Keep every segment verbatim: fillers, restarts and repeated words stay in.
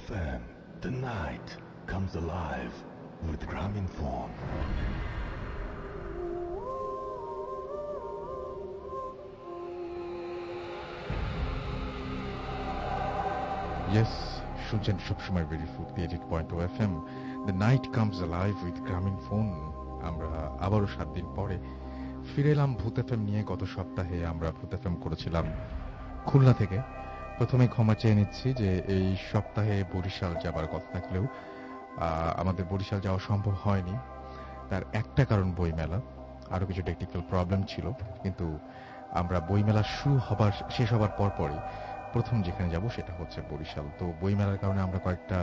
F M. The night comes alive with Gramophone. Yes, শুনছেন সবসময় very Foorti eight point two F M the night comes alive with Grameenphone. আমরা আবারও সাত দিন পরে ফিরে এলাম ভূত এফ এম নিয়ে। গত সপ্তাহে আমরা ভূত এফ এম করেছিলাম খুলনা থেকে। প্রথমে ক্ষমা চেয়ে নিচ্ছি যে এই সপ্তাহে বরিশাল যাবার কথা থাকলেও আমাদের বরিশাল যাওয়া সম্ভব হয়নি। তার একটা কারণ বইমেলা, আরো কিছু টেকনিক্যাল প্রবলেম ছিল, কিন্তু আমরা বইমেলা শুরু হবার শেষ হবার পরপরই প্রথম যেখানে যাব সেটা হচ্ছে বরিশাল। তো বইমেলার কারণে আমরা কয়েকটা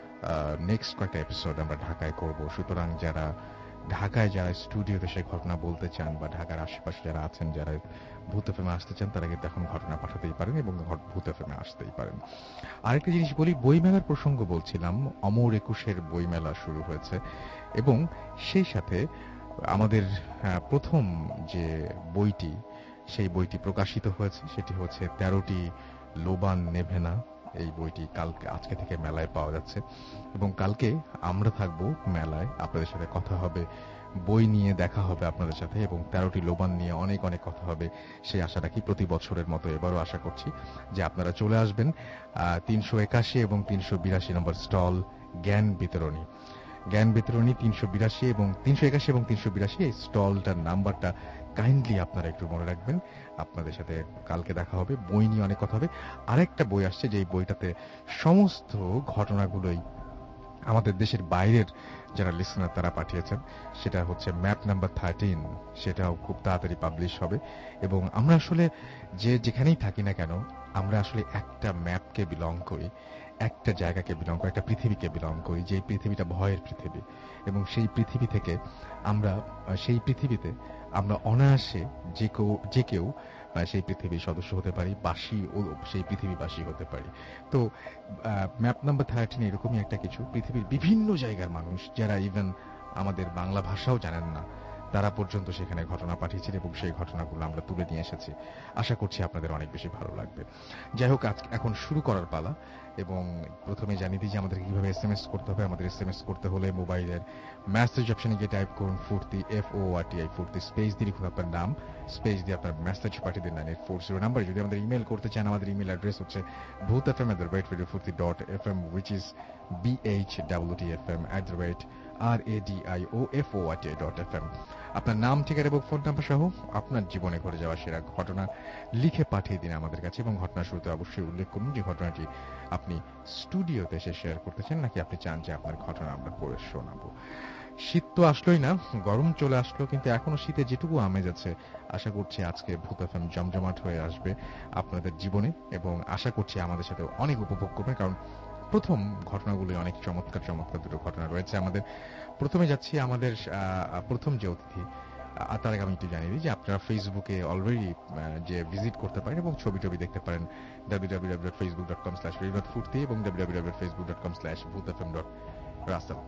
নেক্সট কয়েকটা এপিসোড আমরা ঢাকায় করব। সুতরাং যারা ঢাকায় যারা স্টুডিওতে সেই ঘটনা বলতে চান বা ঢাকার আশেপাশে যারা আছেন যারা ভূত এফএমে আসতে চান তারা কিন্তু এখন ঘটনা পাঠাতেই পারেন এবং ভূত এফএমে আসতেই পারেন। আরেকটা জিনিস বলি, বইমেলার প্রসঙ্গ বলছিলাম, অমর একুশের বইমেলা শুরু হয়েছে এবং সেই সাথে আমাদের প্রথম যে বইটি সেই বইটি প্রকাশিত হয়েছে সেটি হচ্ছে তেরোটি লোবান নেভে না। এই বইটি কালকে আজকে থেকে মেলায় পাওয়া যাচ্ছে এবং কালকে আমরা থাকব মেলায়, আপনাদের সাথে কথা হবে, বই নিয়ে দেখা হবে আপনাদের সাথে এবং তেরোটি লোবান নিয়ে অনেক অনেক কথা হবে। সেই আশা রাখি প্রতি বছরের মতো এবারও আশা করছি যে আপনারা চলে আসবেন। তিনশো একাশি এবং তিনশো বিরাশি নম্বর স্টল জ্ঞান বিতরণী জ্ঞান বিতরণী তিনশো বিরাশি এবং তিনশো একাশি এবং তিনশো বিরাশি এই স্টলটার নাম্বারটা কাইন্ডলি আপনারা একটু মনে রাখবেন। আপনাদের সাথে কালকে দেখা হবে, বই নিয়ে অনেক কথা হবে। আরেকটা বই আসছে যে বইটাতে সমস্ত ঘটনাগুলোই আমাদের দেশের বাইরের যারা লিসনার তারা পাঠিয়েছেন, সেটা হচ্ছে ম্যাপ নাম্বার থার্টিন। সেটাও খুব তাড়াতাড়ি পাবলিশ হবে এবং আমরা আসলে যে যেখানেই থাকি না কেন আমরা আসলে একটা ম্যাপকে বিলং করি, একটা জায়গাকে বিলং করি, একটা পৃথিবীকে বিলং করি, যে পৃথিবীটা ভয়ের পৃথিবী। এবং সেই পৃথিবী থেকে আমরা সেই পৃথিবীতে আমরা অনায়াসে যে কেউ যে কেউ সেই পৃথিবীর সদস্য হতে পারি, বাসী ও সেই পৃথিবীবাসী হতে পারি। তো ম্যাপ নাম্বার থার্টিন এরকমই একটা কিছু। পৃথিবীর বিভিন্ন জায়গার মানুষ যারা ইভেন আমাদের বাংলা ভাষাও জানেন না তারা পর্যন্ত সেখানে ঘটনা পাঠিয়েছেন এবং সেই ঘটনাগুলো আমরা তুলে নিয়ে এসেছি। আশা করছি আপনাদের অনেক বেশি ভালো লাগবে। যাই হোক, আজ এখন শুরু করার পালা এবং প্রথমে জানিয়ে দিই যে আমাদের কিভাবে এস এম এস করতে হবে। আমাদের এস এম এস করতে হলে মোবাইলের মেসেজ অপশনে গিয়ে টাইপ করুন Foorti, F O R T I Foorti, space দিয়ে লিখুন আপনার নাম, স্পেস দিয়ে আপনার মেসেজ পাঠিয়ে দিন নাইন এইট ফোর জিরো নাম্বারে। যদি আমাদের ইমেল করতে চান আমাদের ইমেল অ্যাড্রেস হচ্ছে Bhoot F M at the rate radio Foorti dot F M which is B H W T F M at the rate R A D I O F O R T I dot F M. আপনার নাম, ঠিকানা এবং phone number সহ আপনার জীবনে ঘটে যাওয়া সেরা ঘটনা লিখে পাঠিয়ে দিন আমাদের কাছে এবং ঘটনার শুরুতে অবশ্যই উল্লেখ করুন যে ঘটনাটি আপনি স্টুডিওতে এসে শেয়ার করতে চান নাকি আপনি চান যে আপনার ঘটনা আমরা পড়ে শোনাবো। শীত তো আসলোই না, গরম চলে আসলো, কিন্তু এখনো শীতে যেটুকু আমেজ আছে আশা করছি আজকে ভূত এফএম জমজমাট হয়ে আসবে আপনাদের জীবনে এবং আশা করছি আমাদের সাথে অনেক উপভোগ করবেন, কারণ প্রথম ঘটনাগুলো অনেক চমৎকার চমৎকার দুটো ঘটনা রয়েছে আমাদের। প্রথমে যাচ্ছি আমাদের প্রথম যে অতিথি, তার আগে আমি একটু জানিয়ে দিই যে আপনারা ফেসবুকে অলরেডি যে ভিজিট করতে পারেন এবং ছবি টবি দেখতে পারেন W W W dot Facebook dot com slash radio Foorti এবং W W W dot Facebook dot com slash Bhoot FM dot Rasel.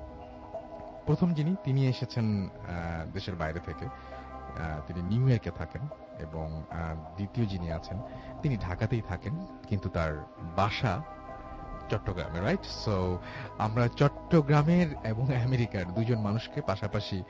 প্রথম যিনি তিনি এসেছেন দেশের বাইরে থেকে, তিনি নিউ ইয়র্কে থাকেন এবং দ্বিতীয় যিনি আছেন তিনি ঢাকাতেই থাকেন কিন্তু তার বাসা চট্টগ্রামে, রাইট? সো আমরা চট্টগ্রামের এবং আমেরিকার দুজন মানুষকে পাশাপাশি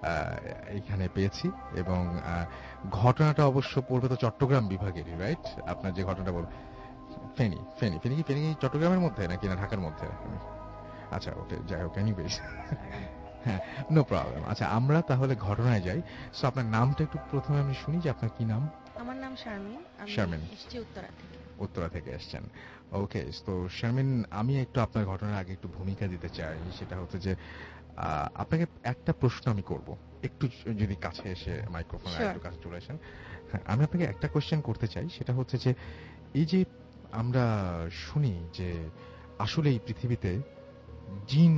এখানে পেয়েছি এবং ঘটনাটা অবশ্য পড়বে তো চট্টগ্রাম বিভাগেরই, রাইট? আপনার যে ঘটনাটা বল ফেনী ফেনী ফেনী কি ফেনী চট্টগ্রামের মধ্যে নাকি না ঢাকার মধ্যে? আচ্ছা ওকে, যাই হোক, এনিওয়েজ হ্যাঁ, নো প্রবলেম। আচ্ছা আমরা তাহলে ঘটনায় যাই। সো আপনার নামটা একটু প্রথমে আমি শুনি যে আপনার কি নাম? আমার নাম শারমিন, আমি শারমিন এসেছি উত্তরা থেকে। উত্তরা থেকে এসেছেন, ওকে। তো শারমিন, আমি একটু আপনার ঘটনার আগে একটু ভূমিকা দিতে চাই। সেটা হচ্ছে যে আপনাকে একটা প্রশ্ন আমি করব, একটু যদি কাছে এসে মাইক্রোফোন একটু কাছে চলে আসেন। হ্যাঁ, আমি আপনাকে একটা কোয়েশ্চেন করতে চাই, সেটা হচ্ছে যে এই যে আমরা শুনি যে আসলে এই পৃথিবীতে জিন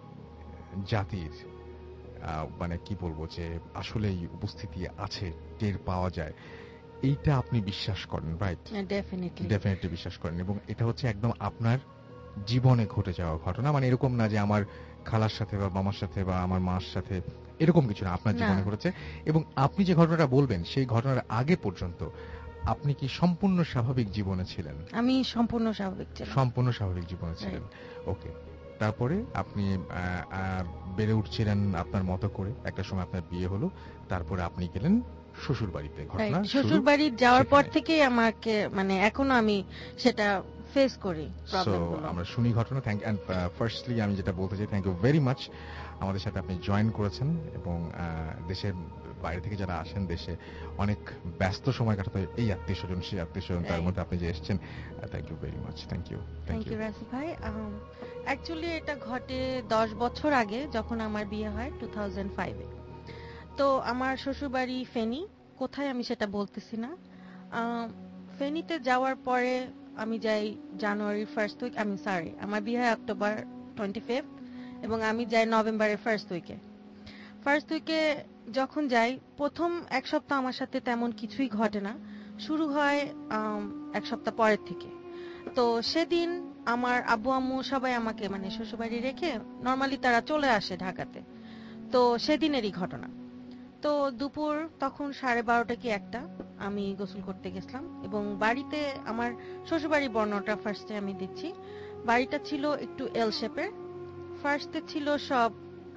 জাতির মানে কি বলবো যে আসলেই উপস্থিতি আছে, টের পাওয়া যায়, এইটা আপনি বিশ্বাস করেন, রাইট? ডেফিনেটলি ডেফিনেটলি বিশ্বাস করেন এবং এটা হচ্ছে একদম আপনার জীবনে ঘটে যাওয়া ঘটনা, মানে এরকম না যে আমার খালার সাথে বা মামার সাথে বা আমার মার সাথে, এরকম কিছু না, আপনার জীবনে ঘটেছে। এবং আপনি যে ঘটনাটা বলবেন সেই ঘটনার আগে পর্যন্ত আপনি কি সম্পূর্ণ স্বাভাবিক জীবনে ছিলেন? আমি সম্পূর্ণ স্বাভাবিক ছিলাম। সম্পূর্ণ স্বাভাবিক জীবনে ছিলেন, ওকে। তারপরে আপনি আহ, আহ, বেড়ে উঠছিলেন আপনার মতো করে, একটা সময় আপনার বিয়ে হলো, তারপরে আপনি গেলেন শ্বশুর বাড়িতে। ঘটনা শ্বশুর বাড়ি যাওয়ার সেখানে। পর থেকেই আমাকে মানে এখনো আমি সেটা ফেস করি সো প্রবলেমগুলো। আমরা শুনি ঘটনা। থ্যাংক এন্ড ফার্স্টলি আমি যেটা বলতে চাই, থ্যাংক ইউ ভেরি মাচ আমাদের সাথে আপনি জয়েন করেছেন, এবং আহ, দেশের বাইরে থেকে যারা আসেন, দেশে অনেক ব্যস্ত সময় কাটাতে হয়, এই আত্মীয় স্বজন সেই আত্মীয় স্বজন, তার Right. মধ্যে আপনি যে এসেছেন, thank you very much. Thank you thank you Rasif ভাই। অ্যাকচুয়ালি এটা ঘটে দশ বছর আগে, যখন আমার বিয়ে হয় টু থাউজেন্ড ফাইভে। তো আমার শ্বশুরবাড়ি ফেনী, কোথায় আমি সেটা বলতেছি না। আহ, ফেনীতে যাওয়ার পরে আমি যাই জানুয়ারি ফার্স্ট উইক, আমি সরি আমার বিয়ে হয় অক্টোবর টোয়েন্টি ফিফথ, এবং আমি যাই নভেম্বরের ফার্স্ট উইকে। ফার্স্ট উইকে যখন যাই, প্রথম এক সপ্তাহ আমার সাথে তেমন কিছুই ঘটে না, শুরু হয় আম, এক সপ্তাহ পরের থেকে। তো সেদিন আমার আব্বু আম্মু সবাই আমাকে মানে শ্বশুরবাড়ি রেখে নর্মালি তারা চলে আসে ঢাকাতে। তো সেদিনেরই ঘটনা। তো দুপুর তখন সাড়ে বারোটা কি একটা, আমি গোসল করতে গেছিলাম, এবং বাড়িতে আমার শ্বশুরবাড়ির বর্ণনাটা ফার্স্টে আমি দিচ্ছি। বাড়িটা ছিল একটু এল শেপের। ফার্স্টে ছিল সব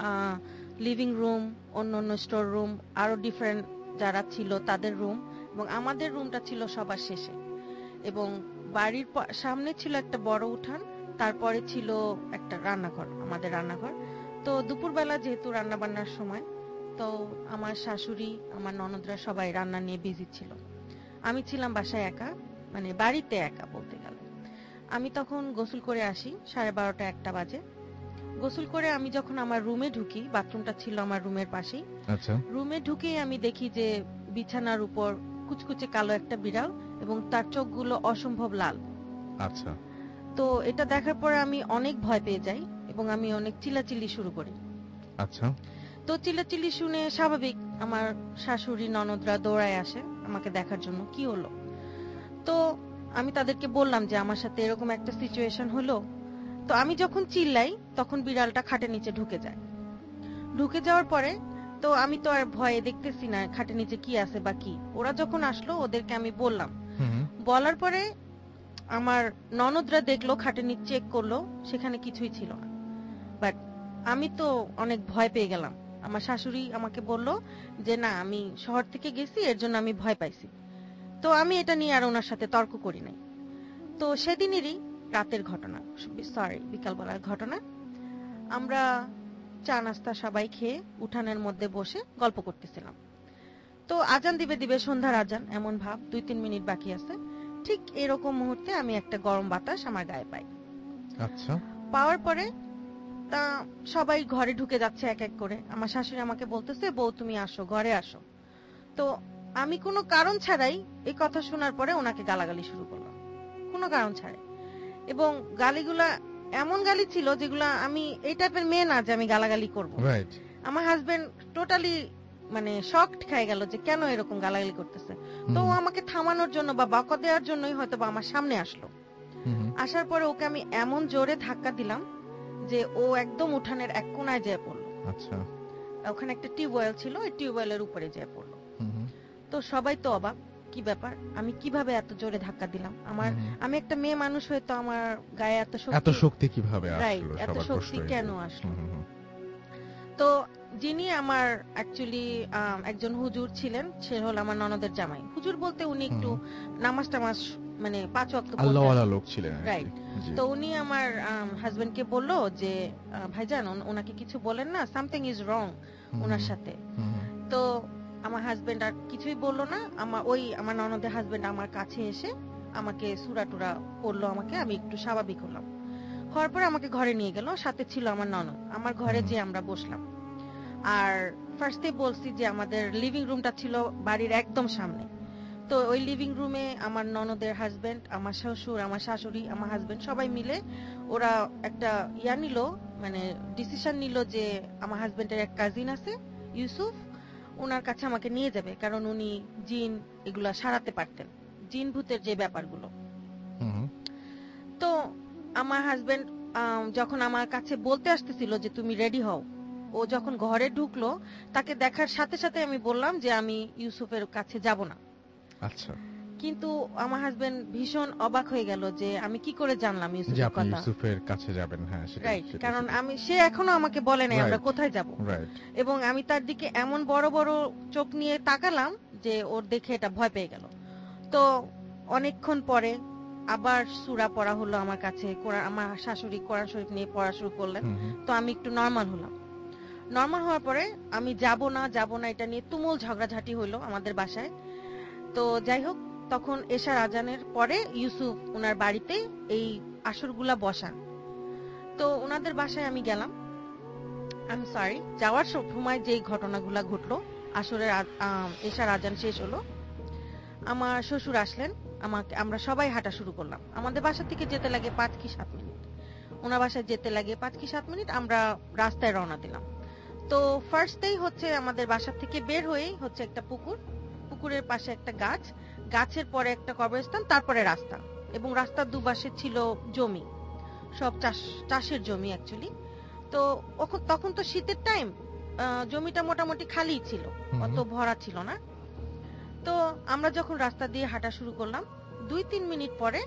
লিভিং রুম, অন্য অন্য স্টোর রুম, আরো ডিফারেন্ট যারা ছিল তাদের রুম, এবং আমাদের রুমটা ছিল সবার শেষে। এবং বাড়ির প- সামনে ছিল একটা বড় উঠান, তারপরে ছিল একটা রান্নাঘর, আমাদের রান্নাঘর। তো দুপুরবেলা যেহেতু রান্না বান্নার সময়, তো আমার শাশুড়ি আমার ননদরা সবাই রান্না নিয়ে বিজি ছিল। আমি ছিলাম বাসায় একা, মানে বাড়িতে একা বলতে গেলে। আমি তখন গোসল করে আসি, সাড়ে বারোটা একটা বাজে। গোসল করে আমি যখন আমার রুমে ঢুকি, বাথরুমটা ছিল আমার রুমের পাশেই, আচ্ছা রুমে ঢুকেই আমি দেখি যে বিছানার উপর কুচকুচে কালো একটা বিড়াল, এবং তার চোখগুলো অসম্ভব লাল। আচ্ছা তো এটা দেখার পরে আমি অনেক ভয় পেয়ে যাই, এবং আমি অনেক চিল্লাচিল্লি শুরু করি। আচ্ছা তো চিল্লাচিল্লি শুনে স্বাভাবিক আমার শাশুড়ি ননদরা দৌড়ায় আসে আমাকে দেখার জন্য কি হলো। তো আমি তাদেরকে বললাম যে আমার সাথে এরকম একটা সিচুয়েশন হলো। তো আমি যখন চিল্লাই, তখন বিড়ালটা খাটের নিচে ঢুকে যায়। ঢুকে যাওয়ার পরে তো আমি তো আর ভয়ে দেখতেছি না খাটের নিচে কি আছে বা কি। ওরা যখন আসলো ওদেরকে আমি বললাম, হুম বলার পরে আমার ননদরা দেখলো, খাটের নিচে চেক করলো, সেখানে কিছুই ছিল না। বাট আমি তো অনেক ভয় পেয়ে গেলাম। আমার শাশুড়ি আমাকে বলল যে না, আমি শহর থেকে গেছি, এর জন্য আমি ভয় পাইছি। তো আমি এটা নিয়ে আর ওনার সাথে তর্ক করি নাই। তো সেদিনেরই রাতের ঘটনা, সরি বিকালবেলার ঘটনা, আমরা চা নাস্তা সবাই খেয়ে উঠানের মধ্যে বসে গল্প করতেছিলাম। তো আজান দিবে দিবে সন্ধ্যার আজান এমন ভাব, দুই তিন মিনিট বাকি আছে। ঠিক এরকম মুহূর্তে আমি একটা গরম বাতাস আমার গায়ে পাই। আচ্ছা পাওয়ার পরে তা সবাই ঘরে ঢুকে যাচ্ছে এক এক করে। আমার শাশুড়ি আমাকে বলতেছে, বউ তুমি আসো, ঘরে আসো। তো আমি কোনো কারণ ছাড়াই এই কথা শোনার পরে ওনাকে গালাগালি শুরু করলাম, কোনো কারণ ছাড়াই। এবং গালিগুলা এমন গালি ছিল যেগুলা, আমি এই টাইপের মেয়ে না যে আমি গালাগালি করব। রাইট আমার হাজবেন্ড টোটালি মানে শকড খেয়ে গেল যে কেন এরকম গালাগালি করতেছে। তো ও আমাকে থামানোর জন্য বা বকা দেওয়ার জন্যই হয়তো বা আমার সামনে আসলো। আসার পরে ওকে আমি এমন জোরে ধাক্কা দিলাম যে ও একদম উঠানের এক কোনায় যেয়ে পড়লো। আচ্ছা ওখানে একটা টিউবওয়েল ছিল, ওই টিউবওয়েলের উপরে যেয়ে পড়লো। হুম হুম তো সবাই তো অবাক, কি ব্যাপার, আমি কিভাবে এত জোরে ধাক্কা দিলাম। আমার আমি একটা মেয়ে মানুষ হয়ে তো আমার গায়ে এত এত শক্তি, শক্তি কিভাবে রাইট, আসলো, এত সবার শক্তি প্রশ্ন কেন এটাই। আসলো। হুম, হুম, তো যিনি আমার অ্যাকচুয়ালি একজন হুজুর ছিলেন, সে হল আমার ননদের জামাই। হুজুর বলতে উনি একটু নামাজ টামাজ মানে পাঁচ ওয়াক্ত বলতেন, আল্লাহওয়ালা লোক ছিলেন আর কি। রাইট। জি। তো উনি আমার হাজবেন্ডকে বলল যে আহ, ভাইজান ওন- ওনাকে কিছু বলেন না, সামথিং ইজ রং হুম, ওনার হুম, সাথে। হুম, হুম, তো আমার হাজবেন্ড আর কিছুই বললো না। আমার ওই আমার ননদের হাজবেন্ড আমার কাছে এসে আমাকে সুরা টুরা পড়লো, আমাকে, আমি একটু স্বাভাবিক হলাম। হওয়ার পরে আমাকে ঘরে নিয়ে গেল, সাথে ছিল আমার ননদ। আমার ঘরে হুম। যে আমরা বসলাম, আর ফার্স্টে বলছি যে আমাদের লিভিং রুমটা ছিল বাড়ির একদম সামনে। তো ওই লিভিং রুমে আমার ননদের হাজবেন্ড, আমার শ্বশুর, আমার শাশুড়ি, আমার হাজবেন্ড সবাই মিলে ওরা একটা ইয়া নিল, মানে ডিসিশন নিল যে আমার হাজবেন্ডের এক কাজিন আছে ইউসুফ, ওনার কাছে আমাকে নিয়ে যাবে, কারণ উনি জিন এগুলা সারাতে পারতেন, জিন ভূতের যে ব্যাপারগুলো। হুম, হুম। তো আমার হাজবেন্ড যখন আমার কাছে বলতে আসতেছিল যে তুমি রেডি হও, ও যখন ঘরে ঢুকলো, তাকে দেখার সাথে সাথে আমি বললাম যে আমি ইউসুফের কাছে যাব না। আচ্ছা কিন্তু আমার হাজবেন্ড ভীষণ অবাক হয়ে গেল যে আমি কি করে জানলাম যে ইউসুফের আপনি কথা। ইউসুফের কাছে যাবেন। হ্যাঁ, সেটাই রাইট, সেটাই কারণ সেটাই। আমি সে এখনো আমাকে বলে নাই আমরা রাইট, কোথায় যাব, রাইট। এবং আমি তার দিকে এমন বড় বড় চোখ নিয়ে তাকালাম যে ওর দেখে এটা ভয় পেয়ে গেল। তো অনেকক্ষণ পরে আবার সূরা পড়া হলো আমার কাছে, কোরআন আমার শাশুড়ি কোরআন শরীফ নিয়ে পড়া শুরু করলেন। হুম, হুম। তো আমি একটু নরমাল হলাম। নরমাল হওয়ার পরে আমি যাব না যাব না এটা নিয়ে তুমুল ঝগড়াঝাটি হলো আমাদের বাসায়। তো যাই হোক, তখন এশার আজানের পরে ইউসুফ ওনার বাড়িতে এই আসরগুলা বসান। তো ওনাদের বাসায় আমি গেলাম। আমি সরি, যাওয়ার সময় যেই ঘটনাগুলা ঘটলো, আসরের আ- আম, এশার আজান শেষ হলো, আমার শ্বশুর আসলেন, আমাকে আমরা সবাই হাঁটা শুরু করলাম। আমাদের বাসা থেকে যেতে লাগে পাঁচ কি সাত মিনিট, ওনার বাসায় যেতে লাগে পাঁচ কি সাত মিনিট। আমরা রাস্তায় রওনা দিলাম। তো ফার্স্টেই হচ্ছে আমাদের বাসা থেকে বের হয়েই হচ্ছে একটা পুকুর, পুকুরের পাশে একটা গাছ, গাছের পরে একটা কবরস্থান, তারপরে রাস্তা, এবং রাস্তার দুপাশে ছিল জমি, সব চাষ চাষের জমি অ্যাকচুয়ালি। তো ওখ- তখন তো শীতের টাইম, জমিটা মোটামুটি খালিই ছিল, হুম, অত হুম। ভরা ছিল না। তো আমরা যখন রাস্তা দিয়ে হাঁটা শুরু করলাম, দুই তিন মিনিট পরে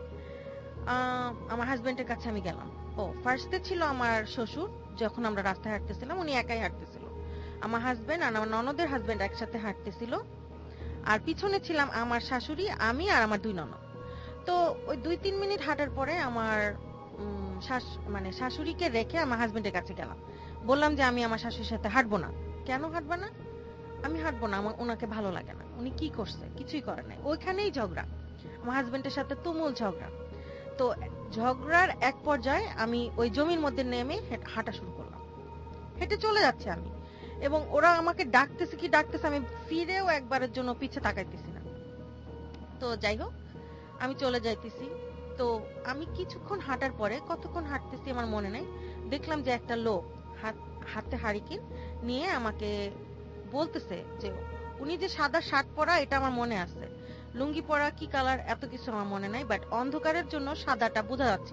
আহ, আমার হাজবেন্ডের কাছে আমি গেলাম। ও ফার্স্টে ছিল আমার শ্বশুর, যখন আমরা রাস্তায় হাঁটতেছিলাম উনি একাই হাঁটতেছিল, আমার হাজবেন্ড আর আমার ননদের হাজবেন্ড একসাথে হাঁটতেছিল, আর পিছনে ছিলাম আমার শাশুড়ি, আমি আর আমার দুই ননদ। তো ওই দুই তিন মিনিট হাঁটার পরে আমার উম, শাশ- মানে শাশুড়িকে রেখে আমার হাজবেন্ডের কাছে গেলাম। বললাম যে আমি আমার শাশুড়ির সাথে হাঁটবো না। কেন হাঁটবো না? আমি হাঁটবো না, আমার ওনাকে ভালো লাগে না। উনি কি করছে? কিছুই করে নাই, ওইখানেই ঝগড়া, আমার হাজবেন্ডের সাথে তুমুল ঝগড়া। তো ঝগড়ার এক পর্যায়ে আমি ওই জমির মধ্যে নেমে হেঁট- হাঁটা শুরু করলাম। হেঁটে চলে যাচ্ছে আমি, এবং ওরা আমাকে ডাকতেছে কি ডাকতেছে, আমি ফিরেও একবারের জন্য পিছে তাকাইতেছি না। তো যাই হোক, আমি চলে যাইতেছি। তো আমি কিছুক্ষণ হাঁটার পরে, কতক্ষণ হাঁটতেছি আমার মনে নাই, দেখলাম যে একটা লোক হাত হাতে হারিকেন নিয়ে আমাকে বলতেছে যে, উনি যে সাদা শার্ট পরা এটা আমার মনে আছে, লুঙ্গি পরা কি কালার এত কিছু আমার মনে নাই, বাট অন্ধকারের জন্য সাদাটা বোঝা যাচ্ছে।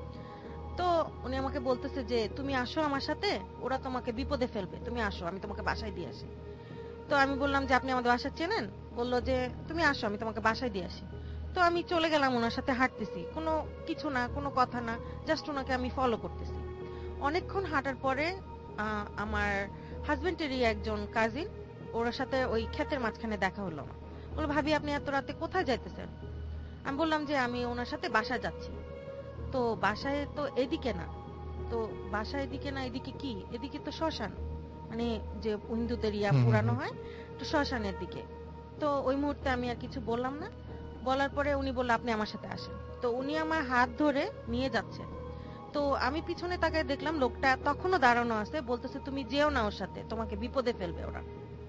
তো উনি আমাকে বলতেছে যে তুমি আসো আমার সাথে, ওরা তোমাকে বিপদে ফেলবে, তুমি আসো, আমি তোমাকে বাসায় দিয়ে আসি। তো আমি বললাম যে আপনি আমাদের বাসা চেনেন? বললো যে তুমি আসো, আমি তোমাকে বাসায় দিয়ে আসি। তো আমি চলে গেলাম, ওনার সাথে হাঁটতেছি, কোনো কিছু না, কোনো কথা না, জাস্ট ওনাকে আমি ফলো করতেছি। অনেকক্ষণ হাঁটার পরে আহ, আমার হাজবেন্ডেরই একজন কাজিন, ওর সাথে ওই ক্ষেতের মাঝখানে দেখা হলো আমার। বললো ভাবি আপনি এত রাতে কোথায় যাইতেছেন? আমি বললাম যে আমি ওনার সাথে বাসায় যাচ্ছি। তো বাসায় তো এদিকে না। তো বাসায় এদিকে না, এদিকে কি? এদিকে তো শ্মশান, মানে যে হিন্দুদের ইয়া হুম, হুম, পুরানো হুম। হয়, তো শ্মশানের দিকে। তো ওই মুহূর্তে আমি আর কিছু বললাম না। বলার পরে উনি বলল আপনি আমার সাথে আসেন। তো উনি আমার হাত ধরে নিয়ে যাচ্ছে। তো আমি পিছনে তাকায় দেখলাম লোকটা তখনও দাঁড়ানো আছে, বলতেছে তুমি যেও না ওর সাথে, তোমাকে বিপদে ফেলবে ওরা।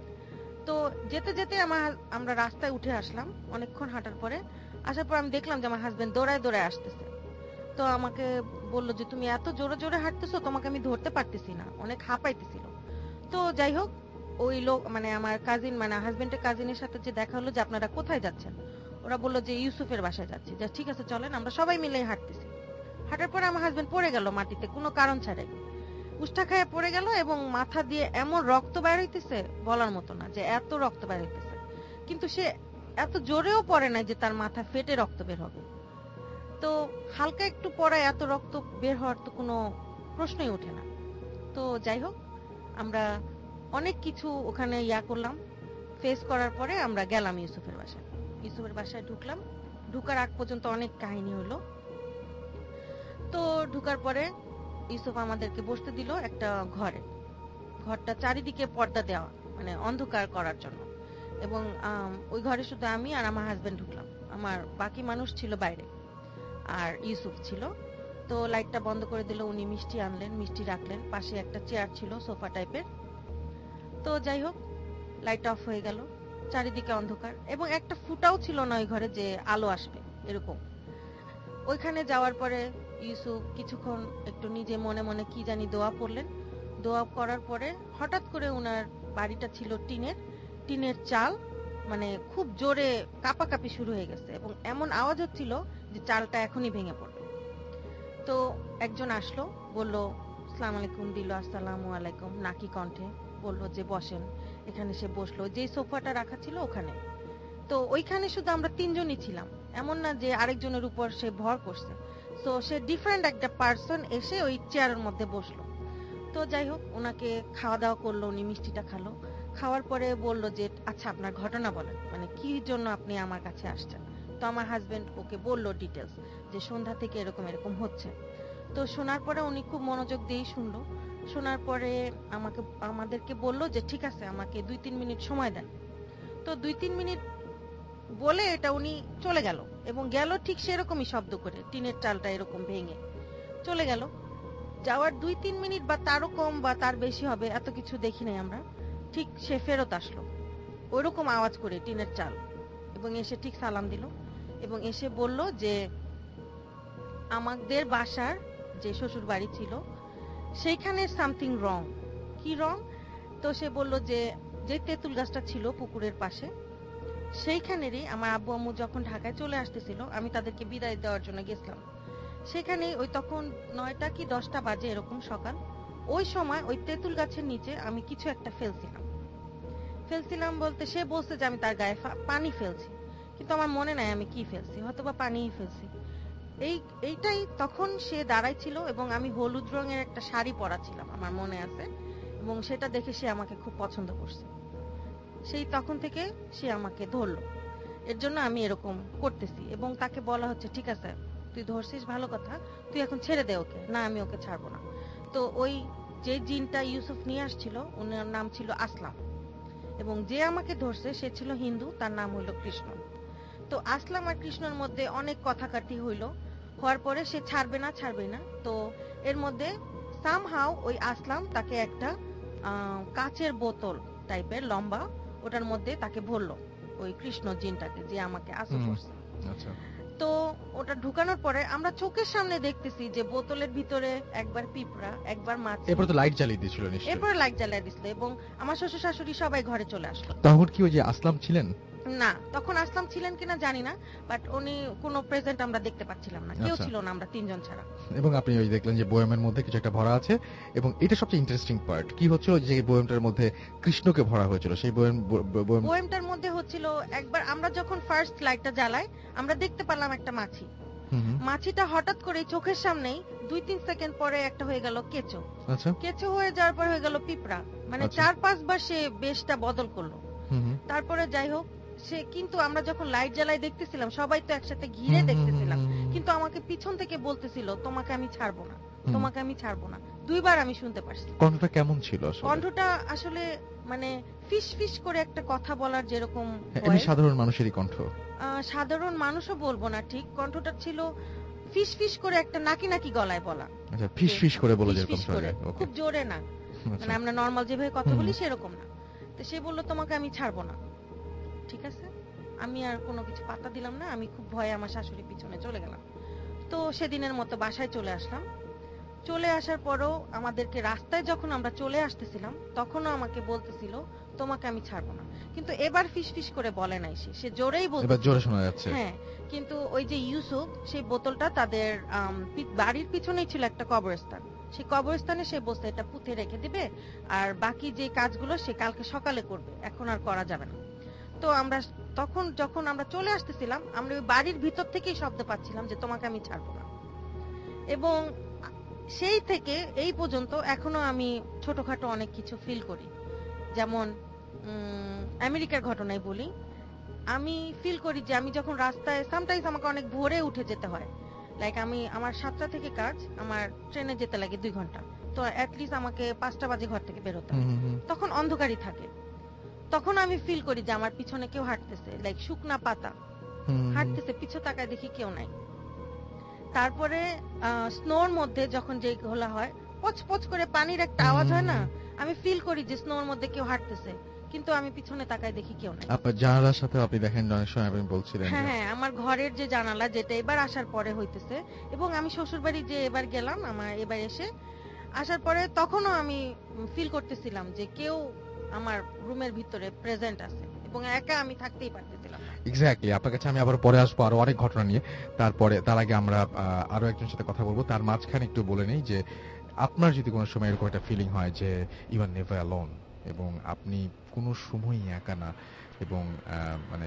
তো যেতে যেতে আমার আমরা রাস্তায় উঠে আসলাম অনেকক্ষণ হাঁটার পরে। আসার পর আমি দেখলাম যে আমার হাজবেন্ড দৌড়ায় দৌড়ায় আসতেছে। তো আমাকে বলল যে তুমি এত জোরে জোরে হাঁটতেছো, তোমাকে আমি ধরতে পারতেছি না, অনেক হাঁপাইতেছিল। তো যাই হোক, ওই লোক মানে আমার কাজিন, মানে হাজবেন্ডের কাজিনের সাথে যে দেখা হলো যে আপনারা কোথায় যাচ্ছেন, ওরা বললো যে ইউসুফের বাসায় যাচ্ছি। যা ঠিক আছে চলেন, আমরা সবাই মিলে হাঁটতেছি। হাঁটার পরে আমার হাজবেন্ড পড়ে গেল মাটিতে কোনো কারণ ছাড়াই, উষ্টা খায় পড়ে গেল, এবং মাথা দিয়ে এমন রক্ত বের হইতেছে বলার মতো না, যে এত রক্ত বের হইতেছে। কিন্তু সে এত জোরেও পড়ে নাই যে তার মাথা ফেটে রক্ত বের হবে। তো হালকা একটু পড়ায় এত রক্ত বের হওয়ার তো কোনো প্রশ্নই ওঠে না। তো যাই হোক, আমরা অনেক কিছু ওখানে ইয়া করলাম, ফেস করার পরে আমরা গেলাম ইউসুফের বাসায়। ইউসুফের বাসায় ঢুকলাম, ঢুকার আগ পর্যন্ত অনেক কাহিনী হলো। তো ঢুকার পরে ইউসুফ আমাদেরকে বসতে দিল একটা ঘরে। ঘরটা চারিদিকে পর্দা দেওয়া, মানে অন্ধকার করার জন্য। এবং আম, ওই ঘরে শুধু আমি আর আমার হাজবেন্ড ঢুকলাম, আমার বাকি মানুষ ছিল বাইরে, আর ইউসুফ ছিল। তো লাইটটা বন্ধ করে দিল, উনি মিষ্টি আনলেন, মিষ্টি রাখলেন, পাশে একটা চেয়ার ছিল সোফা টাইপের। তো যাই হোক, লাইট অফ হয়ে গেল, চারিদিকে অন্ধকার, এবং একটা ফুটাও ছিল না ওই ঘরে যে আলো আসবে এরকম। ওইখানে যাওয়ার পরে ইউসুফ কিছুক্ষণ একটু নিজে মনে মনে কি জানি দোয়া পড়লেন। দোয়া করার পরে হঠাৎ করে ওনার বাড়িটা ছিল টিনের, টিনের চাল, মানে খুব জোরে কাঁপাকাঁপি শুরু হয়ে গেছে, এবং এমন আওয়াজ হচ্ছিল যে চালটা এখনই ভেঙে পড়বে। তো একজন আসলো, বলল আসসালামু আলাইকুম, দিল আসসালামু আলাইকুম নাকি কণ্ঠে, বলল যে বসেন। এখানে সে বসলো, যেই সোফাটা রাখা ছিল ওখানে। তো ওইখানে শুধু আমরা তিনজনই ছিলাম, এমন না যে আরেকজনের উপর সে ভর করছে। তো সে ডিফারেন্ট একটা পার্সন এসে ওই চেয়ারের মধ্যে বসলো। তো যাই হোক, ওনাকে খাওয়া দাওয়া করলো, উনি মিষ্টিটা খালো। খাওয়ার পরে বলল যে আচ্ছা আপনার ঘটনা বলেন, মানে কি জন্য আপনি আমার কাছে আসছেন। তো আমার হাজবেন্ড ওকে বলল ডিটেলস যে সন্ধ্যা থেকে এরকম এরকম হচ্ছে। তো শোনার পরে উনি খুব মনোযোগ দিয়েই শুনলো। শোনার পরে আমাকে আমাদেরকে বলল যে ঠিক আছে, আমাকে দুই তিন মিনিট সময় দেন। তো দুই তিন মিনিট বলে এটা উনি চলে গেল, এবং গেল ঠিক সেরকমই শব্দ করে, টিনের চালটা এরকম ভেঙে চলে গেল। যাওয়ার দুই তিন মিনিট বা তারও কম বা তার বেশি হবে, এত কিছু দেখি নাই আমরা। ঠিক সে ফেরত আসলো ওইরকম আওয়াজ করে টিনের চাল, এবং এসে ঠিক সালাম দিল এবং এসে বলল যে আমাদের বাসার যে শ্বশুর বাড়ি ছিল সেইখানে সামথিং রং। কি রং? তো সে বলল যে যে তেঁতুল গাছটা ছিল পুকুরের পাশে, সেইখানেরই আমার আব্বু আম্মু যখন ঢাকায় চলে আসতেছিল, আমি তাদেরকে বিদায় দেওয়ার জন্য গেছিলাম, সেখানে ওই তখন নয়টা কি দশটা বাজে এরকম সকাল। ওই সময় ওই তেঁতুল গাছের নিচে আমি কিছু একটা ফেলছিলাম। ফেলছিলাম বলতে সে বলছে যে আমি তার গায়ে পানি ফেলছি, কিন্তু আমার মনে নাই আমি কি ফেলছি, হয়তো বা পানিই ফেলছি। এই এইটাই তখন সে দাঁড়াই ছিল, এবং আমি হলুদ রঙের একটা শাড়ি পরা ছিলাম আমার মনে আছে, এবং সেটা দেখে সে আমাকে খুব পছন্দ করছে। সেই তখন থেকে সে আমাকে ধরলো, এর জন্য আমি এরকম করতেছি। এবং তাকে বলা হচ্ছে ঠিক আছে তুই ধরছিস ভালো কথা, তুই এখন ছেড়ে দে ওকে। না, আমি ওকে ছাড়বো না। তো ওই যে জিনটা ইউসুফ নিয়ে আসছিল ওনার নাম ছিল আসলাম, এবং যে আমাকে ধরছে সে ছিল হিন্দু, তার নাম হইল কৃষ্ণ। তো আসলাম আর কৃষ্ণর মধ্যে অনেক কথাকাটি হইল, হওয়ার পরে সে ছাড়বে না ছাড়বে না। তো এর মধ্যে সামহাও ওই আসলাম তাকে একটা কাচের বোতল টাইপের লম্বা, ওটার মধ্যে তাকে ভরলো ওই কৃষ্ণ জিনটাকে, যে আমাকে আসল করছে। তো ওটা ঢুকানোর পরে আমরা চোখের সামনে দেখতেছি যে বোতলের ভিতরে একবার পিঁপড়া, একবার মাছ। এরপর তো লাইট জ্বালিয়ে দিয়েছিল নিশ্চয়ই। এরপর লাইট জ্বালিয়ে দিছিল, এবং আমার শ্বশুর শাশুড়ি সবাই ঘরে চলে আসলো। তখন কি ওই যে আসলাম ছিলেন? না, তখন আসলাম ছিলেন কিনা জানি না, বাট উনি কোনো প্রেজেন্ট আমরা দেখতে পাচ্ছিলাম না, কেউ ছিল না, আমরা তিনজন ছাড়া। এবং আপনি ওই দেখলেন যে বয়ামের মধ্যে কিছু একটা ভরা আছে, এবং এটা সবচেয়ে ইন্টারেস্টিং পার্ট। কি হচ্ছিল যে বয়ামটার মধ্যে কৃষ্ণকে ভরা হয়েছিল, সেই বয়াম বয়ামটার মধ্যে হচ্ছিল একবার আমরা যখন ফার্স্ট লাইটটা জ্বালাই আমরা দেখতে পেলাম একটা মাছি। মাছিটা হঠাৎ করে চোখের সামনেই দুই তিন সেকেন্ড পরে একটা হয়ে গেল কেঁচো। আচ্ছা, কেঁচো হয়ে যাওয়ার পর হয়ে গেল পিঁপড়া, মানে চার পাঁচবার সে বেশটা বদল করলো। তারপরে যাই হোক সে, কিন্তু আমরা যখন লাইট জ্বালাই দেখতেছিলাম সবাই তো একসাথে ঘিরে দেখতেছিলাম, কিন্তু আমাকে পিছন থেকে বলতেছিল তোমাকে আমি ছাড়বো না, তোমাকে আমি ছাড়বো না। দুইবার আমি শুনতে পারছি। কণ্ঠটা কেমন ছিল আসলে? কণ্ঠটা আসলে মানে ফিস ফিস করে একটা কথা বলার যেরকম হয়, সাধারণ মানুষেরই কণ্ঠ। সাধারণ মানুষও বলবো না ঠিক, কণ্ঠটা ছিল ফিস ফিস করে একটা নাকি নাকি গলায় বলা। আচ্ছা, ফিস ফিস করে বলে যেরকম চলে, খুব জোরে না, মানে আমরা নরমাল যেভাবে কথা বলি সেরকম না। তো সে বলল তোমাকে আমি ছাড়বো না। ঠিক আছে, আমি আর কোনো কিছু পাত্তা দিলাম না, আমি খুব ভয়ে আমার শাশুড়ির পিছনে চলে গেলাম। তো সেদিনের মতো বাসায় চলে আসলাম। চলে আসার পরও আমাদেরকে রাস্তায় যখন আমরা চলে আসতেছিলাম তখনও আমাকে বলতেছিল তোমাকে আমি ছাড়বো না, কিন্তু এবার ফিস ফিস করে বলে নাই, সে সে জোরেই বলছে, এবার জোরে শোনা যাচ্ছে। হ্যাঁ, কিন্তু ওই যে ইউসুফ সেই বোতলটা তাদের বাড়ির পিছনেই ছিল একটা কবরস্থান, সেই কবরস্থানে সে বসে এটা পুঁতে রেখে দিবে, আর বাকি যে কাজগুলো সে কালকে সকালে করবে, এখন আর করা যাবে না। তো আমরা তখন যখন আমরা চলে আসতেছিলাম আমরা ওই বাড়ির ভিতর থেকেই শব্দ পাচ্ছিলাম যে তোমাকে আমি ছাড়বো না। এবং সেই থেকে এই পর্যন্ত এখনো আমি ছোটখাটো অনেক কিছু ফিল করি, যেমন আমেরিকার ঘটনাই বলি, আমি ফিল করি যে আমি যখন রাস্তায় সামটাইমস আমাকে অনেক ভোরে উঠে যেতে হয়, লাইক আমি আমার সাতটা থেকে কাজ, আমার ট্রেনে যেতে লাগে দুই ঘন্টা, তো অ্যাটলিস্ট আমাকে পাঁচটা বাজে ঘর থেকে বের হতে হয়, তখন অন্ধকারই থাকে। তখন আমি ফিল করি যে আমার পিছনে কেউ হাঁটতেছে, লাইক শুকনা পাতা হাঁটতেছে, পিছু তাকায় দেখি কেউ নাই। তারপরে স্নোর মধ্যে যখন যে ঘোলা হয় পচ পচ করে পানির একটা আওয়াজ হয় না, আমি ফিল করি যে স্নোর মধ্যে কেউ হাঁটতেছে, কিন্তু আমি পিছনে তাকায় দেখি কেউ নাই। আপনার জানালার সাথে আপনি দেখেন অনেক সময়, আপনি বলছিলেন। হ্যাঁ হ্যাঁ, আমার ঘরের যে জানালা, যেটা এবার আসার পরে হইতেছে, এবং আমি শ্বশুরবাড়ি যে এবার গেলাম, আমার এবার এসে আসার পরে তখনও আমি ফিল করতেছিলাম যে কেউ আমার রুমের ভিতরে প্রেজেন্ট আছে, এবং একা আমি থাকতেই পারতেছিলাম না। এক্স্যাক্টলি, আপনার কাছে আমি আবার পরে আসবো আরো অনেক ঘটনা নিয়ে। তারপরে তার আগে আমরা আরো একজনের সাথে কথা বলবো, তার মাঝখানে একটু বলে নেই যে আপনার যদি কোনো সময় এরকম একটা ফিলিং হয় যে ইউ আর নেভার অ্যালোন, এবং আপনি কোনো সময়ই একা না, এবং মানে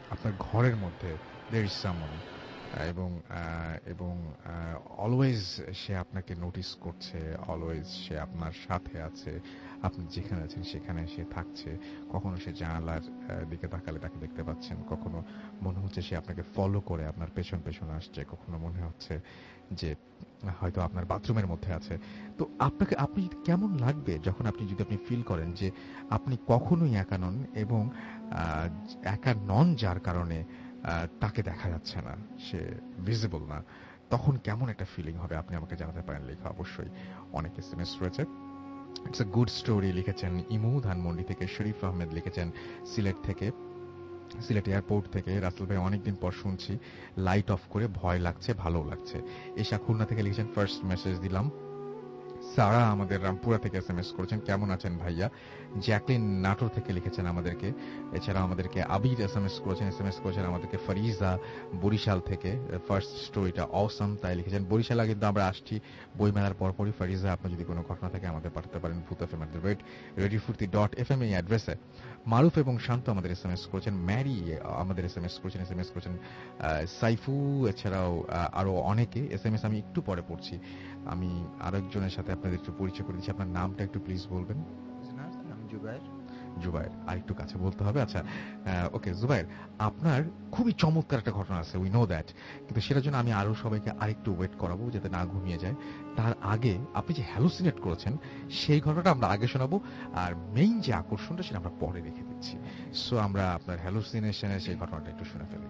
আপনার ঘরের মধ্যে there is someone, এবং আহ, এবং অলওয়েজ সে আপনাকে নোটিস করছে, অলওয়েজ সে আপনার সাথে আছে, আপনি যেখানে আছেন সেখানে সে থাকছে। কখনো সে জানালার আহ, দিকে তাকালে তাকে দেখতে পাচ্ছেন, কখনো মনে হচ্ছে সে আপনাকে ফলো করে আপনার পেছন পেছন আসছে, কখনো মনে হচ্ছে যে হয়তো আপনার বাথরুমের মধ্যে আছে। তো আপনাকে আপনি কেমন লাগবে যখন আপনি যদি আপনি ফিল করেন যে আপনি কখনোই একা নন, এবং আহ, একা নন যার কারণে আহ, তাকে দেখা যাচ্ছে না, সে ভিজিবল না, তখন কেমন একটা ফিলিং হবে আপনি আমাকে জানাতে পারেন লেখা অবশ্যই। অনেক এসএমএস রয়েছে। ইটস আ গুড স্টোরি লিখেছেন ইমু ধানমন্ডি থেকে, শরীফ আহমেদ লিখেছেন সিলেট থেকে, সিলেট এয়ারপোর্ট থেকে, রাসেল ভাই অনেকদিন পর শুনছি, লাইট অফ করে ভয় লাগছে, ভালো লাগছে। এশা খুলনা থেকে লিখেছেন ফার্স্ট মেসেজ দিলাম। সারা আমাদের রামপুরা থেকে এসএমএস করেছেন, কেমন আছেন ভাইয়া। জ্যাকলিন নাটোর থেকে লিখেছেন আমাদেরকে। এছাড়া আমাদেরকে আবির এসএমএস করেছেন, এসএমএস করেছেন আমাদেরকে ফারিজা বরিশাল থেকে। ফার্স্ট স্টোরিটা অসম তাই লিখেছেন। বরিশালে কিন্তু আমরা আসছি বইমেলার পরপরই। ফারিজা, আপনি যদি কোনো ঘটনা থাকে আমাদের পাঠাতে পারেন Bhoot FM at the rate radio Foorti dot F M এই অ্যাড্রেসে। মারুফ এবং শান্ত আমাদের এসএমএস করেছেন। ম্যারি আমাদের এসএমএস করেছেন, এসএমএস করেছেন সাইফু, এছাড়াও আরো অনেকে এসএমএস আমি একটু পরে পড়ছি। আমি আরেকজনের সাথে আপনাদের একটু পরিচয় করে দিচ্ছি। আপনার নামটা একটু প্লিজ বলবেন। জুবায়ের। জুবায়ের, আর একটু কাছে বলতে হবে। আচ্ছা, ওকে জুবায়ের, আপনার খুবই চমৎকার একটা ঘটনা আছে, উই নো দ্যাট, কিন্তু সেটার জন্য আমি আরো সবাইকে আরেকটু ওয়েট করাবো যাতে না ঘুমিয়ে যায়। তার আগে আপনি যে হ্যালুসিনেট করেছেন সেই ঘটনাটা আমরা আগে শোনাবো, আর মেইন যে আকর্ষণটা সেটা আমরা পরে রেখে দিচ্ছি। সো আমরা আপনার হ্যালুসিনেশনের সেই ঘটনাটা একটু শুনে ফেলি।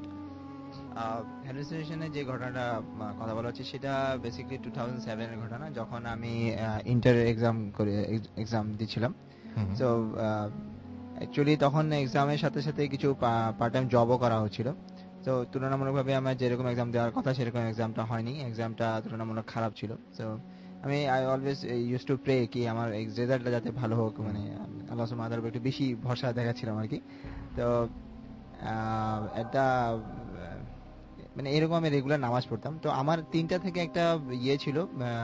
হ্যালুসিনেশনে যে ঘটনাটা কথা বলা হচ্ছে সেটা বেসিক্যালি টু থাউজেন্ড সেভেনের ঘটনা, যখন আমি ইন্টার এক্সাম করে এক্সাম দিচ্ছিলাম। তো অ্যাকচুয়ালি তখন এক্সামের সাথে সাথে কিছু পার্ট টাইম জবও করা হচ্ছিল। তো তুলনামূলকভাবে আমার যেরকম এক্সাম দেওয়ার কথা সেরকম এক্সামটা হয়নি, এক্সামটা তুলনামূলক খারাপ ছিল। তো আমি I always use to pray কি আমার রেজাল্টটা যাতে ভালো হোক, মানে আল্লাহ সুবহানাহু ওয়া তাআলার উপর একটু বেশি ভরসা দেখাচ্ছিলাম আর কি। তো একটা মানে এরকম আমি রেগুলার নামাজ পড়তাম। তো আমার তিনটা থেকে একটা ইয়ে ছিল,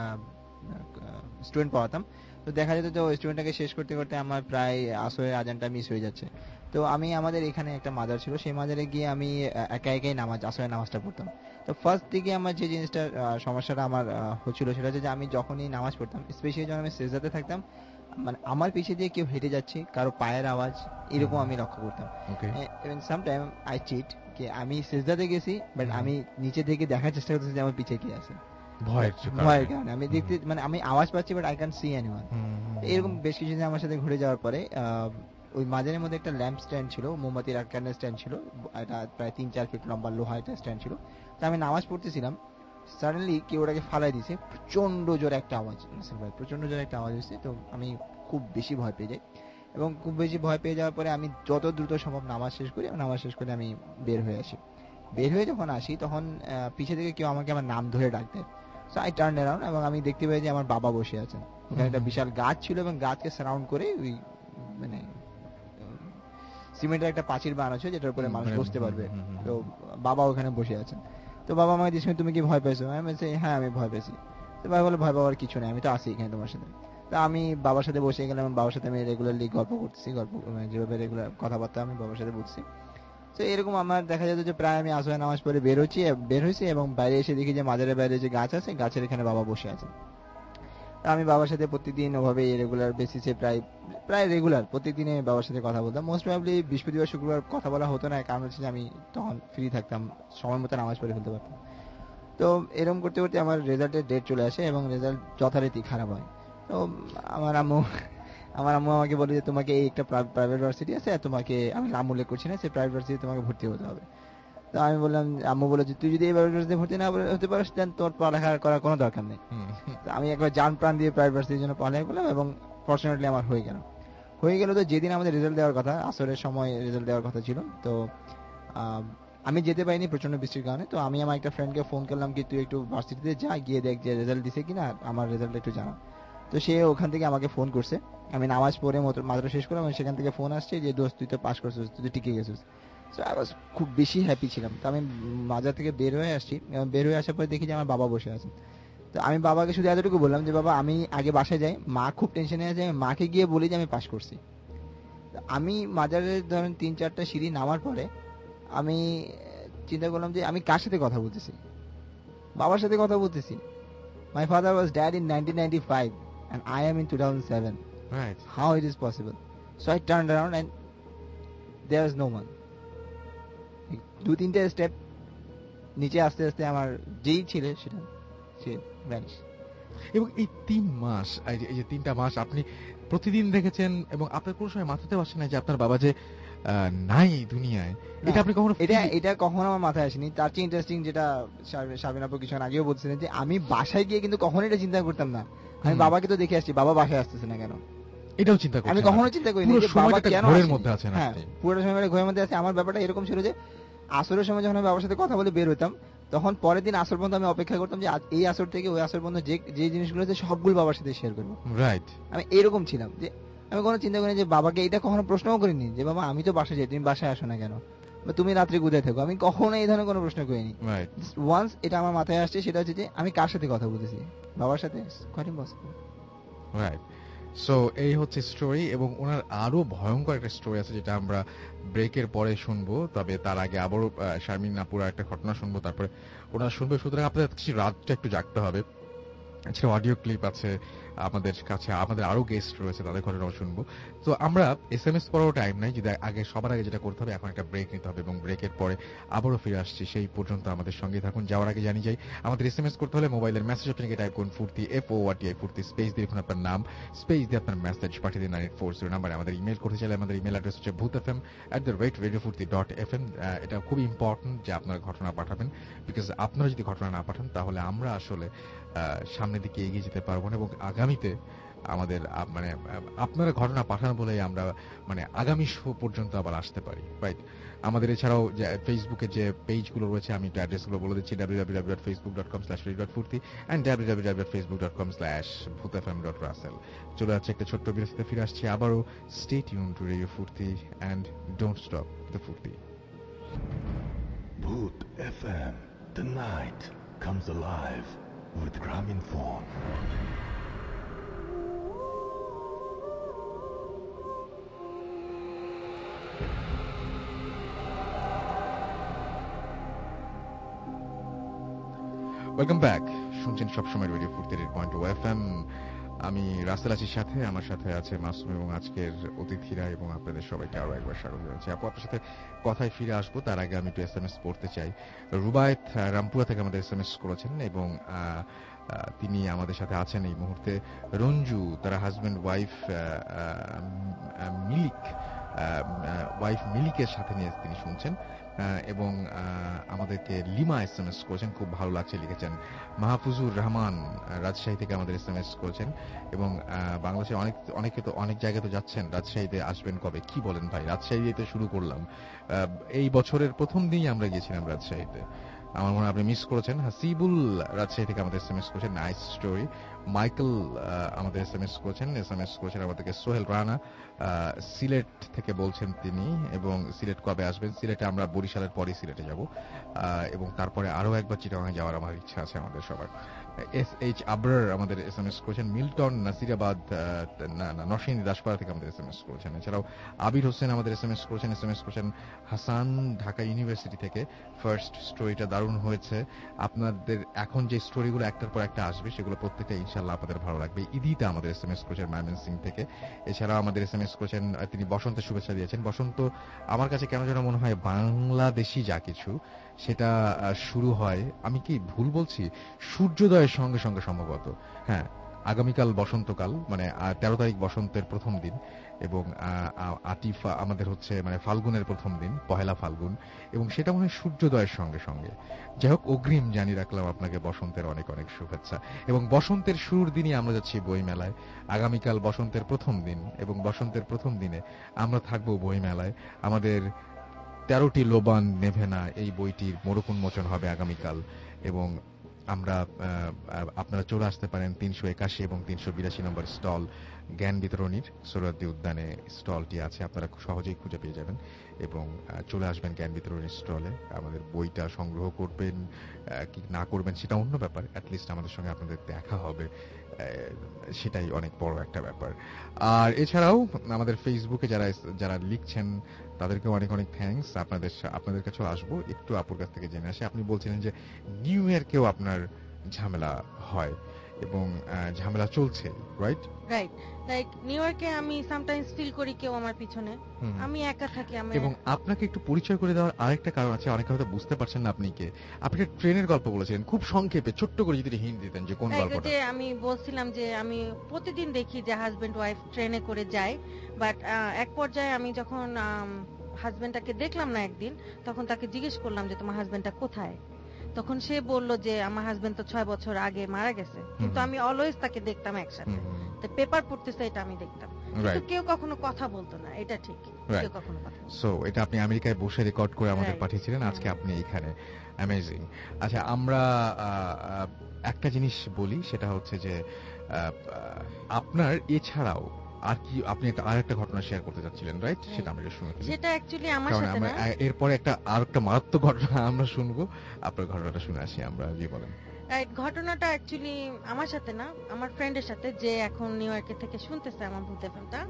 স্টুডেন্ট পড়াতাম। তো দেখা যেত যে স্টুডেন্টটাকে শেষ করতে করতে আমার প্রায় আসরের আজানটা মিস হয়ে যাচ্ছে। তো আমি আমাদের এখানে একটা মাজার ছিল, সেই মাজারে গিয়ে আমি একা একাই নামাজ আসরের নামাজটা পড়তাম। তো ফার্স্ট দিকে আমার যে জিনিসটা সমস্যাটা আমার হচ্ছিল সেটা হচ্ছে যে আমি যখনই নামাজ পড়তাম, স্পেশালি যখন আমি সেজদাতে থাকতাম, মানে আমার পিছে দিয়ে কেউ হেঁটে যাচ্ছে, কারো পায়ের আওয়াজ এরকম আমি লক্ষ্য করতাম। ইভেন সামটাইম আই চিট কি আমি সেজদাতে গেছি, বাট আমি নিচে থেকে দেখার চেষ্টা করতেছি যে আমার পিছে কে আছে, ভয়ের ভয়ের কারণে আমি দেখতে, মানে আমি আওয়াজ পাচ্ছি but I can see anyone. এরকম বেশ কিছুদিন আমার সাথে ঘুরে যাওয়ার পরে ওই মাঝারের মধ্যে একটা ল্যাম্প স্ট্যান্ড ছিল, মোমবাতির আকারের স্ট্যান্ড ছিল, এটা প্রায় তিন চার ফিট লম্বা লোহা একটা স্ট্যান্ড ছিল। তো আমি নামাজ পড়তেছিলাম, সাডেনলি কেউ ওটাকে ফালাই দিয়েছে, প্রচন্ড জোরে একটা আওয়াজ, প্রচন্ড জোরে একটা আওয়াজ হয়েছে। তো আমি খুব বেশি ভয় পেয়ে যাই, এবং খুব বেশি ভয় পেয়ে যাওয়ার পরে আমি যত দ্রুত সম্ভব নামাজ শেষ করি, নামাজ শেষ করে আমি বের হয়ে আসি। বের হয়ে যখন আসি তখন পিছে থেকে কেউ আমাকে আমার নাম ধরে ডাক দেয়। সো আই টার্ন অ্যারাউন্ড এবং আমি দেখতে পাই যে আমার বাবা বসে আছেন। ওখানে একটা বিশাল গাছ ছিল এবং গাছকে সারাউন্ড করে ওই মানে সিমেন্টের একটা পাঁচিল বানানো ছিল যেটার উপরে মানুষ বসতে পারবে। তো বাবা ওখানে বসে আছেন। তো বাবা আমাকে জিজ্ঞেস করে তুমি কি ভয় পেয়েছো? আমি বলছি হ্যাঁ আমি ভয় পেয়েছি। তো বাবা বলে ভয় পাওয়ার কিছু নেই, আমি তো আছি এখানে তোমার সাথে। তো আমি বাবার সাথে বসে গেলাম এবং বাবার সাথে আমি রেগুলারলি গল্প করতেছি, গল্প যেভাবে রেগুলার কথাবার্তা আমি বাবার সাথে বলছি। তো এরকম আমার দেখা যেত যে প্রায় আমি আসরে নামাজ পড়ে বের হচ্ছি বের হয়েছি এবং বাইরে এসে দেখি যে মাজারের বাইরে যে গাছ আছে, গাছের এখানে বাবা বসে আছেন। আমি বাবার সাথে প্রতিদিন ওভাবে রেগুলার বেসিসে প্রায় প্রায় রেগুলার প্রত্যেকদিনে বাবার সাথে কথা বলতাম। মোস্ট প্রবাবলি বৃহস্পতিবার শুক্রবার কথা বলা হতো না, কারণ হচ্ছে যে আমি তখন ফ্রি থাকতাম, সময় মতো নামাজ পড়ে ফেলতে পারতাম। তো এরকম করতে করতে আমার রেজাল্টের ডেট চলে আসে এবং রেজাল্ট যথারীতি খারাপ হয়। তো আমার আম্মু আমার আম্মু আমাকে বলে যে তোমাকে এই একটা প্রাইভেট ভার্সিটি আছে, তোমাকে আমি নাম উল্লেখ করছি না, সেই প্রাইভেট ভার্সিটি তোমাকে ভর্তি হতে হবে। তো আমি বললাম, আম্মু বলে যে তুই যদি এই প্রাইভেট ভার্সিটিতে ভর্তি না হতে পারিস দেন তোর পড়ালেখা করার কোনো দরকার নেই। তো আমি একবার জান প্রাণ দিয়ে প্রাইভেট ভার্সিটির জন্য পড়ালেখা করলাম এবং ফরচুনেটলি আমার হয়ে গেল হয়ে গেল তো যেদিন আমাদের রেজাল্ট দেওয়ার কথা, আসরের সময় রেজাল্ট দেওয়ার কথা ছিল, তো আমি যেতে পারিনি প্রচন্ড বৃষ্টির কারণে। তো আমি আমার একটা ফ্রেন্ডকে ফোন করলাম কি তুই একটু ভার্সিটিতে যা, গিয়ে দেখ যে রেজাল্ট দিছে কিনা, আমার রেজাল্ট একটু জানা। তো সে ওখান থেকে আমাকে ফোন করছে, আমি নামাজ পড়ে মাত্র শেষ করলাম, সেখান থেকে ফোন আসছে যে দোস্ত তুই তো পাস করছিস, তুই তো টিকে গেছিস। সো আই ওয়াজ খুব বেশি হ্যাপি ছিলাম। তো আমি মাজার থেকে বের হয়ে আসছি, বের হয়ে আসার পরে দেখি যে আমার বাবা বসে আছেন। তো আমি বাবাকে শুধু এতটুকু বললাম যে বাবা আমি আগে বাসায় যাই, মা খুব টেনশনে আছে, আমি মাকে গিয়ে বলি যে আমি পাস করছি। আমি মাজারের ধরেন তিন চারটা সিঁড়ি নামার পরে আমি চিন্তা করলাম যে আমি কার সাথে কথা বলতেছি, বাবার সাথে কথা বলতেছি। My father was dead in nineteen ninety-five and I am in two thousand seven. Right. How it is possible? So I turned around and there is no one. দু তিনটে স্টেপ নিচে আস্তে আস্তে আমার যেই ছিল সেটা সে ভ্যানিশ। এবং এই তিন মাস এই যে তিনটা মাস আপনি প্রতিদিন দেখেছেন এবং আপনার কোনো সময় মাথাতে আসে না যে আপনার বাবা যে নাই দুনিয়ায়, এটা আপনি কখনো এটা এটা কখনো আমার মাথায় আসেনি। তার চেয়ে ইন্টারেস্টিং যেটা শারমিন আপু কিছুক্ষণ আগেও বলছিলেন যে আমি বাসায় গিয়ে কিন্তু কখনো এটা চিন্তা করতাম না, আমি বাবাকে তো দেখে আসছি, বাবা বাসায় আসতেছে না কেন, এটাও চিন্তা করি আমি কখনো চিন্তা করিনি যে বাবা কেন ঘরের মধ্যে আছেন। হ্যাঁ, পুরো সময় ঘরের মধ্যে আছে। আমার ব্যাপারটা এরকম ছিল যে আসরের সময় যখন আমি বাবার সাথে কথা বলে বের হইতাম, তখন পরের দিন আসর পর্যন্ত আমি অপেক্ষা করতাম যে এই আসর থেকে ওই আসর পর্যন্ত যে যে জিনিসগুলো আছে সবগুলো বাবার সাথে শেয়ার করবো। রাইট, আমি এরকম ছিলাম যে আমি কোনো চিন্তা করিনি যে বাবাকে এটা কখনো প্রশ্নও করিনি যে বাবা আমি তো বাসায় যাই, তুমি বাসায় আসো না কেন, বা তুমি রাত্রে কোথায় থাকো, আমি কখনো এই ধরনের কোনো প্রশ্ন করিনি। ওয়ান্স এটা আমার মাথায় আসছে সেটা হচ্ছে যে আমি কার সাথে কথা বলতেছি, বাবার সাথে। রাইট, সো এই হচ্ছে স্টোরি। এবং ওনার আরো ভয়ঙ্কর একটা স্টোরি আছে যেটা আমরা ব্রেকের পরে শুনবো, তবে তার আগে আবারও শারমিন আপুর একটা ঘটনা শুনবো, তারপরে ওনার শুনবো। সুতরাং আপনাদের কিছু রাতটা একটু জাগতে হবে। এছাড়া অডিও ক্লিপ আছে আমাদের কাছে, আমাদের আরো গেস্ট রয়েছে, তাদের ঘটনাও শুনবো। তো আমরা এস এম এস পড়ারও টাইম নাই, যদি আগে সবার আগে যেটা করতে হবে এখন একটা ব্রেক নিতে হবে এবং ব্রেকের পরে আবারও ফিরে আসছি। সেই পর্যন্ত আমাদের সঙ্গে থাকুন। যাওয়ার আগে জানি যাই আমাদের এস এম এস করতে হলে মোবাইলের মেসেজ অপশনকে টাইপ করুন Foorti, F O R T I Foorti, space দিয়ে লিখুন আপনার নাম, স্পেস দিয়ে আপনার মেসেজ পাঠিয়ে দিন নাইন এইট ফোর জিরো নাম্বারে। আমাদের ইমেল করতে চাইলে আমাদের ইমেল অ্যাড্রেস হচ্ছে Bhoot F M at the rate radio Foorti dot F M. এটা খুবই ইম্পর্টেন্ট যে আপনার ঘটনা পাঠাবেন, বিকজ আপনারা যদি ঘটনা না পাঠান তাহলে আমরা আসলে সামনের দিকে এগিয়ে যেতে পারবো না এবং আগামীতে আমাদের মানে আপনারা ঘটনা পাঠান বলে আমরা মানে আগামী শো পর্যন্ত আবার আসতে পারি। রাইট, আমাদের এছাড়াও যে ফেসবুকে যে পেজগুলো রয়েছে আমি একটু অ্যাড্রেসগুলো বলে দিচ্ছি, W W W dot Facebook dot com slash radio dot Foorti and W W W dot Facebook dot com slash Bhoot F M dot Rasel. চলে যাচ্ছে একটা ছোট্ট বিরতিতে, ফিরে আসছি আবারও। Stay tune to radio Foorti and don't stop the Foorti. Bhoot F M, the night comes alive with Graminphone. Welcome back, শুনছেন সবসময় রেডিও ফুর্তির পয়েন্ট ও এফ এম। আমি রাসেল আছির সাথে, আমার সাথে আছে মাসুম এবং আজকের অতিথিরা, এবং আপনাদের সবাইকে আরো একবার স্বাগত জানাচ্ছি। আপু আপনার সাথে কথায় ফিরে আসবো, তার আগে আমি একটু এস এম এস পড়তে চাই। রুবায়েত রামপুরা থেকে আমাদের এস এম এস করেছেন এবং তিনি আমাদের সাথে আছেন এই মুহূর্তে। রঞ্জু, তারা হাজব্যান্ড ওয়াইফ মিলিক ওয়াইফ মিলিকের সাথে নিয়ে তিনি শুনছেন এবং আমাদেরকে লিমা এস এম এস করেছেন, খুব ভালো লাগছে লিখেছেন। মাহফুজুর রহমান রাজশাহী থেকে আমাদের এস এম এস করেছেন এবং বাংলাদেশে অনেক অনেকে তো অনেক জায়গায় তো যাচ্ছেন, রাজশাহীতে আসবেন কবে? কি বলেন ভাই, রাজশাহীতে শুরু করলাম এই বছরের প্রথম দিনই আমরা গিয়েছিলাম রাজশাহীতে, আমার মনে হয় আপনি মিস করেছেন। হাসিবুল রাজশাহী থেকে আমাদের এস এম এস করেছেন, নাইস স্টোরি। মাইকেল আমাদের এস এম এস করেছেন, এস এম এস করেছেন আমাদেরকে সোহেল রানা সিলেট থেকে বলছেন তিনি, এবং সিলেট কবে আসবেন? সিলেটে আমরা বরিশালের পরে সিলেটে যাব এবং তারপরে আরো একবার চিটাগাং যাওয়ার আমার ইচ্ছা আছে আমাদের সবার। এস এইচ আবরার আমাদের এস এম এস করেছেন, মিল্টন নাসিরাবাদ নরসিংদী দাসপাড়া থেকে আমাদের এস এম এস করেছেন। এছাড়াও আবির হোসেন আমাদের এস এম এস করেছেন, এস এম এস করেছেন হাসান ঢাকা ইউনিভার্সিটি থেকে। ফার্স্ট স্টোরিটা দারুণ হয়েছে, আপনাদের এখন যে স্টোরিগুলো একটার পর একটা আসবে সেগুলো প্রত্যেকটা ইনশাল্লাহ আপনাদের ভালো লাগবে। ইদিতা আমাদের এস এম এস করেছেন ময়মনসিং থেকে। এছাড়াও আমাদের এস এম এস করেছেন, তিনি বসন্তের শুভেচ্ছা দিয়েছেন। বসন্ত আমার কাছে কেন যেন মনে হয় বাংলাদেশি যা কিছু সেটা শুরু হয়, আমি কি ভুল বলছি, সূর্যোদয়ের সঙ্গে সঙ্গে সম্ভবত। হ্যাঁ, আগামীকাল বসন্তকাল, মানে তেরো তারিখ বসন্তের প্রথম দিন এবং আতিফা আমাদের হচ্ছে মানে ফাল্গুনের প্রথম দিন, পহেলা ফাল্গুন, এবং সেটা মনে হয় সূর্যোদয়ের সঙ্গে সঙ্গে। যাই হোক, অগ্রিম জানিয়ে রাখলাম আপনাকে বসন্তের অনেক অনেক শুভেচ্ছা। এবং বসন্তের শুরুর দিনই আমরা যাচ্ছি বই মেলায়, আগামীকাল বসন্তের প্রথম দিন, এবং বসন্তের প্রথম দিনে আমরা থাকবো বই মেলায়। আমাদের তেরোটি লোবান নেভে না এই বইটির মোড়ক উন্মোচন হবে আগামীকাল, এবং আমরা আপনারা চলে আসতে পারেন তিনশো একাশি এবং তিনশো বিরাশি নম্বর স্টল জ্ঞান বিতরণীর সোহরাওয়ার্দী উদ্যানে স্টলটি আছে, আপনারা সহজেই খুঁজে পেয়ে যাবেন। এবং চলে আসবেন জ্ঞান বিতরণ স্টলে। আমাদের বইটা সংগ্রহ করবেন কি না করবেন সেটা অন্য ব্যাপার, অ্যাটলিস্ট আমাদের সঙ্গে আপনাদের দেখা হবে, সেটাই অনেক বড় একটা ব্যাপার। আর এছাড়াও আমাদের ফেসবুকে যারা যারা লিখছেন তাদেরকে অনেক অনেক থ্যাঙ্কস। আপনাদের আপনাদের কাছেও আসবো, একটু আপুর কাছ থেকে জেনে আসি। আপনি বলছিলেন যে নিউ ইয়ারকেও আপনার ঝামেলা হয় এবং ঝামেলা চলছে, রাইট? রাইট, লাইক নিউ ইয়র্কে আমি সামটাইমস ফিল করি কেউ আমার পিছনে, আমি একা থাকি। আমি এবং আপনাকে একটু পরিচয় করে দেওয়ার আরেকটা কারণ আছে, অনেকে হয়তো বুঝতে পারছেন না আপনি কে। আপনি ট্রেনের গল্প বলেছিলেন, খুব সংক্ষেপে ছোট্ট করে যদি হিন্ট দিতেন যে কোন গল্পটা। যে আমি বলছিলাম যে আমি প্রতিদিন দেখি যে হাজবেন্ড ওয়াইফ ট্রেনে করে যায়, বাট এক পর্যায়ে আমি যখন হাজবেন্ডটাকে দেখলাম না একদিন, তখন তাকে জিজ্ঞেস করলাম যে তোমার হাজবেন্ডটা কোথায়। তখন সে বলল যে আমার হাজবেন্ড তো ছয় বছর আগে মারা গেছে, কিন্তু আমি অলওয়েজ তাকে দেখতাম একসাথে, তো পেপার পড়তেছে এটা আমি দেখতাম, কিন্তু কেউ কখনো কথা বলতো না, এটা ঠিক, কেউ কখনো কথা। সো এটা আপনি আমেরিকায় বসে রেকর্ড করে আমাদের পাঠিয়েছিলেন, আজকে আপনি এখানে। অ্যামেজিং। আচ্ছা, আমরা একটা জিনিস বলি, সেটা হচ্ছে যে আপনার এছাড়াও আর কি আপনি একটা আরেকটা ঘটনা শেয়ার করতে যাচ্ছিলেন, রাইট? সেটা আমরা শুনতে, সেটা অ্যাকচুয়ালি আমার সাথে না, এরপরে একটা আরেকটা মারাত্মক ঘটনা আমরা শুনবো। আপনার ঘটনাটা শুনে আসি আমরা, জি বলেন। রাইট, ঘটনাটা অ্যাকচুয়ালি আমার সাথে না, আমার ফ্রেন্ডের সাথে, যে এখন নিউ ইয়র্কে থেকে শুনতেছে আমার ভূত এফএমটা।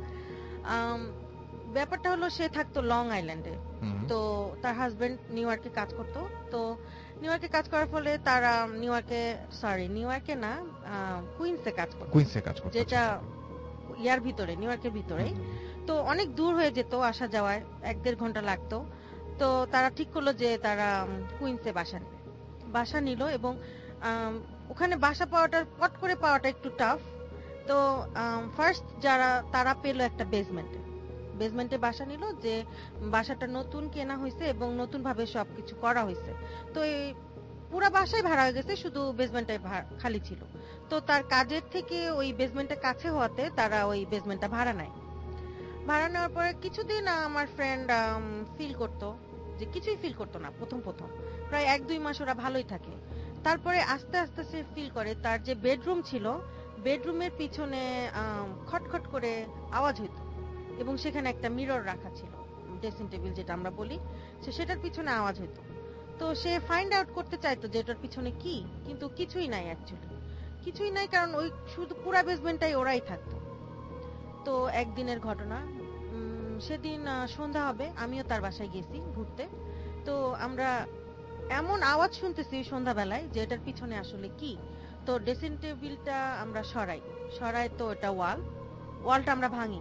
ব্যাপারটা হলো সে থাকতো লং আইল্যান্ডে, তো তার হাজবেন্ড নিউ ইয়র্কে কাজ করতো। তো নিউ ইয়র্কে কাজ করার ফলে তারা নিউ ইয়র্কে সরি নিউ ইয়র্কে না কুইন্সে কাজ করতো, কুইন্সে কাজ করতো, যেটা ইয়ার ভিতরে, নিউ ইয়র্কের ভিতরে। তো অনেক দূর হয়ে যেত আসা যাওয়ায়, এক দেড় ঘন্টা লাগতো। তো তারা ঠিক করলো যে তারা কুইন্সে বাসা নেবে, বাসা নিল। এবং ওখানে বাসা পাওয়াটা, পট করে পাওয়াটা একটু টাফ। তো ফার্স্ট যারা তারা পেলো একটা বেসমেন্টে, বেসমেন্টে বাসা নিল, যে বাসাটা নতুন কেনা হয়েছে এবং নতুন ভাবে সবকিছু করা হয়েছে। তো এই পুরা বাসায় ভাড়া হয়ে গেছে, শুধু বেসমেন্টটাই খালি ছিল। তো তার কাজের থেকে ওই বেসমেন্টটা কাছে হওয়াতে তারা ওই বেসমেন্টটা ভাড়া নেয়। ভাড়া নেওয়ার পরে কিছুদিন আমার ফ্রেন্ড ফিল করতো যে কিছুই ফিল করতো না, প্রথম প্রথম প্রায় এক দুই মাস ওরা ভালোই থাকে। তারপরে আস্তে আস্তে সে ফিল করে তার যে বেডরুম ছিল, বেডরুমের পিছনে খটখট করে আওয়াজ হইতো, এবং সেখানে একটা মিরর রাখা ছিল, ড্রেসিং টেবিল যেটা আমরা বলি, সেটার পিছনে আওয়াজ হইতো। তো সে ফাইন্ড আউট করতে চাইতো যে এটার পিছনে কি, কিন্তু কিছুই নাই, অ্যাকচুয়ালি কিছুই নাই, কারণ ওই শুধু পুরা বেসমেন্টটাই ওরাই থাকতো। তো একদিনের ঘটনা, সেদিন সন্ধ্যা হবে, আমিও তার বাসায় গেছি ঘুরতে। তো আমরা এমন আওয়াজ শুনতেছি সন্ধ্যাবেলায় যে এটার পিছনে আসলে কি। তো ড্রেসিং টেবিলটা আমরা সরাই সরাই তো এটা ওয়াল, ওয়ালটা আমরা ভাঙি।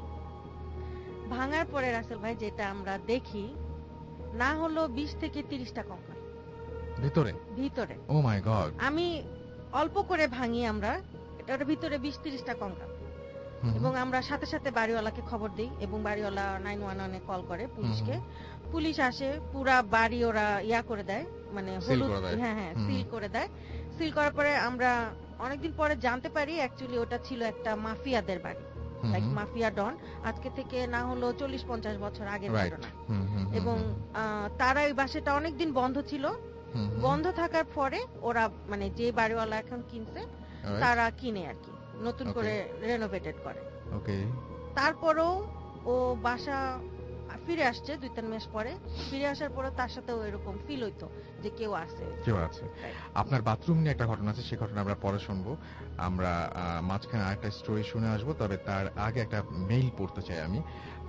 ভাঙার পরে রাসেল ভাই যেটা আমরা দেখি, না হলো বিশ থেকে তিরিশটা কঙ্কাল ভিতরে ভিতরে ও মাই গড। আমি অল্প করে ভাঙি, আমরা এটার ভিতরে বিশ তিরিশটা কঙ্কাল। এবং আমরা সাথে সাথে বাড়িওয়ালাকে খবর দিই, এবং বাড়িওয়ালা নাইন ওয়ান ওয়ানে কল করে পুলিশকে। পুলিশ আসে, পুরা বাড়ি ওরা ইয়া করে দেয়, মানে হলুদ, হ্যাঁ হ্যাঁ সিল করে দেয়। সিল করার পরে আমরা অনেকদিন পরে জানতে পারি অ্যাকচুয়ালি ওটা ছিল একটা মাফিয়াদের বাড়ি, লাইক মাফিয়া ডন, আজকে থেকে না হলো চল্লিশ পঞ্চাশ বছর আগের ঘটনা। এবং তারা এই বাসাটা অনেকদিন বন্ধ ছিল, বন্ধ থাকার পরে ওরা মানে যে বাড়িওয়ালা এখন কিনছে তারা কিনে আর কি নতুন করে রেনোভেটেড করে। তারপরও ও বাসা ফিরে আসছে দুই তিন মাস পরে, ফিরে আসার পরে তার সাথেও এরকম ফিল হইতো যে কেউ আছে কেউ আছে। আপনার বাথরুম নিয়ে একটা ঘটনা আছে, সেই ঘটনা আমরা পরে শুনবো। আমরা মাঝখানে আরেকটা স্টোরি শুনে আসবো, তবে তার আগে একটা মেইল পড়তে চাই আমি।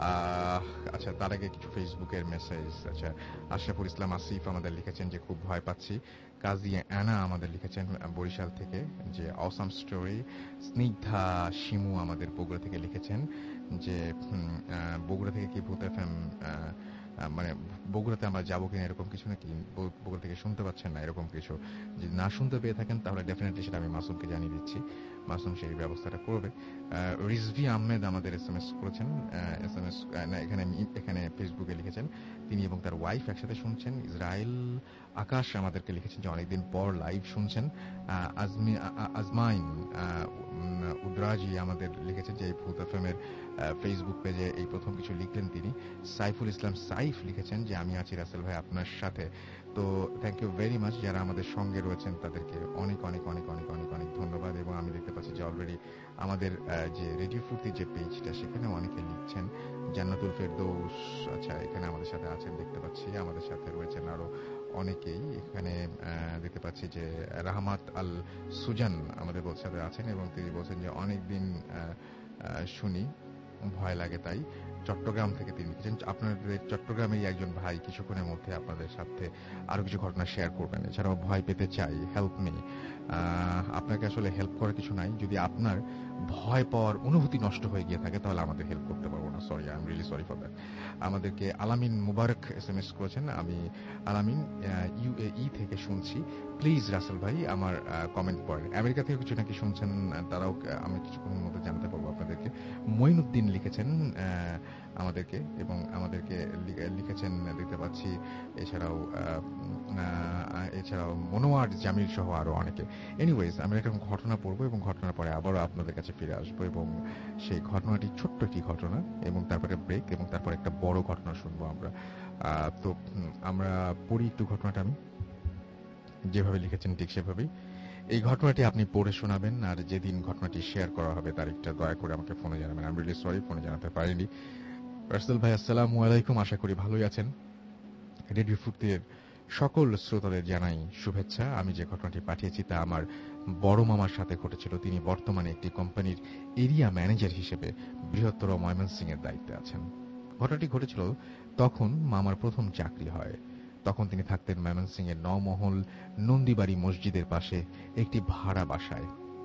আচ্ছা, তার আগে কিছু ফেসবুকের মেসেজ। আচ্ছা, আশরাফুল ইসলাম আসিফ আমাদের লিখেছেন যে খুব ভয় পাচ্ছি। কাজী অ্যানা আমাদের লিখেছেন বরিশাল থেকে যে অসাম স্টোরি। স্নিগ্ধা শিমু আমাদের বগুড়া থেকে লিখেছেন যে বগুড়া থেকে কি ভূত এফএম, মানে বগুড়াতে আমরা যাবো কিনা এরকম কিছু নাকি, বগুড়া থেকে শুনতে পাচ্ছেন না এরকম কিছু। যদি না শুনতে পেয়ে থাকেন তাহলে ডেফিনেটলি সেটা আমি মাসুমকে জানিয়ে দিচ্ছি, মাসুম সেই ব্যবস্থাটা করবে। রিজভি আহমেদ আমাদের এস এম এস করেছেন, এস এম এস এখানে এখানে ফেসবুকে লিখেছেন তিনি এবং তার ওয়াইফ একসাথে শুনছেন। ইসরায়েল আকাশ আমাদেরকে লিখেছেন যে অনেকদিন পর লাইভ শুনছেন। আজমি আজমাইন উদ্রাজি আমাদের লিখেছেন যে এই ভূত এফএমের ফেসবুক পেজে এই প্রথম কিছু লিখলেন তিনি। সাইফুল ইসলাম সাইফ লিখেছেন যে আমি আছি রাসেল ভাই আপনার সাথে। তো থ্যাংক ইউ ভেরি মাচ, যারা আমাদের সঙ্গে রয়েছেন তাদেরকে অনেক অনেক অনেক অনেক অনেক অনেক ধন্যবাদ। এবং আমি দেখতে পাচ্ছি যে অলরেডি আমাদের যে রেডিও ফুর্তি যে পেজটা সেখানে অনেকে লিখছেন, জান্নাতুল ফেরদৌস, আচ্ছা এখানে আমাদের সাথে আছেন দেখতে পাচ্ছি। আমাদের সাথে রয়েছেন আরো অনেকেই। এখানে দেখতে পাচ্ছি যে রাহমাত আল সুজান আমাদের সাথে আছেন এবং তিনি বলছেন যে অনেকদিন শুনি, ভয় লাগে তাই। চট্টগ্রাম থেকে তিনি লিখেছেন, আপনাদের চট্টগ্রামেই একজন ভাই কিছুক্ষণের মধ্যে আপনাদের সাথে আরো কিছু ঘটনা শেয়ার করবেন। এছাড়াও ভয় পেতে চাই, হেল্প মি। আপনাকে আসলে হেল্প করার কিছু নাই। যদি আপনার ভয় পাওয়ার অনুভূতি নষ্ট হয়ে গিয়ে থাকে তাহলে আমাদের হেল্প করতে পারবো না। Sorry, I am really sorry for that. আমাদেরকে আলামিন মুবারক এস এম এস করেছেন, আমি আলামিন ইউএই থেকে শুনছি, প্লিজ রাসেল ভাই আমার কমেন্ট পড়েন। আমেরিকা থেকে কিছু নাকি শুনছেন, তারাও আমি কিছুক্ষণের মধ্যে জানতে পারবো আপনাদেরকে। মঈনুদ্দিন লিখেছেন আমাদেরকে এবং আমাদেরকে লিখেছেন দেখতে পাচ্ছি। এছাড়াও এছাড়াও মনোয়ার জামিল সহ আরো অনেকে। এনিওয়েজ, আমরা একটা ঘটনা পড়বো এবং ঘটনার পরে আবারও আপনাদের কাছে ফিরে আসবো এবং সেই ঘটনাটি ছোট্ট একটি ঘটনা এবং তারপরে ব্রেক এবং তারপরে একটা বড় ঘটনা শুনবো আমরা। তো আমরা পড়ি একটু ঘটনাটা। আমি যেভাবে লিখেছেন ঠিক সেভাবেই এই ঘটনাটি আপনি পড়ে শোনাবেন, আর যেদিন ঘটনাটি শেয়ার করা হবে তারিখটা দয়া করে আমাকে ফোনে জানাবেন। আমি রিয়েলি সরি ফোনে জানাতে পারিনি। রাসেল ভাই আসসালামু আলাইকুম, আশা করি ভালোই আছেন। রেডিও ফুর্তির সকল শ্রোতাদের জানাই শুভেচ্ছা। আমি যে ঘটনাটি পাঠিয়েছি তা আমার বড় মামার সাথে ঘটেছিল। তিনি বর্তমানে একটি কোম্পানির এরিয়া ম্যানেজার হিসেবে বৃহত্তর ময়মনসিং এর দায়িত্বে আছেন। ঘটনাটি ঘটেছিল তখন মামার প্রথম চাকরি হয়। তখন তিনি থাকতেন ময়মনসিং এর নমহল নন্দীবাড়ি মসজিদের পাশে একটি ভাড়া বাসায়।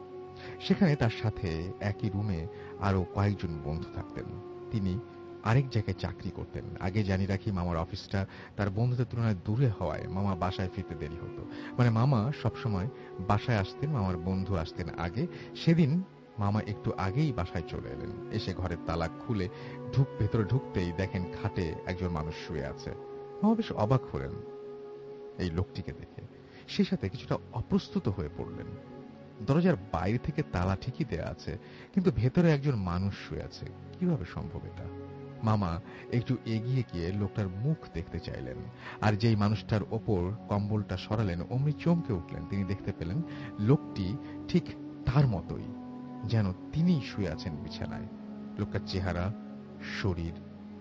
সেখানে তার সাথে একই রুমে আরো কয়েকজন বন্ধু থাকতেন। তিনি আরেক জায়গায় চাকরি করতেন। আগে জানি রাখি, মামার অফিসটা তার বন্ধুদের তুলনায় দূরে হওয়ায় মামা বাসায় ফিরতে দেরি হতো। মানে মামা সবসময় বাসায় আসতেন, মামার বন্ধু আসতেন আগে। সেদিন মামা একটু আগেই বাসায় চলে এলেন। এসে ঘরের তালা খুলে ঢুক ভেতরে ঢুকতেই দেখেন খাটে একজন মানুষ শুয়ে আছে। মামা বেশ অবাক হলেন এই লোকটিকে দেখে, সেই সাথে কিছুটা অপ্রস্তুত হয়ে পড়লেন। দরজার বাইরে থেকে তালা ঠিকই দেয়া আছে, কিন্তু ভেতরে একজন মানুষ শুয়ে আছে। কিভাবে সম্ভব এটা? মামা একটু এগিয়ে গিয়ে লোকটার মুখ দেখতে চাইলেন, আর যেই মানুষটার ওপর কম্বলটা সরালেন অমনি চমকে উঠলেন। তিনি দেখতে পেলেন লোকটি ঠিক তার মতোই, যেন তিনি শুয়ে আছেন বিছানায়। লোকটার চেহারা, শরীর,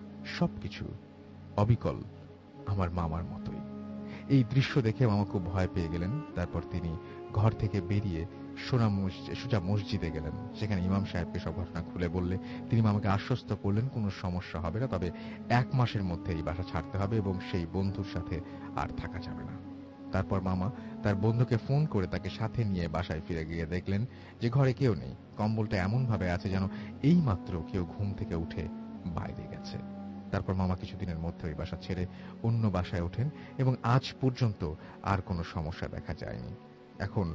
সবকিছু অবিকল আমার মামার মতোই। এই দৃশ্য দেখে মামা খুব ভয় পেয়ে গেলেন। তারপর তিনি ঘর থেকে বেরিয়ে সোনা সোজা মসজিদে গেলেন। সেখানে ইমাম সাহেবকে সব ঘটনা খুলে বললে তিনি মামাকে আশ্বস্ত করলেন কোনো সমস্যা হবে না, তবে এক মাসের মধ্যে এই বাসা ছাড়তে হবে এবং সেই বন্ধুর সাথে আর থাকা যাবে না। তারপর মামা তার বন্ধুকে ফোন করে তাকে সাথে নিয়ে বাসায় ফিরে গিয়ে দেখলেন যে ঘরে কেউ নেই। কম্বলটা এমন ভাবে আছে যেন এই মাত্র কেউ ঘুম থেকে উঠে বাইরে গেছে। তারপর মামা কিছুদিনের মধ্যে ওই বাসা ছেড়ে অন্য বাসায় ওঠেন এবং আজ পর্যন্ত আর কোনো সমস্যা দেখা যায়নি। এখন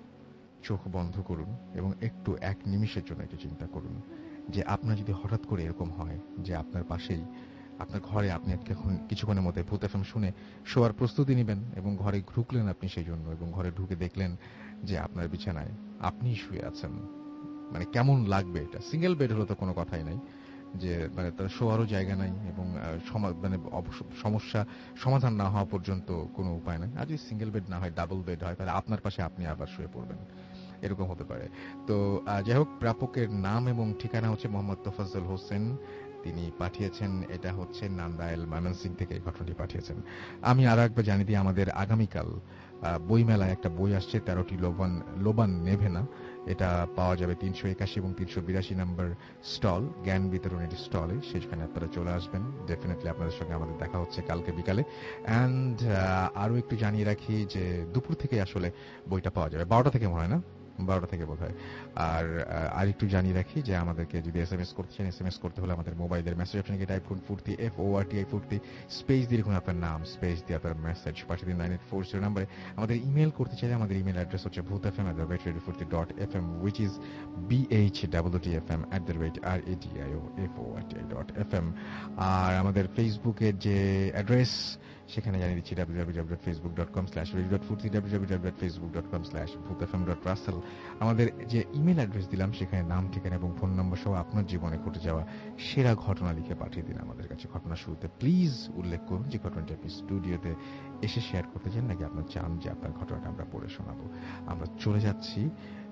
চোখ বন্ধ করুন এবং একটু এক নিমিষের জন্য একটু চিন্তা করুন যে আপনার যদি হঠাৎ করে এরকম হয় যে আপনার পাশেই আপনার ঘরে আপনি এখন কিছুক্ষণের মধ্যে ভূত এফএম শুনে শোয়ার প্রস্তুতি নেবেন এবং ঘরে ঢুকলেন আপনি সেই জন্য, এবং ঘরে ঢুকে দেখলেন যে আপনার বিছানায় আপনিই শুয়ে আছেন। মানে কেমন লাগবে এটা? সিঙ্গেল বেড হলে তো কোনো কথাই নাই, যে মানে তার শোয়ারও জায়গা নাই এবং মানে সমস্যা সমাধান না হওয়া পর্যন্ত কোনো উপায় নাই। আর যদি সিঙ্গেল বেড না হয়, ডাবল বেড হয়, তাহলে আপনার পাশে আপনি আবার শুয়ে পড়বেন, এরকম হতে পারে। তো যাই হোক, প্রাপকের নাম এবং ঠিকানা হচ্ছে মোহাম্মদ তোফাজ্জল হোসেন। তিনি পাঠিয়েছেন, এটা হচ্ছে নান্দাইল ময়মনসিং থেকে ঘটনাটি পাঠিয়েছেন। আমি আরো একবার জানিয়ে দিই, আমাদের আগামীকাল বইমেলায় একটা বই আসছে, তেরোটি লোবান লোবান নেভে না। এটা পাওয়া যাবে তিনশো একাশি এবং তিনশো বিরাশি নম্বর স্টল, জ্ঞান বিতরণের স্টলে। সেখানে আপনারা চলে আসবেন। ডেফিনেটলি আপনাদের সঙ্গে আমাদের দেখা হচ্ছে কালকে বিকালে। অ্যান্ড আরো একটু জানিয়ে রাখি যে দুপুর থেকে আসলে বইটা পাওয়া যাবে, বারোটা থেকে মনে হয় না, বারোটা থেকে বোধ হয়। আর আর একটু জানিয়ে রাখি যে আমাদেরকে যদি এস এম এস করতে চান, এস এম এস করতে হলে আমাদের মোবাইলের মেসেজ অপশনে গিয়ে টাইপ করুন Foorti, F O R T I Foorti, space দিয়ে লিখুন আপনার নাম, স্পেস দিয়ে আপনার মেসেজ পাঠিয়ে দিন নাইন এইট ফোর জিরো নাম্বারে। আমাদের ইমেল করতে চাইলে আমাদের ইমেল অ্যাড্রেস হচ্ছে Bhoot F M at the rate radio Foorti dot F M, which is B H W T F M at the rate R A D I O F O R T I dot F M. আর আমাদের ফেসবুকের যে address সেখানে জানিয়ে দিচ্ছি W W W dot Facebook dot com slash radio dot Foorti, W W W dot Facebook dot com slash Bhoot F M dot Rasel. আমাদের যে email address দিলাম সেখানে নাম, ঠিকানা এবং ফোন নম্বর সহ আপনার জীবনে ঘটে যাওয়া সেরা ঘটনা লিখে পাঠিয়ে দিন আমাদের কাছে। ঘটনা শুরুতে প্লিজ উল্লেখ করুন যে ঘটনাটি আপনি স্টুডিওতে এসে শেয়ার করতে চান, নাকি আপনার চান যে আপনার ঘটনাটা আমরা পড়ে শোনাবো। আমরা চলে যাচ্ছি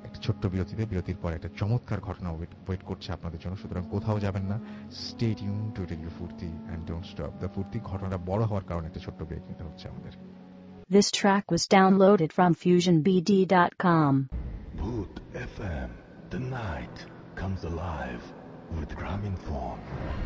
একটা ছোট্ট বিরতিতে, বিরতির পর একটা চমৎকার ঘটনা ওয়েট করছে আপনাদের জন্য। সুতরাং কোথাও যাবেন না, stay tune to radio Foorti and don't stop the Foorti. ঘটনাটা বড় হওয়ার কারণে একটা ছোট্ট ব্রেক নিতে হচ্ছে আমাদের। This track was downloaded from fusion b d dot com. Bhoot F M. The night comes alive with Graminphone.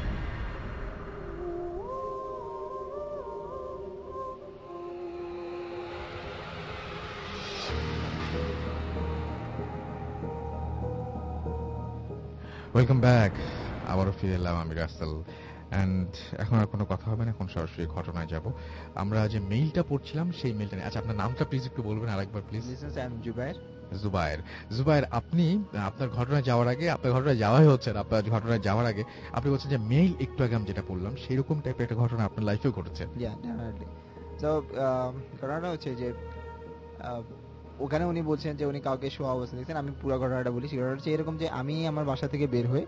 Welcome back. আবারও ফিরে এলাম আমি রাসেল। অ্যান্ড এখন আর কোনো কথা হবে না, এখন সরাসরি ঘটনায় যাব। আমরা যে মেইলটা পড়ছিলাম সেই মেইলটা নিয়ে, আচ্ছা আপনার নামটা প্লিজ একটু বলবেন আরেকবার প্লিজ। জুবায়ের। জুবায়ের জুবায়ের আপনি আপনার ঘটনায় যাওয়ার আগে, আপনার ঘটনায় যাওয়াই হচ্ছে না, আপনার ঘটনায় যাওয়ার আগে আপনি বলছেন যে মেইল একটু আগে আমি যেটা পড়লাম সেরকম টাইপের একটা ঘটনা আপনার লাইফেও ঘটেছে। তো ঘটনাটা হচ্ছে যে ওখানে উনি বলছেন যে উনি কাউকে শোয়া অবস্থা দেখছেন। আমি পুরো ঘটনাটা বলি। সেটা হচ্ছে এরকম যে আমি আমার বাসা থেকে বের হয়ে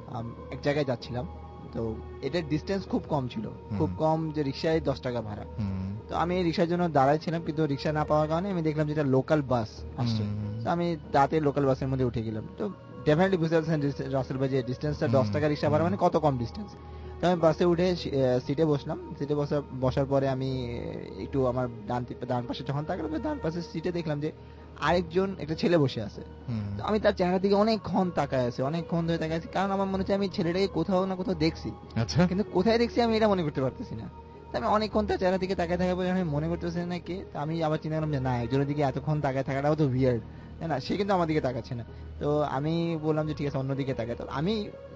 এক জায়গায় যাচ্ছিলাম। তো এটার ডিস্টেন্স খুব কম ছিল, খুব কম, যে রিক্সায় দশ টাকা ভাড়া। তো আমি রিক্সার জন্য দাঁড়াইছিলাম, কিন্তু রিক্সা না পাওয়ার কারণে আমি দেখলাম যেটা লোকাল বাস আসছে। তো আমি তাতে লোকাল বাসের মধ্যে উঠে গেলাম। তো ডেফিনেটলি বুঝতে পারছেন রাসেল ভাই যে ডিস্টেন্সটা দশ টাকা রিক্সা ভাড়া মানে কত কম ডিস্টেন্স। তো আমি বাসে উঠে সিটে বসলাম। সিটে বসা বসার পরে আমি একটু আমার ডান ডান পাশে যখন তাকালাম, ডান পাশের সিটে দেখলাম যে আরেকজন একটা ছেলে বসে আছে। তো আমি তার চেহারা দিকে অনেকক্ষণ তাকায় আছি, অনেকক্ষণ ধরে তাকায় আছি, কারণ আমার মনে হচ্ছে আমি ছেলেটাকে কোথাও না কোথাও দেখছি, কিন্তু কোথায় দেখছি আমি এটা মনে করতে পারতেছি না। আমি অনেকক্ষণ তার চেহারা দিকে তাকায় থাকা বলে আমি মনে করতেছি না কে। আমি আবার চিন্তা করলাম যে না, একজনের দিকে এতক্ষণ তাকায় থাকাটাও তো উইয়ার্ড, তাই না? সে কিন্তু আমার দিকে তাকাচ্ছে না। তো আমি বললাম যে ঠিক আছে, অন্যদিকে তাকায়। তো আমি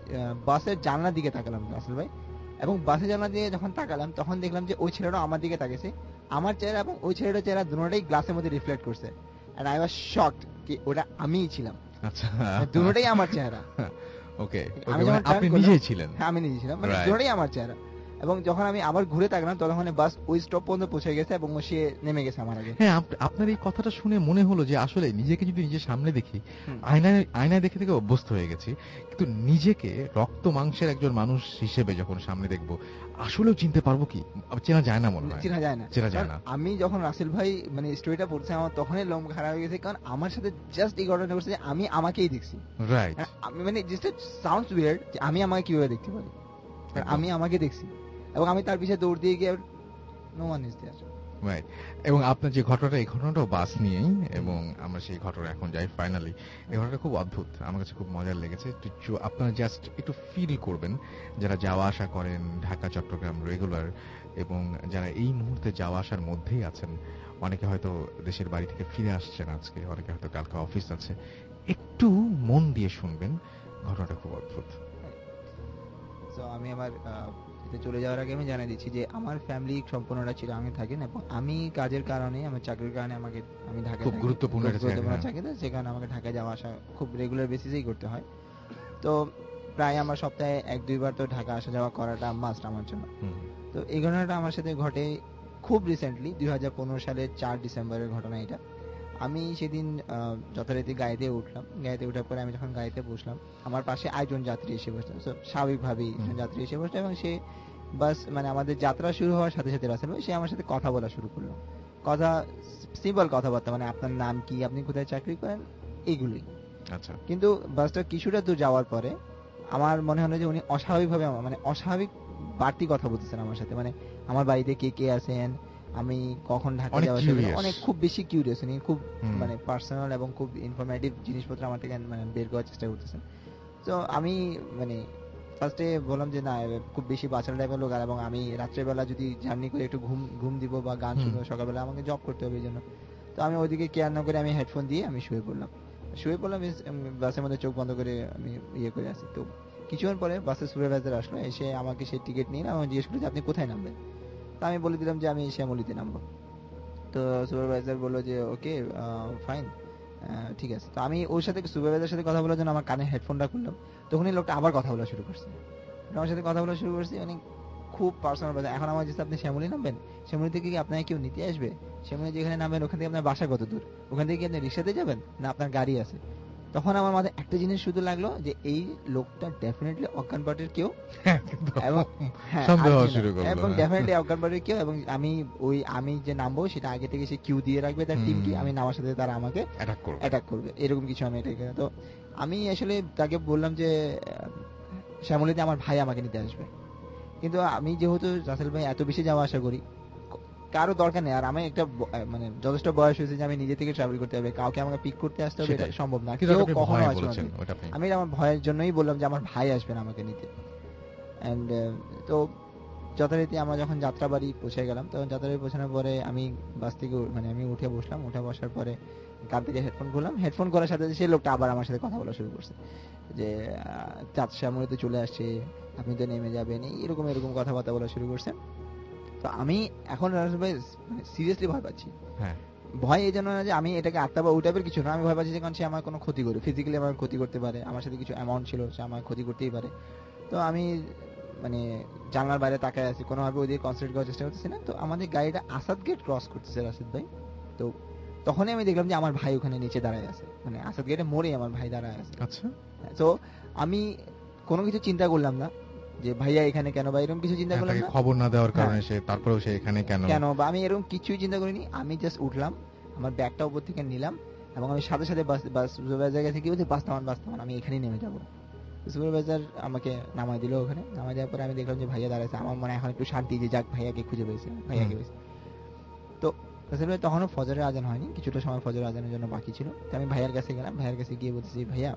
বাসের জানলার দিকে তাকালাম আসল ভাই, এবং বাসের জানলা দিয়ে যখন তাকালাম তখন দেখলাম যে ওই ছেলেটা আমার দিকে তাকিয়েছে। আমার চেহারা এবং ওই ছেলেটার চেহারা দুটোটাই গ্লাসের মধ্যে রিফ্লেক্ট করছে। and I was shocked কি ওটা আমিই ছিলাম। আচ্ছা, দুটোটাই আমার চেহারা। ওকে, আমি যখন আপনি নিজেই ছিলেন? হ্যাঁ, আমি নিজেই ছিলাম, মানে দুটোটাই আমার চেহারা। এবং যখন আমি আবার ঘুরে তাকালাম তখন বাস ওই স্টপ পর্যন্ত পৌঁছে গেছে এবং সে নেমে গেছে আমার আগে। হ্যাঁ, আপনার এই কথাটা শুনে মনে হলো যে আসলে নিজেকে যদি নিজের সামনে দেখি, আয়নায় আয়নায় দেখে দেখে অভ্যস্ত হয়ে গেছি, কিন্তু নিজেকে রক্ত মাংসের একজন মানুষ হিসেবে যখন সামনে দেখবো আসলেও চিনতে পারবো কি? চেনা যায় না, মনে হয় চেনা যায় না, চেনা যায় না। আমি যখন রাসেল ভাই মানে স্টোরিটা পড়ছে আমার তখনই লোম খারাপ হয়ে গেছে, কারণ আমার সাথে জাস্ট এই ঘটনা ঘটছে যে আমি আমাকেই দেখছি। রাইট, আমি মানে জাস্ট সাউন্ডস উইয়ার্ড যে আমি আমাকে কিভাবে দেখতে পারি, আমি আমাকে দেখছি এবং আমি তার পিছে দৌড় দিয়ে গিয়ে no one is there. Right, এবং আপনার যে ঘটনাটা, এই ঘটনাটাও বাস নিয়েই, এবং আমরা সেই ঘটনা এখন যাই ফাইনালি। এই ঘটনাটা খুব অদ্ভুত, আমার কাছে খুব মজার লেগেছে। আপনারা জাস্ট একটু ফিল করবেন যারা যাওয়া আসা করেন ঢাকা চট্টগ্রাম রেগুলার, এবং যারা এই মুহূর্তে যাওয়া আসার মধ্যেই আছেন। অনেকে হয়তো দেশের বাড়ি থেকে ফিরে আসছেন আজকে, অনেকে হয়তো কালকে অফিস আছে। একটু মন দিয়ে শুনবেন, ঘটনাটা খুব অদ্ভুত। তো আমি আমার চলে যাওয়ার আগে আমি জানিয়ে দিচ্ছি যে আমার ফ্যামিলি সম্পূর্ণটা ছিল আমি থাকি না, এবং আমি কাজের কারণে, আমার চাকরির কারণে আমাকে আমি ঢাকায় খুব গুরুত্বপূর্ণ চাকরি, যে কারণে আমাকে ঢাকায় যাওয়া আসা খুব রেগুলার বেসিসেই করতে হয়। তো প্রায় আমার সপ্তাহে এক দুইবার তো ঢাকা আসা যাওয়া করাটা মাস্ট আমার জন্য। তো এই ঘটনাটা আমার সাথে ঘটে খুব রিসেন্টলি, দুই হাজার পনেরো সালের চার ডিসেম্বরের ঘটনা এটা। আমি সেদিন যথারীতি গাড়িতে উঠলাম। গাড়িতে ওঠার পরে আমি যখন গাড়িতে বসলাম, আমার পাশে আরেকজন যাত্রী এসে বসলাম। স্বাভাবিকভাবেই যাত্রী এসে বসলো এবং সে বাস মানে আমাদের যাত্রা শুরু হওয়ার সাথে সাথে রাসেল ভাই সে আমার সাথে কথা বলা শুরু করলো। কথা সিম্পল কথাবার্তা, মানে আপনার নাম কি, আপনি কোথায় চাকরি করেন, এইগুলি। আচ্ছা, কিন্তু বাসটা কিছুটা দূর যাওয়ার পরে আমার মনে হলো যে উনি অস্বাভাবিকভাবে মানে অস্বাভাবিক বাড়তি কথা বলতেছেন আমার সাথে, মানে আমার বাড়িতে কে কে আছেন, আমি কখন ঢাকা যাওয়া, অনেক খুব বেশি কিউরিয়াস, উনি খুব মানে পার্সোনাল এবং খুব ইনফরমেটিভ জিনিসপত্র আমার থেকে মানে বের করার চেষ্টা করতেছেন। তো আমি মানে ফার্স্টে বললাম যে না, খুব বেশি বাচ্চারা টাইপের লোক, আর এবং আমি রাত্রেবেলা যদি জার্নি করে একটু ঘুম ঘুম দিব বা গান শুনবো, সকালবেলা আমাকে জব করতে হবে এই জন্য। তো আমি ওইদিকে কেয়ার না করে আমি হেডফোন দিয়ে আমি শুয়ে পড়লাম। শুয়ে পড়লাম বাসের মধ্যে চোখ বন্ধ করে আমি ইয়ে করে আসি। তো কিছুক্ষণ পরে বাসের সুপারভাইজার আসলো, এসে আমাকে সেই টিকিট নিয়ে আমাকে জিজ্ঞেস করলো যে আপনি কোথায় নামবেন। তো আমি বলে দিলাম যে আমি শ্যামলীতে নামবো। তো সুপারভাইজার বললো যে ওকে ফাইন, ঠিক আছে। তো আমি ওর সাথে সুপারভাইজারের সাথে কথা বলার জন্য আমার কানে হেডফোনটা খুললাম, তখনই লোকটা আবার কথা বলা শুরু করছে। আমার সাথে কথা বলা শুরু করছি, মানে খুব পার্সোনাল কথা। এখন আমার যেটা আপনি শ্যামলী নামবেন, শ্যামলী থেকে কি আপনাকে কেউ নিতে আসবে, শ্যামলী যেখানে নামবেন ওখান থেকে আপনার বাসা কত দূর, ওখান থেকে কি আপনি রিক্সাতে যাবেন না আপনার গাড়ি আছে। তখন আমার মাথায় একটা জিনিস শুধু লাগলো যে এই লোকটা ডেফিনেটলি অজ্ঞান পার্টির কেউ, এবং এবং ডেফিনেটলি অজ্ঞান পার্টির কেউ, এবং আমি ওই আমি যে নামবো সেটা আগে থেকে সে কিউ দিয়ে রাখবে তার টিমকে, আমি নামার সাথে তারা আমাকে অ্যাটাক করবে, এরকম কিছু আমি এটাকে। তো আমি আসলে তাকে বললাম যে শ্যামলীতে আমার ভাই আমাকে নিতে আসবে, কিন্তু আমি যেহেতু রাসেল ভাই এত বেশি যাওয়া আসা করি, কারো দরকার নেই। আর আমি একটা মানে যথেষ্ট বয়স হয়েছে যে আমি নিজে থেকে ট্রাভেল করতে হবে, কাউকে আমাকে পিক করতে আসতে হবে এটা সম্ভব না, কেউ কখনো আসবে না। আমি আমার ভয়ের জন্যই বললাম যে আমার ভাই আসবেন আমাকে নিতে। এন্ড তো যথারীতি আমরা যখন যাত্রাবাড়ি পৌঁছে গেলাম, তখন যাত্রাবাড়ি পৌঁছানোর পরে আমি বাস থেকে মানে আমি উঠে বসলাম, উঠে বসার পরে কার থেকে হেডফোন খুললাম, হেডফোন করার সাথে সেই লোকটা আবার আমার সাথে কথা বলা শুরু করছে যে চাঁদ শ্যামলী তো চলে আসছে, আপনি তো নেমে যাবেন, এরকম এরকম কথাবার্তা বলা শুরু করছে। তো আমি এখন সিরিয়াসলি ভয় পাচ্ছি। ভয় এই জন্য না যে আমি এটাকে আত্মা বা ওই টাইপের কিছু না, আমি ভয় পাচ্ছি যে কারণ সে আমার কোনো ক্ষতি করে, ফিজিক্যালি আমার ক্ষতি করতে পারে, আমার সাথে কিছু অ্যামাউন্ট ছিল সে আমার ক্ষতি করতেই পারে। তো আমি মানে জানলার বাইরে তাকায় আছি, কোনোভাবে ওই দিকে কনসেন্ট্রেট করার চেষ্টা করতেছি না। তো আমাদের গাড়িটা আসাদ গেট ক্রস করতেছে রাশিদ ভাই, তো তখনই আমি দেখলাম যে আমার ভাই ওখানে নিচে দাঁড়ায় আছে, মানে আসাদ গেটে মোড়ে আমার ভাই দাঁড়ায় আছে। আচ্ছা, তো আমি কোনো কিছু চিন্তা করলাম না যে ভাইয়া এখানে কেন, বা এরকম কিছু চিন্তা করলাম না, খবর না দেওয়ার কারণে সে তারপরেও সে এখানে কেন কেন বা আমি এরকম কিছুই চিন্তা করিনি। আমি জাস্ট উঠলাম, আমার ব্যাগটা উপর থেকে নিলাম, এবং আমি সাথে সাথে বাস বাস সুপারভাইজার কাছে কি বলছি, বাস নামান বাস নামান, আমি এখানেই নেমে যাবো। সুপারভাইজার আমাকে নামাই দিল ওখানে, নামাই দেওয়ার পরে আমি দেখলাম যে ভাইয়া দাঁড়াইছে, আমার মনে এখন একটু শান্তি যে যাক ভাইয়াকে খুঁজে পেয়েছে, ভাইয়াকে পেয়েছে। তো তখনও ফজরের আজান হয়নি, কিছুটা সময় ফজরের আজানের জন্য বাকি ছিল। তো আমি ভাইয়ার কাছে গেলাম, ভাইয়ার কাছে গিয়ে বলতেছি ভাইয়া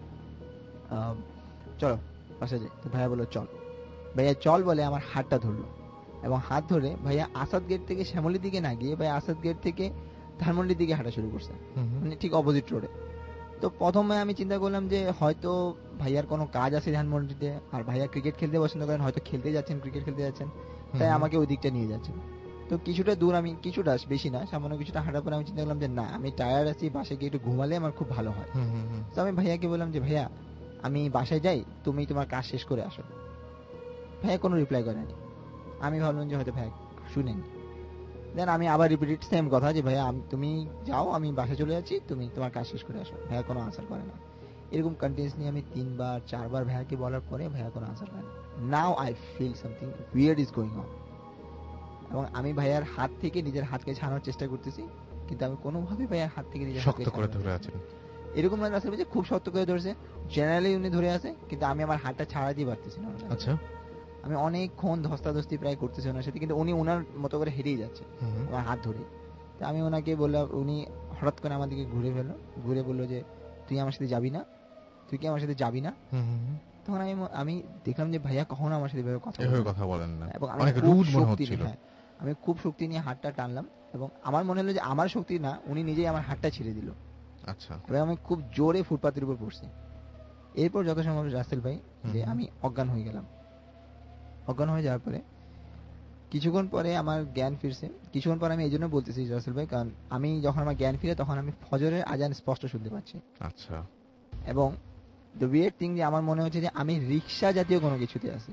চলো বাসে যাই। তো ভাইয়া বললো চল। ভাইয়া চল বলে আমার হাতটা ধরলো, এবং হাত ধরে ভাইয়া আসাদ গেট থেকে শ্যামলীর দিকে না গিয়ে ভাইয়া আসাদ গেট থেকে ধানমন্ডির দিকে হাঁটা শুরু করছে, মানে ঠিক অপোজিট রোডে। তো প্রথমে আমি চিন্তা করলাম যে হয়তো ভাইয়ার কোনো কাজ আছে ধানমন্ডিতে, আর ভাইয়া ক্রিকেট খেলতে পছন্দ করেন, হয়তো খেলতে যাচ্ছেন, ক্রিকেট খেলতে যাচ্ছেন, তাই আমাকে ওই দিকটা নিয়ে যাচ্ছেন। তো কিছুটা দূর আমি, কিছুটা বেশি না, সামান্য কিছুটা হাঁটার পরে আমি চিন্তা করলাম যে না, আমি টায়ার্ড আছি, বাসায় গিয়ে একটু ঘুমালে আমার খুব ভালো হয়। তো আমি ভাইয়াকে বললাম যে ভাইয়া আমি বাসায় যাই, তুমি তোমার কাজ শেষ করে আসো। ভাইয়া কোনো রিপ্লাই করেনি। আমি ভাবলাম যে হয়তো ভাইয়া শুনেনি। দেন আমি আবার রিপিটেড সেম কথা যে ভাইয়া তুমি যাও, আমি বাসায় চলে যাচ্ছি, তুমি তোমার কাজ শেষ করে আসো। ভাইয়া কোনো আনসার করে না। এরকম কন্টিনিউসলি আমি তিনবার চারবার ভাইয়াকে বলার পরে ভাইয়া কোনো আনসার করে না। Now I feel something weird is going on, এবং আমি ভাইয়ার হাত থেকে নিজের হাতকে ছাড়ানোর চেষ্টা করতেছি, কিন্তু আমি কোনোভাবে ভাইয়ার হাত থেকে নিজের শক্ত করে ধরে আছি। এরকম লাগে আসলে যে খুব শক্ত করে ধরেছে, জেনারেলি উনি ধরে আছে, কিন্তু আমি আমার হাতটা ছাড়া দিয়ে পারতেছি না। আচ্ছা, আমি অনেকক্ষণ ধস্তাধস্তি প্রায় করতেছি ওনার সাথে, কিন্তু উনি ওনার মতো করে হেরিয়ে যাচ্ছে আমার হাত ধরে। তো আমি ওনাকে বললাম, উনি হঠাৎ করে আমার দিকে ঘুরে ফেললো, ঘুরে বললো যে তুই আমার সাথে যাবি না, তুই কি আমার সাথে যাবি না? তখন আমি আমি দেখলাম যে ভাইয়া কখনো আমার সাথে কথা বলেন না, এবং আমি খুব শক্তি নিয়ে আমি খুব শক্তি নিয়ে হাতটা টানলাম, এবং আমার মনে হলো যে আমার শক্তি না, উনি নিজেই আমার হাতটা ছেড়ে দিল। আচ্ছা, এবং আমি খুব জোরে ফুটপাতের উপর পড়ছি। এরপর যত সম্ভব রাসেল ভাই যে আমি অজ্ঞান হয়ে গেলাম। অজ্ঞান হয়ে যাওয়ার পরে কিছুক্ষণ পরে আমার জ্ঞান ফিরছে। কিছুক্ষণ পরে আমি এই জন্য বলতেছি রাসেল ভাই, কারণ আমি যখন আমার জ্ঞান ফিরে তখন আমি ফজরের আজান স্পষ্ট শুনতে পাচ্ছি। আচ্ছা, এবং দ্য উইয়ার্ড থিং যে আমার মনে হচ্ছে যে আমি রিক্সা জাতীয় কোনো কিছুতে আছি,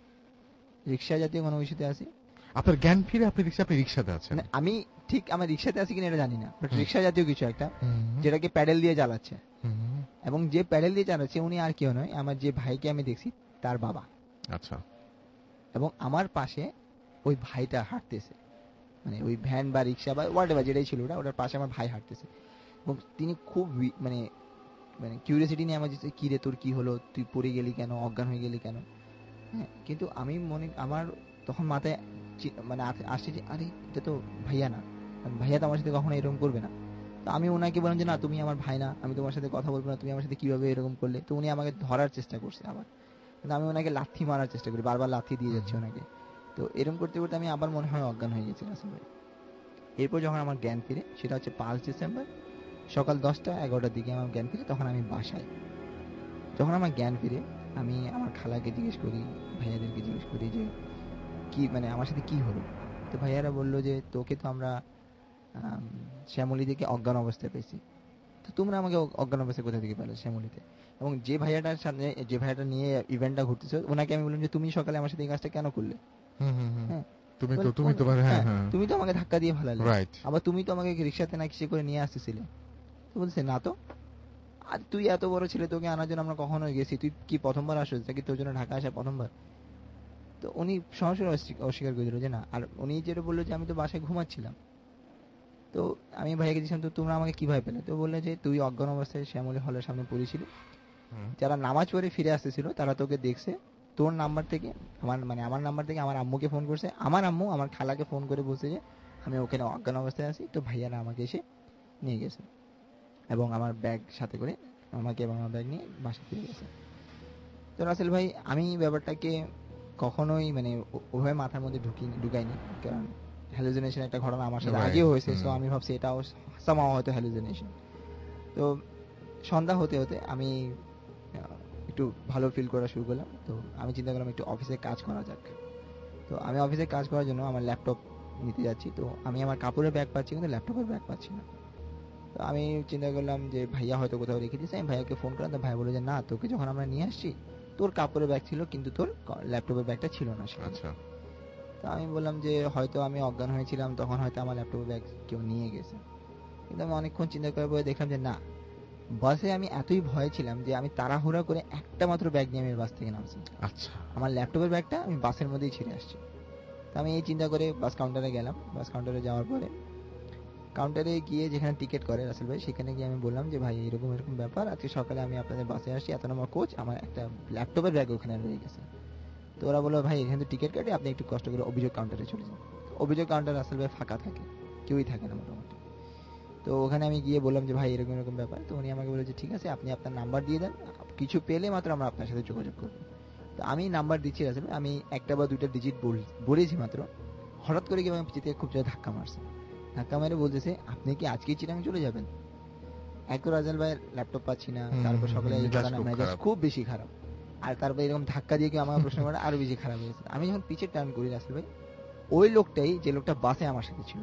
রিক্সা জাতীয় কোনো কিছুতে আছি। আপনার জ্ঞান ফিরে আপনি দেখছি আপনি রিক্সাতে আছেন। আমি ঠিক আমার রিক্সাতে আছি কিনা এটা জানি না, বাট রিক্সা জাতীয় কিছু একটা যেটাকে প্যাডেল দিয়ে চালাচ্ছে, এবং যে প্যাডেল দিয়ে চালাচ্ছে উনি আর কেউ নয়, আমার যে ভাইকে আমি দেখছি তার বাবা। আচ্ছা, এবং আমার পাশে ওই ভাইটা হাঁটতেছে, মানে ওই ভ্যান বা রিক্সা বা হোয়াটএভার যেটাই ছিল ওটা, ওটার পাশে আমার ভাই হাঁটতেছে, এবং তিনি খুব মানে মানে কিউরিয়াসিটি নিয়ে আমার যে কি রে তোর কি হলো, তুই পড়ে গেলি কেন, অজ্ঞান হয়ে গেলি কেন। হ্যাঁ, কিন্তু আমি মনে আমার তখন মাথায় মানে আসছে যে আরে এটা তো ভাইয়া না, ভাইয়া তো আমার সাথে কখনো এরকম করবে না। তো আমি ওনাকে বললাম যে না তুমি আমার ভাই না, আমি তোমার সাথে কথা বলবো না, তুমি আমার সাথে কিভাবে এরকম করলে। তো উনি আমাকে ধরার চেষ্টা করছে আবার, কিন্তু আমি ওনাকে লাথি মারার চেষ্টা করি, বারবার লাথি দিয়ে যাচ্ছি ওনাকে। তো এরকম করতে করতে আমি আবার মনে হয় অজ্ঞান হয়ে গেছি রাসেল ভাই। এরপর যখন আমার জ্ঞান ফিরে সেটা হচ্ছে পাঁচ ডিসেম্বর সকাল দশটা এগারোটার দিকে আমার জ্ঞান ফিরে, তখন আমি বাসায়। যখন আমার জ্ঞান ফিরে আমি আমার খালাকে জিজ্ঞেস করি, ভাইয়াদেরকে জিজ্ঞেস করি যে কি মানে আমার সাথে কি হলো। তো ভাইয়ারা বললো যে তোকে তো আমরা শ্যামলী থেকে অজ্ঞান অবস্থায় পেয়েছি, তো তোমরা আমাকে অজ্ঞান অবস্থায় কোথা থেকে পেলে শ্যামলীতে। এবং যে ভাইয়াটার সামনে যে ভাইয়াটা নিয়ে ইভেন্টটা ঘুরতেছে ওনাকে আমি বললাম যে তুমি সকালে আমার সাথে এই কাজটা কেন করলে, তুমি তো তুমি তো তুমি তো আমাকে ধাক্কা দিয়ে ফেলালে, আবার তুমি তো আমাকে রিক্সাতে না কিসে করে নিয়ে আসতেছিলে। তো বলছে না তো আর তুই এত বড় ছেলে, তোকে আনার জন্য আমরা কখনোই গেছি, তুই কি প্রথমবার আসছিস নাকি তোর জন্য ঢাকা আসা প্রথমবার? তো উনি সরাসরি অস্বীকার করে দিল যে না। আর উনি যেটা বললো যে আমি তো বাসায় ঘুমাচ্ছিলাম। তো আমি ভাইয়াকে দিয়েছিলাম, তো তোমরা আমাকে কিভাবে পেলে? তো বললে যে তুই অজ্ঞান অবস্থায় শ্যামলী হলের সামনে পড়েছিলি, যারা নামাজ পড়ে ফিরে আসতেছিল তারা তোকে দেখছে, তোর নাম্বার থেকে আমার মানে আমার নাম্বার থেকে আমার আম্মুকে ফোন করছে, আমার আম্মু আমার খালাকে ফোন করে বলছে যে আমি ওখানে অজ্ঞান অবস্থায় আছি, তো ভাইয়ারা আমাকে এসে নিয়ে গেছে এবং আমার ব্যাগ সাথে করে আমাকে এবং আমার ব্যাগ নিয়ে বাসা ফিরে গেছে। তো রাসেল ভাই আমি ব্যাপারটাকে কখনোই মানে ওভাবে মাথার মধ্যে ঢুকি ঢুকাইনি, কারণ হ্যালুসিনেশন একটা ঘটনা আমার সাথে আগেও হয়েছে, সো আমি ভাবছি এটাও সামাও হয়তো হ্যালুসিনেশন। তো সন্ধ্যা হতে হতে আমি একটু ভালো ফিল করা শুরু করলাম। তো আমি চিন্তা করলাম একটু অফিসে কাজ করা যাক। তো আমি অফিসে কাজ করার জন্য আমার ল্যাপটপ নিতে যাচ্ছি। তো আমি আমার কাপড়ের ব্যাগ পাচ্ছি কিন্তু ল্যাপটপের ব্যাগ পাচ্ছি না। তো আমি চিন্তা করলাম যে ভাইয়া হয়তো কোথাও রেখে দিয়েছে। আমি ভাইয়াকে ফোন করলাম, তো ভাই বলে যে না, তোকে যখন আমরা নিয়ে আসছি তোর কাপড়ের ব্যাগ ছিল কিন্তু তোর ল্যাপটপের ব্যাগটা ছিল না। আচ্ছা। তো আমি বললাম যে হয়তো আমি অজ্ঞান হয়েছিলাম, তখন হয়তো আমার ল্যাপটপের ব্যাগ কেউ নিয়ে গেছে। কিন্তু আমি অনেকক্ষণ চিন্তা করার পরে দেখলাম যে না, বাসে আমি এতই ভয় ছিলাম যে আমি তাড়াহুড়া করে একটা মাত্র ব্যাগ নিয়ে আমি বাস থেকে নামছি। আচ্ছা। আমার ল্যাপটপের ব্যাগটা আমি বাসের মধ্যেই ছেড়ে আসছি। তো আমি এই চিন্তা করে বাস কাউন্টারে গেলাম। বাস কাউন্টারে যাওয়ার পরে কাউন্টারে গিয়ে যেখানে টিকিট করে রাসেল ভাই, সেখানে গিয়ে আমি বললাম যে ভাই এরকম এরকম ব্যাপার, আজকে সকালে আমি আপনাদের বাসে আসছি, এত নম্বর কোচ, আমার একটা ল্যাপটপের ব্যাগ ওখানে রয়ে গেছে। তো ওরা বললো ভাই এখানে তো টিকিট কাটে, আপনি একটু কষ্ট করে অভিযোগ কাউন্টারে চলে যান। অভিযোগ কাউন্টার রাসেল ভাই ফাঁকা থাকে, কেউই থাকে না মোটামুটি। তো ওখানে আমি গিয়ে বললাম যে ভাই এরকম এরকম ব্যাপার। তো উনি আমাকে বলে যে ঠিক আছে, আপনি আপনার নাম্বার দিয়ে দেন, কিছু পেলে মাত্র আমরা আপনার সাথে যোগাযোগ করবো। তো আমি নাম্বার দিচ্ছি রাসেল ভাই, আমি একটা বা দুইটা ডিজিট বলেছি মাত্র, হঠাৎ করে কি আমার পিছিয়ে থেকে খুব জোরে ধাক্কা মারছে। ধাক্কা মেরে বলতেছে আপনি কি আজকেই চিটাং চলে যাবেন? এক তো রাজেল ভাইয়ের ল্যাপটপ পাচ্ছি না, তারপর সকালে এই ঘটনা, মেজাজ খুব বেশি খারাপ, আর তারপর এরকম ধাক্কা দিয়ে কি আমার প্রশ্ন করে আরো বেশি খারাপ হয়েছে। আমি যখন পিছে টার্ন করি রাসেল ভাই, ওই লোকটাই যে লোকটা বাসে আমার সাথে ছিল,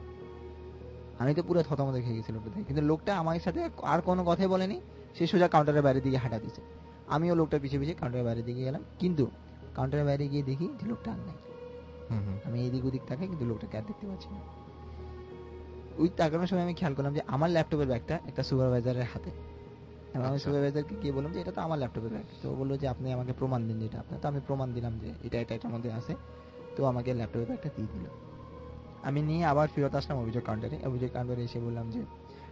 আমি তো পুরো থতমত খেয়ে গেছি লোকটা দেখে। কিন্তু লোকটা আমার সাথে আর কোনো কথাই বলেনি, সে সোজা কাউন্টারের বাইরের দিকে হাঁটা দিচ্ছে। আমিও লোকটার পিছিয়ে পিছিয়ে কাউন্টারের বাইরের দিকে গেলাম, কিন্তু কাউন্টারের বাইরে গিয়ে দেখি যে লোকটা আর নাই। আমি এদিক ওদিক তাকাই কিন্তু লোকটাকে আর দেখতে পাচ্ছি না। ওই তাকানোর সময় আমি খেয়াল করলাম যে আমার ল্যাপটপের ব্যাগটা একটা সুপারভাইজারের হাতে। আমি সুপারভাইজারকে গিয়ে বললাম যে এটা তো আমার ল্যাপটপের ব্যাগ। তো বললো যে আপনি আমাকে প্রমাণ দিন যেটা আপনার। তো আমি প্রমাণ দিলাম যে এটা এটা এটার মধ্যে আছে। তো আমাকে ল্যাপটপের ব্যাগটা দিয়ে দিল। আমি নিয়ে আবার ফেরত আসলাম অভিযোগ কাউন্টারে। অভিযোগ কাউন্টারে এসে বললাম যে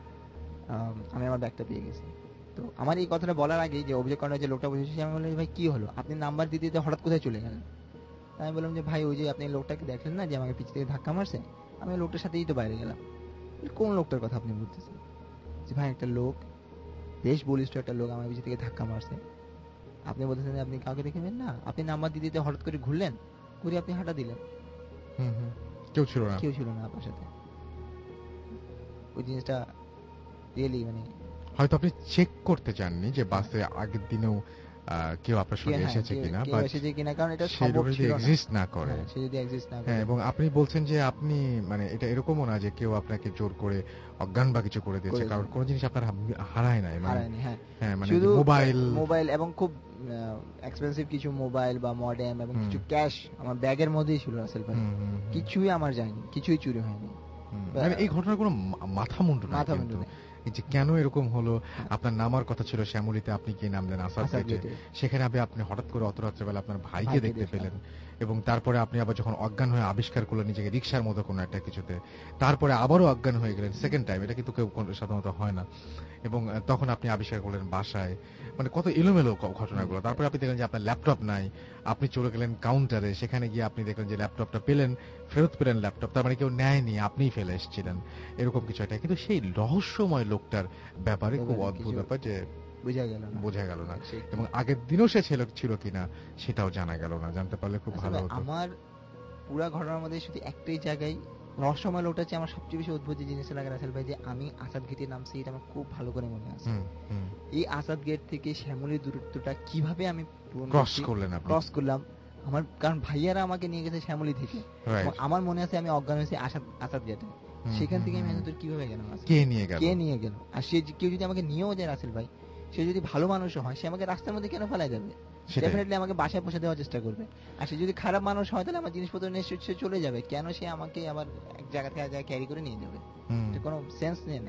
আমি আমার ব্যাগটা পেয়ে গেছি। তো আমার এই কথাটা বলার আগেই যে অভিযোগ কাউন্টারে যে লোকটা বসেছে, আমি বললাম ভাই কি হলো, আপনি নাম্বার দিতে দিতে হঠাৎ কোথায় চলে গেলেন? আমি বললাম যে ভাই ওই যে আপনি লোকটাকে দেখলেন না যে আমাকে পিছ থেকে ধাক্কা মারছে, আমি লোকটার সাথেই তো বাইরে গেলাম। কোন লোকটার কথা আপনি বলতেছেন? যে ভাই একটা লোক, বেশ বলিষ্ঠ একটা লোক আমার পিছ থেকে ধাক্কা মারছে, আপনি বলতেছেন আপনি কাউকে দেখেবেন না? আপনি নাম্বার দিতে দিতে হঠাৎ করে ঘুরলেন, ঘুরে আপনি হাঁটা দিলেন, কেউ ছিল না, কেউ ছিল না আপনার সাথে। ওই জিনিসটা রিয়েলি মানে হয়তো আপনি চেক করতে চাননি যে বাসে আগের দিনেও কেউ আপনার সঙ্গে এসেছে কিনা বা এসেছে কিনা, কারণ এটা সম্ভব ছিল না, এক্সিস্ট না করে। সে যদি এক্সিস্ট না করে। হ্যাঁ, এবং আপনি বলছেন যে আপনি মানে এটা এরকমও না যে কেউ আপনাকে জোর করে অজ্ঞান বা কিছু করে দিয়েছে, কারণ কোন জিনিস আপনার হারায় নাই। হারায়নি, হ্যাঁ হ্যাঁ, মানে শুধু মোবাইল মোবাইল এবং খুব এক্সপেন্সিভ কিছু মোবাইল বা মডেম এবং কিছু ক্যাশ আমার ব্যাগের মধ্যেই ছিল রাসেল ভাই। কিছুই আমার যায়নি, কিছুই চুরি হয়নি। মানে এই ঘটনার কোনো মাথা মুন্ডু না, মাথা মুন্ডু নেই যে কেন এরকম হলো। আপনার নামার কথা ছিল শ্যামলীতে, আপনি কি নামলেন আসাদ গেটে, সেখানে আপনি হঠাৎ করে অত রাত্রেবেলা আপনার ভাইকে দেখতে পেলেন, এবং তারপরে আপনি আবার যখন অজ্ঞান হয়ে আবিষ্কার করলেন নিজেকে রিক্সার মতো কোনো একটা কিছুতে, তারপরে আবারও অজ্ঞান হয়ে গেলেন সেকেন্ড টাইম, এটা কিন্তু কেউ সাধারণত হয় না, এবং তখন আপনি আবিষ্কার করলেন বাসায়, মানে কত এলোমেলো ঘটনাগুলো। তারপরে আপনি দেখলেন যে আপনার ল্যাপটপ নাই, আপনি চলে গেলেন কাউন্টারে, সেখানে গিয়ে আপনি দেখলেন যে ল্যাপটপটা পেলেন, ফেরত পেলেন ল্যাপটপ, তার মানে কেউ নেয়নি, আপনিই ফেলে এসেছিলেন, এরকম কিছু একটা। কিন্তু সেই রহস্যময় লোকটার ব্যাপারে খুব অদ্ভুত ব্যাপার যে বোঝা গেল না বোঝা গেল না এবং আগের দিনও সে ছিল ছিল কিনা সেটাও জানা গেল না। জানতে পারলে খুব ভালো হতো। আমার পুরো ঘটনার মধ্যে শুধু একটাই জায়গায় রহস্যময় লোকটা হচ্ছে আমার সবচেয়ে বেশি অদ্ভুত যে জিনিসটা লাগে রাসেল ভাই, যে আমি আসাদ গেটে নামছি, এটা আমার খুব ভালো করে মনে আছে। এই আসাদ গেট থেকে শ্যামলীর দূরত্বটা কিভাবে আমি ক্রস করলেন ক্রস করলাম আমার, কারণ ভাইয়ারা আমাকে নিয়ে গেছে শ্যামলী থেকে, আমার মনে আছে আমি অজ্ঞান হয়েছি আসাদ আসাদ গেটে, সেখান থেকে আমি এত কিভাবে গেলাম, কে নিয়ে গেল, কে নিয়ে গেল? আর সে কেউ যদি আমাকে নিয়েও যায় রাসেল ভাই, সে যদি ভালো মানুষ হয়, সে আমাকে রাস্তার মধ্যে কেন ফেলাই যাবে? ডেফিনেটলি আমাকে বাসায় পৌঁছে দেওয়ার চেষ্টা করবে। আর সে যদি খারাপ মানুষ হয়, তাহলে আমার জিনিসপত্র নিয়ে সে চলে যাবে, কেন সে আমাকে আবার এক জায়গা থেকে এক জায়গায় ক্যারি করে নিয়ে যাবে? কোনো সেন্স নেই নাই।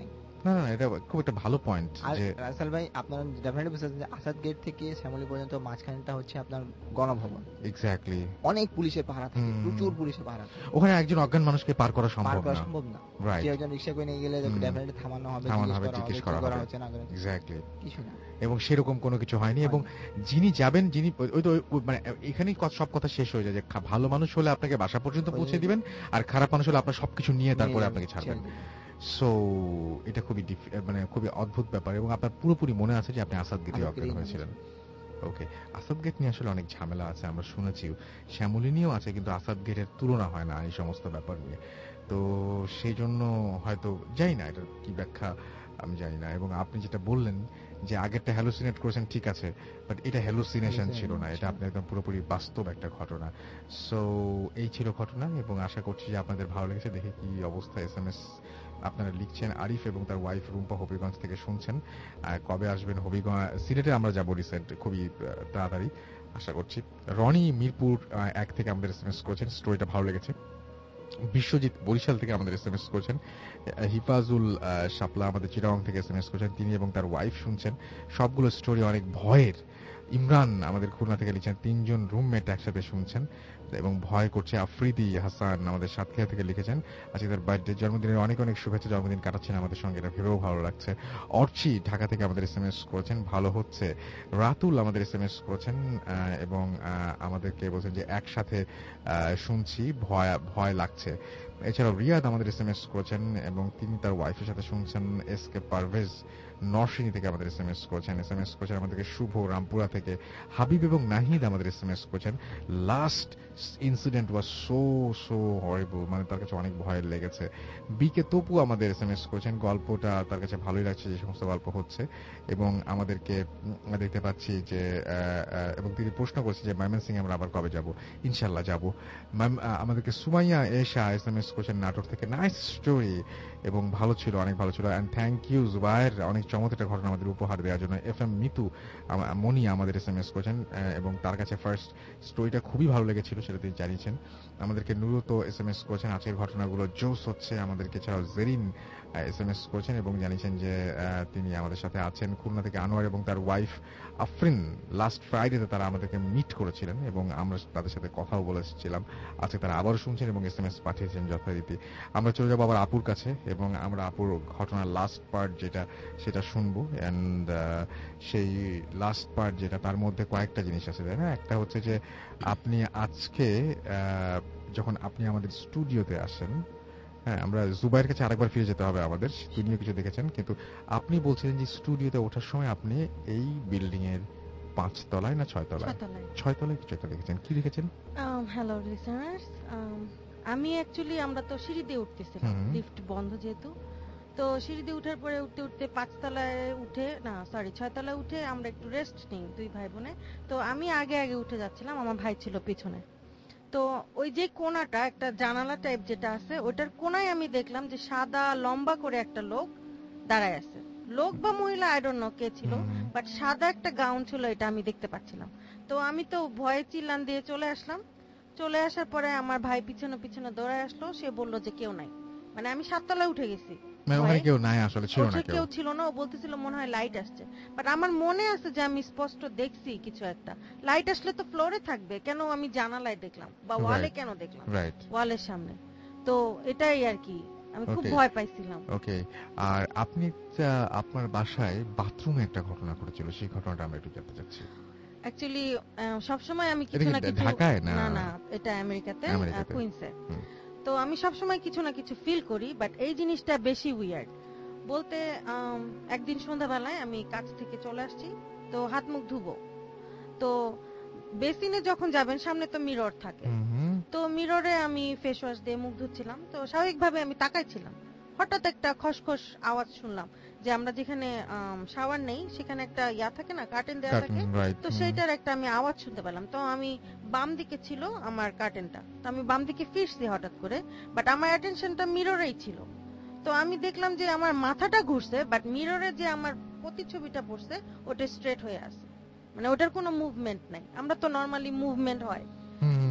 না না এটা খুব একটা ভালো পয়েন্ট আর যে রাসেল ভাই আপনারা ডেফিনেটলি বুঝতে পারছেন যে আসাদ গেট থেকে শ্যামলী পর্যন্ত মাঝখানটা হচ্ছে আপনার গণভবন। এক্স্যাক্টলি, অনেক পুলিশের পাহারা থাকে, প্রচুর পুলিশের পাহারা থাকে। ওখানে একজন অজ্ঞান মানুষকে পার করা সম্ভব না, সম্ভব না। রাইট, কেউ একজন রিকশা করে নিয়ে গেলে ডেফিনেটলি থামানো হবে, থামানো হবে, জিজ্ঞেস করা হবে, হচ্ছে না করে এক্স্যাক্টলি কিছু না। এবং সেরকম কোনো কিছু হয়নি। এবং যিনি যাবেন, যিনি ওই তো মানে এখানেই সব কথা শেষ হয়ে যায় যে ভালো মানুষ হলে আপনাকে বাসা পর্যন্ত পৌঁছে দিবেন, আর খারাপ মানুষ হলে আপনার সবকিছু নিয়ে তারপরে আপনাকে ছাড়বেন। সো এটা খুবই মানে খুবই অদ্ভুত ব্যাপার। এবং আপনার পুরোপুরি মনে আছে যে আপনি আসাদ গেটে অজ্ঞান হয়েছিলেন। ওকে, আসাদ গেট নিয়ে আসলে অনেক ঝামেলা আছে, আমরা শুনেছি, শ্যামলী নিয়েও আছে, কিন্তু আসাদ গেটের তুলনা হয় না এই সমস্ত ব্যাপার নিয়ে। তো সেই জন্য হয়তো জানি না এটার কি ব্যাখ্যা, আমি জানি না। এবং আপনি যেটা বললেন যে আগেরটা হ্যালুসিনেট করেছেন, ঠিক আছে, বাট এটা হ্যালুসিনেশন ছিল না, এটা আপনি একদম পুরোপুরি বাস্তব একটা ঘটনা। সো এই ছিল ঘটনা, এবং আশা করছি যে আপনাদের ভালো লেগেছে। দেখে কি অবস্থা এস এম এস আপনারা লিখছেন। আরিফ এবং তার ওয়াইফ রুম্পা হবিগঞ্জ থেকে শুনছেন। কবে আসবেন হবিগঞ্জ? সিলেটে আমরা যাবো রিসেন্ট, খুবই তাড়াতাড়ি আশা করছি। রনি মিরপুর এক থেকে আমাদের এস এম এস করেছেন, স্টোরিটা ভালো লেগেছে। বিশ্বজিৎ বরিশাল থেকে আমাদের এস এম এস করেছেন। হিফাজুল শাপলা আমাদের চিটাগং থেকে এস এম এস করেছেন, তিনি এবং তার ওয়াইফ শুনছেন। সবগুলো স্টোরি অনেক ভয়ের। ইমরান আমাদের খুলনা থেকে লিখছেন, তিনজন রুমমেট একসাথে শুনছেন এবং ভয় করছে। আফ্রিদি হাসান আমাদের সাতক্ষীরা থেকে লিখেছেন, আজকে তার বার্থডে, জন্মদিনের অনেক অনেক শুভেচ্ছা, জন্মদিন কাটাচ্ছেন আমাদের সঙ্গে, এটা ভেবেও ভালো লাগছে। অর্চি ঢাকা থেকে আমাদের এস এম এস করেছেন, ভালো হচ্ছে। রাতুল আমাদের এস এম এস করেছেন এবং আমাদেরকে বলছেন যে একসাথে শুনছি, ভয় ভয় লাগছে। এছাড়াও রিয়াদ আমাদের এস এম এস করেছেন এবং তিনি তার ওয়াইফের সাথে শুনছেন। এস কে পারভেজ নরসিংদী থেকে আমাদের এস এম এস করেছেন। এস এম এস করেছেন আমাদেরকে শুভ রামপুরা থেকে। হাবিব এবং নাহিদ আমাদের এস এম এস করেছেন, last incident was so so horrible, মানে তার কাছে অনেক ভয়ের লেগেছে। বি কে তপু আমাদের এস এম এস করেছেন, গল্পটা তার কাছে ভালোই লাগছে যে সমস্ত গল্প হচ্ছে, এবং আমাদেরকে দেখতে পাচ্ছি যে এবং তিনি প্রশ্ন করছে যে ময়মনসিং আমরা আবার কবে যাব। ইনশাল্লাহ যাব। আমাদেরকে Sumaiya Esha S M S করেছেন নাটোর থেকে, নাইস স্টোরি এবং ভালো ছিল, অনেক ভালো ছিল, অ্যান্ড থ্যাংক ইউ জুবায়ের, অনেক চমৎকার একটা ঘটনা আমাদের উপহার দেওয়ার জন্য। এফ এম মিতু মনি আমাদের এস এম এস করেছেন এবং তার কাছে ফার্স্ট স্টোরিটা খুবই ভালো লেগেছিল, সেটা তিনি জানিয়েছেন। আমাদেরকে নুরুত এস এম এস করেছেন, আজকের ঘটনাগুলো জোস হচ্ছে। আমাদেরকে এছাড়াও জেরিন এস এম এস করেছেন এবং জানিয়েছেন যে তিনি আমাদের সাথে আছেন। খুলনা থেকে আনোয়ার এবং তার ওয়াইফ আফরিন লাস্ট ফ্রাইডেতে তারা আমাদেরকে মিট করেছিলেন এবং আমরা তাদের সাথে কথাও বলেছিলাম। আজকে তারা আবারও শুনছেন এবং এস এম এস পাঠিয়েছেন যথারীতি। আমরা চলে যাবো আবার আপুর কাছে এবং আমরা আপুর ঘটনার লাস্ট পার্ট যেটা সেটা শুনবো। অ্যান্ড সেই লাস্ট পার্ট যেটা, তার মধ্যে কয়েকটা জিনিস আছে, তাই না? একটা হচ্ছে যে আপনি আজকে যখন আপনি আমাদের স্টুডিওতে আসেন, হ্যাঁ, আমরা জুবাইয়ের কাছে আরেকবার ফিরে যেতে হবে আমাদের, তিনিও কিছু দেখেছেন, কিন্তু আপনি বলছিলেন যে স্টুডিওতে ওঠার সময় আপনি এই বিল্ডিং এর পাঁচ তলায় না ছয় তলায় ছয় তলায় কিছু একটা দেখেছেন। কি দেখেছেন? হ্যালো লিসেনার্স, আমি অ্যাকচুয়ালি আমরা তো সিঁড়ি দিয়ে উঠতেছিলাম, লিফট বন্ধ যেহেতু, তো সিঁড়ি দিয়ে উঠার পরে উঠতে উঠতে পাঁচতলায় উঠে না সরি ছয়তলায় উঠে আমরা একটু রেস্ট নিই দুই ভাই বোনে। তো আমি আগে আগে উঠে যাচ্ছিলাম, আমার ভাই ছিল পিছনে। তো ওই যে কোণাটা একটা জানালা টাইপ যেটা আছে, ওটার কোণায় আমি দেখলাম যে সাদা লম্বা করে একটা লোক দাঁড়ায় আছে। লোক বা মহিলা আই ডোন্ট নো কে ছিল, বাট সাদা একটা গাউন ছিল, এটা আমি দেখতে পাচ্ছিলাম। তো আমি তো ভয়ে চিল্লান দিয়ে চলে আসলাম। চলে আসার পরে আমার ভাই পিছনে পিছনে দৌড়ায় আসলো, সে বলল যে কেউ নাই, মানে আমি সাততলায় উঠে গেছি, কেউ নাই, আসলে ছিল না, কেউ ছিল না। ও বলতেছিল মনে হয় লাইট আসছে, বাট আমার মনে আছে যে আমি স্পষ্ট দেখছি কিছু একটা। লাইট আসলে তো ফ্লোরে থাকবে, কেন আমি জানালায় দেখলাম বা ওয়ালে কেন দেখলাম, ওয়ালের সামনে। তো এটাই আর কি, আমি খুব ভয় পাইছিলাম। ওকে, আর আপনি আপনার বাসায় বাথরুমে একটা ঘটনা ঘটেছিল, সেই ঘটনাটা আমরা একটু জানতে চাচ্ছি। অ্যাকচুয়ালি সবসময় আমি কিছু না কিছু, ঢাকায় না না এটা আমেরিকাতে, কুইন্সে। তো আমি সবসময় কিছু না কিছু ফিল করি, বাট এই জিনিসটা বেশি উইয়ার্ড বলতে। একদিন সন্ধ্যাবেলায় আমি কাজ থেকে চলে আসছি, তো হাত মুখ ধুবো, তো বেসিনে যখন যাবেন সামনে তো মিরর থাকে, তো মিররে আমি ফেস ওয়াশ দিয়ে মুখ ধুচ্ছিলাম। তো স্বাভাবিকভাবে আমি তাকাইছিলাম, হঠাৎ একটা খসখস আওয়াজ শুনলাম, যে আমরা যেখানে শাওয়ার নেই সেখানে একটা ইয়া থাকে না, কার্টেন দেওয়া থাকে, তো সেইটার একটা আমি আওয়াজ শুনতে পেলাম। তো আমি বাম দিকে ছিল আমার কার্টেনটা, তো আমি বাম দিকে ফিরছি হঠাৎ করে, বাট আমার অ্যাটেনশনটা মিররেই ছিল। তো আমি দেখলাম যে আমার মাথাটা ঘুরছে, বাট মিররে যে আমার প্রতিছবিটা পড়ছে ওটা স্ট্রেট হয়ে আছে, মানে ওটার কোনো মুভমেন্ট নাই। আমরা তো নরমালি মুভমেন্ট হয়,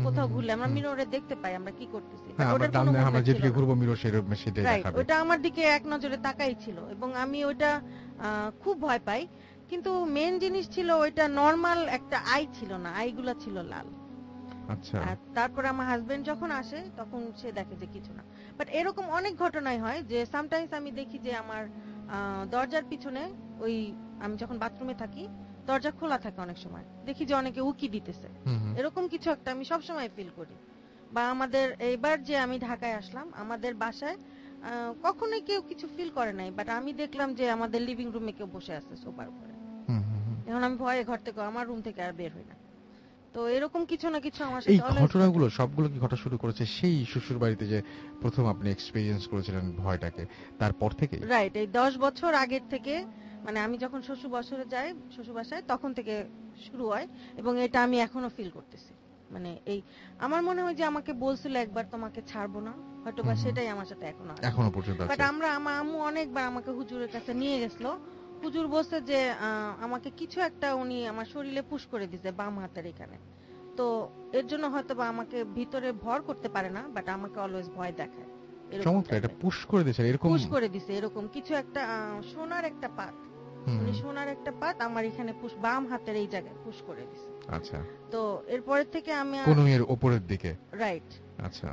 কোথাও ঘুরলে আমরা মিররে দেখতে পাই আমরা কি করতেছি, হ্যাঁ আমরা ডান আমরা যেদিকে ঘুরবো মিরর সেরকম সেটাই দেখাবে। ওটা আমার দিকে এক নজরে তাকাই ছিল এবং আমি ওটা খুব ভয় পাই, কিন্তু মেন জিনিস ছিল ওইটা নরমাল একটা আই ছিল না, আইগুলা ছিল লাল। আচ্ছা, তারপর আমার হাজবেন্ড যখন আসে তখন সে দেখে যে কিছু না। বাট এরকম অনেক ঘটনাই হয় যে সামটাইমস আমি দেখি যে আমার দরজার পিছনে ওই আমি যখন বাথরুমে থাকি দরজা খোলা থাকে, অনেক সময় দেখি যে অনেকে উকি দিতেছে, এরকম কিছু একটা আমি সব সময় ফিল করি। বা আমাদের এইবার যে আমি ঢাকায় আসলাম আমাদের বাসায় কখনোই কেউ কিছু ফিল করে নাই, বাট আমি দেখলাম যে আমাদের লিভিং রুমে কেউ বসে আছে সোফার উপরে। এখন আমি ভয়ে ঘর থেকে আমার রুম থেকে আর বের হই না। তো এরকম কিছু না কিছু আমার সাথে এই ঘটনাগুলো সবগুলো কি ঘটা শুরু করেছে সেই শ্বশুর বাড়িতে যে প্রথম আপনি এক্সপেরিয়েন্স করেছিলেন ভয়টাকে, তারপর থেকে? রাইট, এই দশ বছর আগের থেকে, মানে আমি যখন শ্বশুর বছরে যাই শ্বশুর বাসায় তখন থেকে শুরু হয় এবং এটা আমি এখনো ফিল করতেছি। মানে এই আমার মনে হয় যে আমাকে বলছিল একবার তোমাকে ছাড়বো না, হয়তো বা সেটাই আমার সাথে এখনো আছে এখনো পর্যন্ত আছে। বাট আমরা আমার আম্মু অনেকবার আমাকে হুজুরের কাছে নিয়ে গেছিল, হুজুর বলছে যে আমাকে কিছু একটা উনি আমার শরীরে পুশ করে দিয়েছে বাম হাতের এখানে, তো এর জন্য হয়তো বা আমাকে ভিতরে ভর করতে পারে না বাট আমাকে অলওয়েজ ভয় দেখায়। চমৎকার, এটা পুশ করে দিয়েছে, এরকম পুশ করে দিয়েছে এরকম কিছু একটা সোনার একটা পাত, মানে সোনার একটা পাত আমার এখানে পুশ বাম হাতের এই জায়গায় পুশ করে দিয়েছে। আচ্ছা, তো এরপর থেকে আমি কোণের উপরের দিকে। রাইট, আচ্ছা,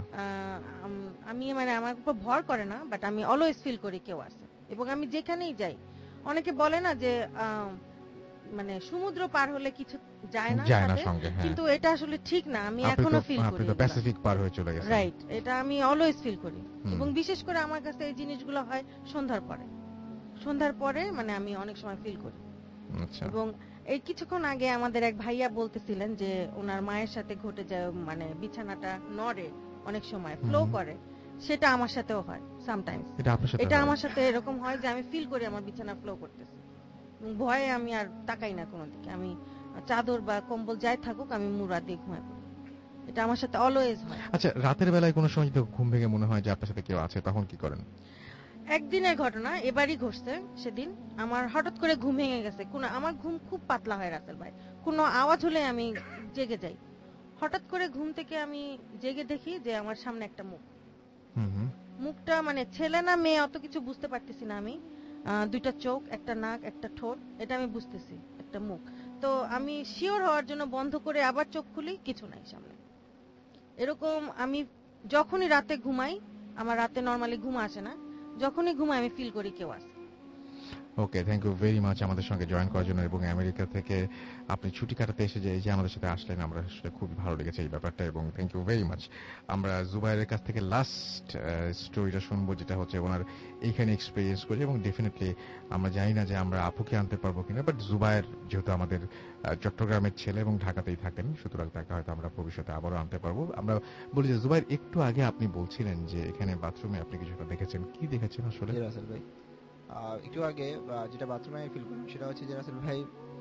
আমি মানে আমার উপর ভর করে না বাট আমি অলওয়েজ ফিল করি কেউ আছে এবং আমি যেখানেই যাই, অনেকে বলে না যে মানে সমুদ্র পার হলে কিছু যায় না যায় না সঙ্গে, হ্যাঁ, কিন্তু এটা আসলে ঠিক না, আমি এখনো ফিল করি। আপনি তো প্যাসিফিক পার হয়ে চলে গেছেন। রাইট, এটা আমি অলওয়েজ ফিল করি এবং বিশেষ করে আমার কাছে এই জিনিসগুলো হয় সন্ধ্যার পরে, সন্ধ্যার পরে মানে আমি অনেক সময় ফিল করি। আচ্ছা, এবং এই কিছুক্ষণ আগে আমাদের এক ভাইয়া বলতেছিলেন যে ওনার মায়ের সাথে ঘটে যায়, মানে বিছানাটা নড়ে অনেক সময় ফ্লো করে, সেটা আমার সাথেও হয় সামটাইমস। এটা আমার সাথে এরকম হয় যে আমি ফিল করি আমার বিছানা ফ্লো করতেছে, ভয়ে আমি আর তাকাই না কোনো দিকে, আমি চাদর বা কম্বল যাই থাকুক আমি মুড়া দিয়ে ঘুমাই পড়ি, এটা আমার সাথে অলওয়েজ হয়। আচ্ছা, রাতের বেলায় কোনো সময় যদি ঘুম ভেঙে মনে হয় যে আপনার সাথে কেউ আছে তখন কি করেন? একদিনের ঘটনা এবারই ঘটছে, সেদিন আমার হঠাৎ করে ঘুম ভেঙে গেছে, কোন আমার ঘুম খুব পাতলা হয় রাতের ভাই, কোনো আওয়াজ হলে আমি জেগে যাই, হঠাৎ করে ঘুম থেকে আমি জেগে দেখি যে আমার সামনে একটা মুখ, মুখটা মানে ছেলে না মেয়ে অত কিছু বুঝতে পারতেছি না আমি, দুইটা চোখ, একটা নাক, একটা ঠোঁট, এটা আমি বুঝতেছি একটা মুখ। তো আমি শিওর হওয়ার জন্য বন্ধ করে আবার চোখ খুলি, কিছু নাই সামনে। এরকম আমি যখনই রাতে ঘুমাই, আমার রাতে নরমালি ঘুম আসে না, যখনই ঘুমাই আমি ফিল করি কেউ আছে। Okay, thank you very much আমাদের সঙ্গে জয়েন করার জন্য এবং আমেরিকা থেকে আপনি ছুটি কাটাতে এসে যে এই যে আমাদের সাথে আসলেন, আমরা আসলে খুব ভালো লেগেছে এই ব্যাপারটা এবং থ্যাংক ইউ ভেরি মাচ। আমরা জুবাইরের কাছ থেকে লাস্ট স্টোরিটা শুনবো, যেটা হচ্ছে ওনার এইখানে এক্সপিরিয়েন্স করে, এবং ডেফিনেটলি আমরা জানি না যে আমরা আপুকে আনতে পারবো কিনা, বাট জুবাইর যেহেতু আমাদের চট্টগ্রামের ছেলে এবং ঢাকাতেই থাকেন, সুতরাং তাকে হয়তো আমরা ভবিষ্যতে আবারও আনতে পারবো। আমরা বলি যে জুবাইর, একটু আগে আপনি বলছিলেন যে এখানে বাথরুমে আপনি কিছুটা দেখেছেন, কি দেখেছেন আসলে? রাসেল ভাই, একটু আগে যেটা বাথরুমে আমি ফিল করলাম সেটা হচ্ছে যে রাসেল ভাই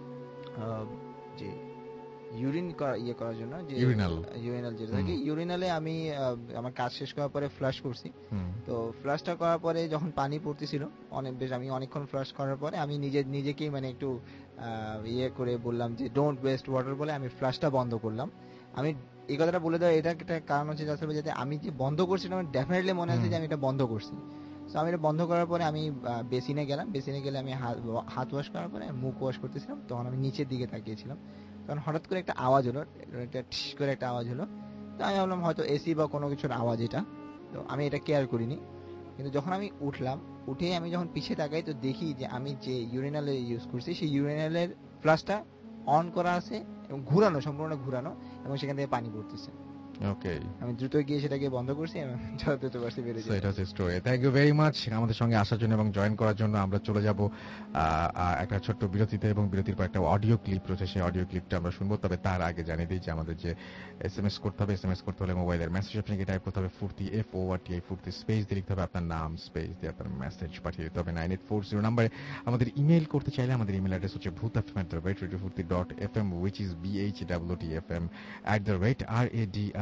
যে ইউরিন ইয়ে করার জন্য যে ইউরিনাল ইউরিনাল যেটা থাকে, ইউরিনালে আমি আমার কাজ শেষ করার পরে ফ্লাশ করছি। তো ফ্লাশটা করার পরে যখন পানি পড়তেছিল অনেক বেশ, আমি অনেকক্ষণ ফ্লাশ করার পরে আমি নিজে নিজেকেই মানে একটু ইয়ে করে বললাম যে ডোন্ট ওয়েস্ট ওয়াটার বলে আমি ফ্লাশটা বন্ধ করলাম। আমি এই কথাটা বলে দেওয়া এটা একটা কারণ হচ্ছে আসলে যাতে আমি যে বন্ধ করছিলাম ডেফিনেটলি মনে হচ্ছে যে আমি এটা বন্ধ করছি। তো আমি এটা বন্ধ করার পরে আমি বেসিনে গেলাম, বেসিনে গেলে আমি হাত ওয়াশ করার পরে মুখ ওয়াশ করতেছিলাম, তখন আমি নিচের দিকে তাকিয়েছিলাম, তখন হঠাৎ করে একটা আওয়াজ হলো, একটা ঠিস করে একটা আওয়াজ হলো। তো আমি ভাবলাম হয়তো এসি বা কোনো কিছুর আওয়াজ এটা, তো আমি এটা কেয়ার করিনি। কিন্তু যখন আমি উঠলাম, উঠে আমি যখন পিছিয়ে তাকাই তো দেখি যে আমি যে ইউরিনালে ইউজ করছি সেই ইউরিনালের ফ্লাশটা অন করা আছে এবং ঘুরানো, সম্পূর্ণ ঘুরানো, এবং সেখান থেকে পানি পড়তেছে। ওকে, আমি দ্রুত গিয়ে সেটাকে বন্ধ করছি এবং দ্রুত বাসে বেরিয়ে যাই। এটা হচ্ছে story. Thank you very much আমাদের সঙ্গে আসার জন্য এবং জয়েন করার জন্য। আমরা চলে যাব একটা ছোট্ট বিরতিতে এবং বিরতির পর একটা অডিও ক্লিপ রয়েছে, সেই অডিও ক্লিপটা আমরা শুনবো। তবে তার আগে জানিয়ে দিই যে আমাদের যে এস এম এস করতে হবে, এস এম এস করতে হলে মোবাইলের মেসেজ অপশনে টাইপ করতে হবে Foorti, F O R T I, Foorti space দিয়ে লিখতে হবে আপনার নাম, স্পেস দিয়ে আপনার মেসেজ পাঠিয়ে দিতে হবে নাইন এইট ফোর জিরো নাম্বারে। আমাদের ইমেল করতে চাইলে আমাদের ইমেল অ্যাড্রেস হচ্ছে Bhoot FM at the rate radio Foorti dot F M, which is B H W T F M at the rate R A D I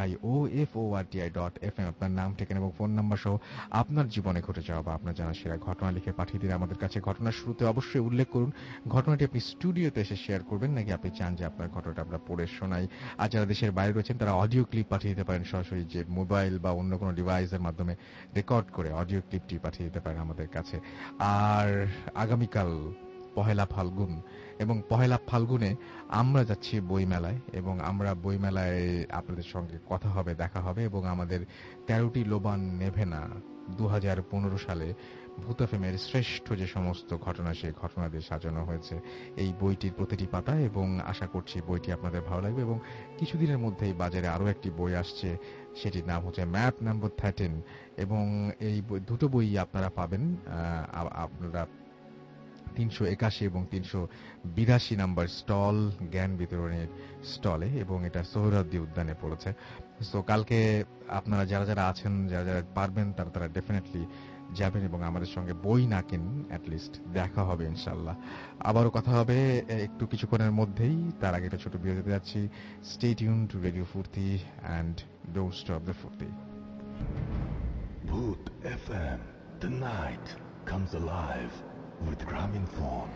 I O F O R T I dot F M আপনার নাম, ঠিকানা এবং phone number সহ আপনার জীবনে ঘটে যাওয়া বা আপনার জানা সেরা ঘটনা লিখে পাঠিয়ে দিন আমাদের কাছে। ঘটনার শুরুতে অবশ্যই উল্লেখ করুন ঘটনাটি আপনি স্টুডিওতে এসে শেয়ার করবেন নাকি আপনি চান যে আপনার ঘটনাটা আমরা পড়ে শোনাই। আর যারা দেশের বাইরে রয়েছেন তারা অডিও ক্লিপ পাঠিয়ে দিতে পারেন সরাসরি, যে মোবাইল বা অন্য কোনো ডিভাইসের মাধ্যমে রেকর্ড করে অডিও ক্লিপটি পাঠিয়ে দিতে পারেন আমাদের কাছে। আর আগামীকাল পহেলা ফাল্গুন, এবং পহেলা ফাল্গুনে আমরা যাচ্ছি বইমেলায়, এবং আমরা বইমেলায় আপনাদের সঙ্গে কথা হবে, দেখা হবে, এবং আমাদের তেরোটি লোবান নেভে না দু হাজার পনেরো সালে ভূত এফএমের শ্রেষ্ঠ যে সমস্ত ঘটনা, সেই ঘটনা দিয়ে সাজানো হয়েছে এই বইটির প্রতিটি পাতা, এবং আশা করছি বইটি আপনাদের ভালো লাগবে। এবং কিছুদিনের মধ্যেই বাজারে আরো একটি বই আসছে, সেটির নাম হচ্ছে ম্যাপ নাম্বার থার্টিন, এবং এই দুটো বই আপনারা পাবেন আপনারা তিনশো একাশি এবং তিনশো বিরাশি নাম্বার স্টল, জ্ঞান বিতরণের স্টলে, এবং এটা সোহরাওয়ার্দী উদ্যানে পড়েছে। সো কালকে আপনারা যারা যারা আছেন, যারা যারা পারবেন তারা তারা ডেফিনেটলি যাবেন এবং আমাদের সঙ্গে বই না কিন অ্যাটলিস্ট দেখা হবে ইনশাল্লাহ। আবারও কথা হবে একটু কিছুক্ষণের মধ্যেই, তার আগে একটা ছোট বিরতিতে যাচ্ছি। Stay tune to radio Foorti and don't stop the Foorti. Bhoot F M, the night comes alive with Graminphone.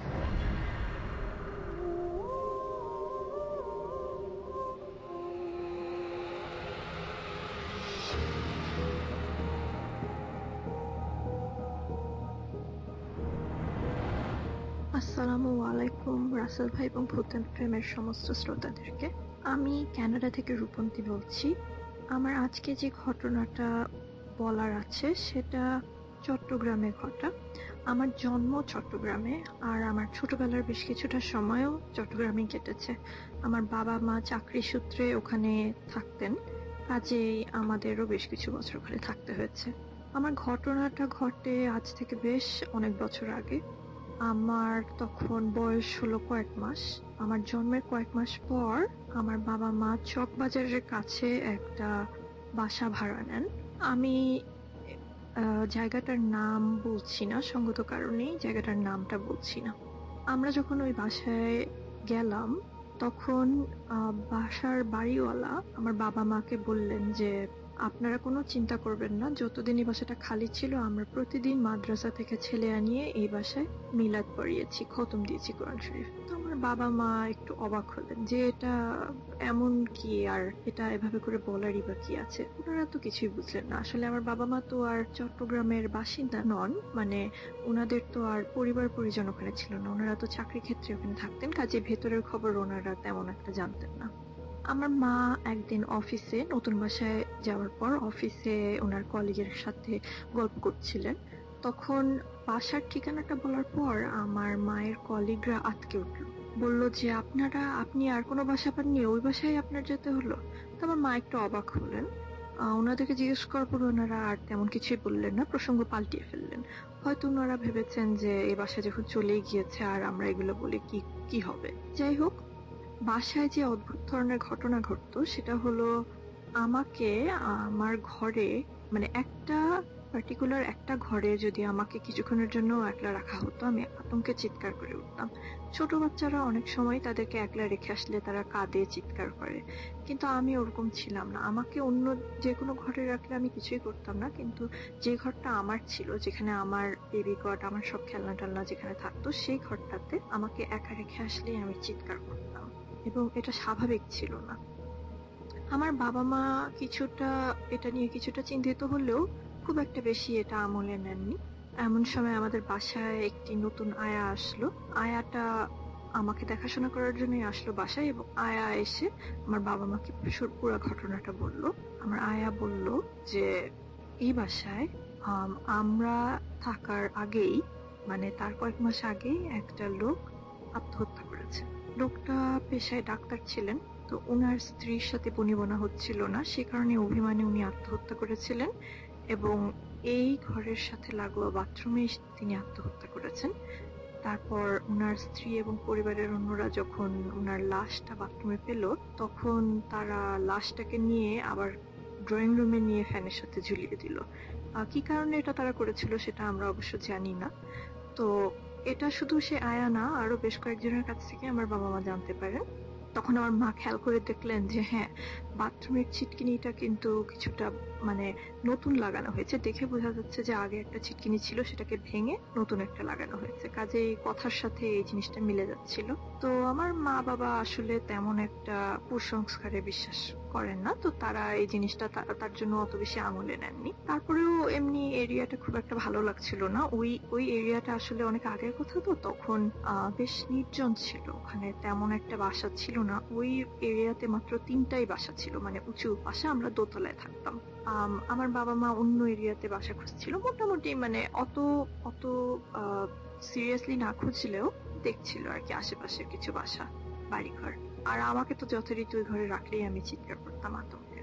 আসসালামু আলাইকুম রাসেল ভাই এবং ভূত এফএমের সমস্ত শ্রোতাদেরকে। আমি কানাডা থেকে রূপন্তী বলছি। আমার আজকে যে ঘটনাটা বলার আছে সেটা চট্টগ্রামে ঘটা। আমার জন্ম চট্টগ্রামে, আর আমার ছোটবেলার বেশ কিছুটা সময়ও চট্টগ্রামে কেটেছে। আমার বাবা মা চাকরি সূত্রে ওখানে থাকতেন, কাজেই আমাদেরও বেশ কিছু বছর ওখানে থাকতে হয়েছে। আমার ঘটনাটা ঘটে আজ থেকে বেশ অনেক বছর আগে। আমার তখন বয়স হলো কয়েক মাস। আমার জন্মের কয়েক মাস পর আমার বাবা মা চকবাজারের কাছে একটা বাসা ভাড়া নেন। আমি জায়গাটার নাম বলছি না, সঙ্গত কারণেই জায়গাটার নামটা বলছি না। আমরা যখন ওই বাসায় গেলাম তখন বাসার বাড়িওয়ালা আমার বাবা মাকে বললেন যে আপনারা কোনো চিন্তা করবেন না, যতদিন এই বাসাটা খালি ছিল আমরা প্রতিদিন মাদ্রাসা থেকে ছেলে আনিয়ে এই বাসায় মিলাদ পড়িয়েছি, খতম দিয়েছি কোরআন শরীফ। তো আমার বাবা মা একটু অবাক হলেন যে এটা এমন কি, আর এটা এভাবে করে বলারই বা কি আছে। ওনারা তো কিছুই বুঝলেন না। আসলে আমার বাবা মা তো আর চট্টগ্রামের বাসিন্দা নন, মানে ওনাদের তো আর পরিবার পরিজন ওখানে ছিল না, ওনারা তো চাকরি ক্ষেত্রে ওখানে থাকতেন, কাজে ভেতরের খবর ওনারা তেমন একটা জানতেন না। আমার মা একদিন অফিসে নতুন বাসায় যাওয়ার পর অফিসে ওনার কলিগের সাথে গল্প করছিলেন। তখন বাসার ঠিকানাটা বলার পর আমার মায়ের কলিগরা আটকে উঠল, বলল যে আপনারা আপনি আর কোনো বাসা পাননি, ওই বাসায় আপনার যেতে হলো। তো আমার মা একটু অবাক হলেন। ওনাদেরকে জিজ্ঞেস করার পর ওনারা আর তেমন কিছুই বললেন না, প্রসঙ্গ পাল্টিয়ে ফেললেন। হয়তো ওনারা ভেবেছেন যে এই বাসায় যখন চলেই গিয়েছে আর আমরা এগুলো বলে কি কি হবে। যাই হোক, বাসায় যে অদ্ভুত ধরনের ঘটনা ঘটতো সেটা হলো আমাকে আমার ঘরে, মানে একটা পার্টিকুলার একটা ঘরে যদি আমাকে কিছুক্ষণের জন্য একলা রাখা হতো আমি আতঙ্কে চিৎকার করে উঠতাম। ছোট বাচ্চারা অনেক সময় তাদেরকে একলা রেখে আসলে তারা কাঁদে, চিৎকার করে, কিন্তু আমি ওরকম ছিলাম না। আমাকে অন্য যে কোনো ঘরে রাখলে আমি কিছুই করতাম না, কিন্তু যে ঘরটা আমার ছিল, যেখানে আমার বেবি কট, আমার সব খেলনা টেলনা যেখানে থাকতো, সেই ঘরটাতে আমাকে একা রেখে আসলেই আমি চিৎকার করতাম, এবং এটা স্বাভাবিক ছিল না। আমার বাবা মা কিছুটা এটা নিয়ে কিছুটা চিন্তিত হলেও খুব একটা বেশি এটা আমলে নেননি। এমন সময় আমাদের বাসায় একটি নতুন আয়া আসলো। আয়াটা আমাকে দেখাশোনা করার জন্যই আসলো বাসায়, এবং আয়া এসে আমার বাবা মাকে পুরো ঘটনাটা বলল। আমার আয়া বলল যে এই বাসায় আমরা থাকার আগেই, মানে তার কয়েক মাস আগেই একটা লোক আত্মহত্যা করেছে। লোকটা পেশায় ডাক্তার ছিলেন, তো ওনার স্ত্রীর সাথে বনিবনা হচ্ছিল না, সে কারণে অভিমানে উনি আত্মহত্যা করেছিলেন, এবং এই ঘরের সাথে লাগোয়া বাথরুমে তিনি আত্মহত্যা করেছেন। তারপর ওনার স্ত্রী এবং পরিবারের অন্যরা যখন ওনার লাশটা বাথরুমে পেল, তখন তারা লাশটাকে নিয়ে আবার ড্রয়িং রুমে নিয়ে ফ্যানের সাথে ঝুলিয়ে দিল। কি কারণে এটা তারা করেছিল সেটা আমরা অবশ্য জানি না। তো এটা শুধু সে আয়া না, আরো বেশ কয়েকজনের কাছ থেকে আমার বাবা মা জানতে পারেন তখন আমার মা খেয়াল করে দেখলেন যে হ্যাঁ, বাথরুমের ছিটকিনিটা কিন্তু কিছুটা মানে নতুন লাগানো হয়েছে, দেখে বোঝা যাচ্ছে যে আগে একটা ছিটকিনি ছিল, সেটাকে ভেঙে নতুন একটা লাগানো হয়েছে। কাজেই কথার সাথে এই জিনিসটা মিলে যাচ্ছিল। তো আমার মা বাবা আসলে তেমন একটা কুসংস্কারে বিশ্বাস করেন না, তো তারা এই জিনিসটা তার জন্য অত বেশি আমলে নেননি। তারপরেও এমনি এরিয়াটা খুব একটা ভালো লাগছিল না। ওই ওই এরিয়াটা আসলে অনেক আগের কথা, তো তখন আহ বেশ নির্জন ছিল, ওখানে তেমন একটা বাসা ছিল না। ওই এরিয়াতে মাত্র তিনটাই বাসা ছিল, মানে উঁচু বাসা, আমরা দোতলায় থাকতাম। আমার বাবা মা অন্য এরিয়াতে বাসা খুঁজছিল, মোটামুটি মানে অত অত সিরিয়াসলি না খুঁজলেও দেখছিল আর কি আশেপাশের কিছু বাসা, বাড়িঘর। আর আমাকে তো যথারীতি ওই ঘরে রাখলেই আমি চিৎকার করতাম আতঙ্কে।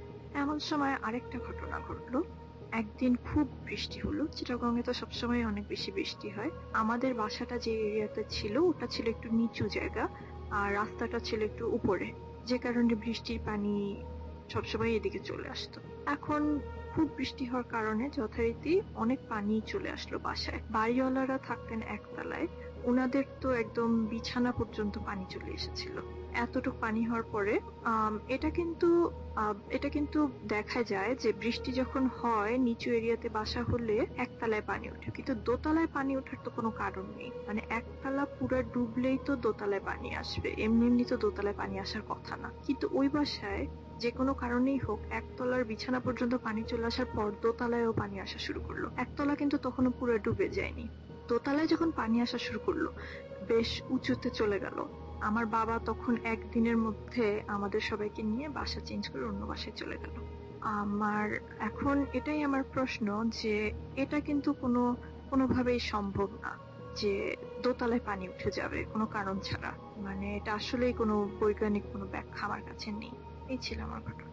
এমন সময় আরেকটা ঘটনা ঘটলো। একদিন খুব বৃষ্টি হলো, চিটাগংয়ে তো সবসময় অনেক বেশি বৃষ্টি হয়। আমাদের বাসাটা যে এরিয়াতে ছিল ওটা ছিল একটু নিচু জায়গা, আর রাস্তাটা ছিল একটু উপরে, যে কারণে বৃষ্টির পানি সবসময় এদিকে চলে আসতো। এখন খুব বৃষ্টি হওয়ার কারণে যথারীতি অনেক পানি চলে আসলো বাসায়। বাড়িওয়ালারা থাকতেন একতলায়, ওনাদের তো একদম বিছানা পর্যন্ত পানি চলে এসেছিল। এতটুকু পানি হওয়ার পরে এটা কিন্তু এটা কিন্তু দেখা যায় যে বৃষ্টি যখন হয় নিচু এরিয়াতে বাসা হলে একতলায় পানি ওঠে, কিন্তু দোতলায় পানি ওঠার তো কোনো কারণ নেই। মানে একতলা পুরো ডুবলেই তো দোতলায় পানি আসবে, এমনি এমনি তো দোতলায় পানি আসার কথা না। কিন্তু ওই বাসায় যে কোনো কারণেই হোক একতলার বিছানা পর্যন্ত পানি চলে আসার পর দোতলায়ও পানি আসা শুরু করলো। একতলা কিন্তু তখনও পুরো ডুবে যায়নি। দোতলায় যখন পানি আসা শুরু করলো, বেশ উঁচুতে চলে গেল। আমার বাবা তখন একদিনের মধ্যে আমাদের সবাইকে নিয়ে বাসা চেঞ্জ করে অন্য বাসায় চলে গেল। আমার এখন এটাই আমার প্রশ্ন যে এটা কিন্তু কোনো কোনোভাবেই সম্ভব না যে দোতলায় পানি উঠে যাবে কোনো কারণ ছাড়া। মানে এটা আসলেই কোনো বৈজ্ঞানিক কোনো ব্যাখ্যা আমার কাছে নেই। এই ছিল আমার ঘটনা।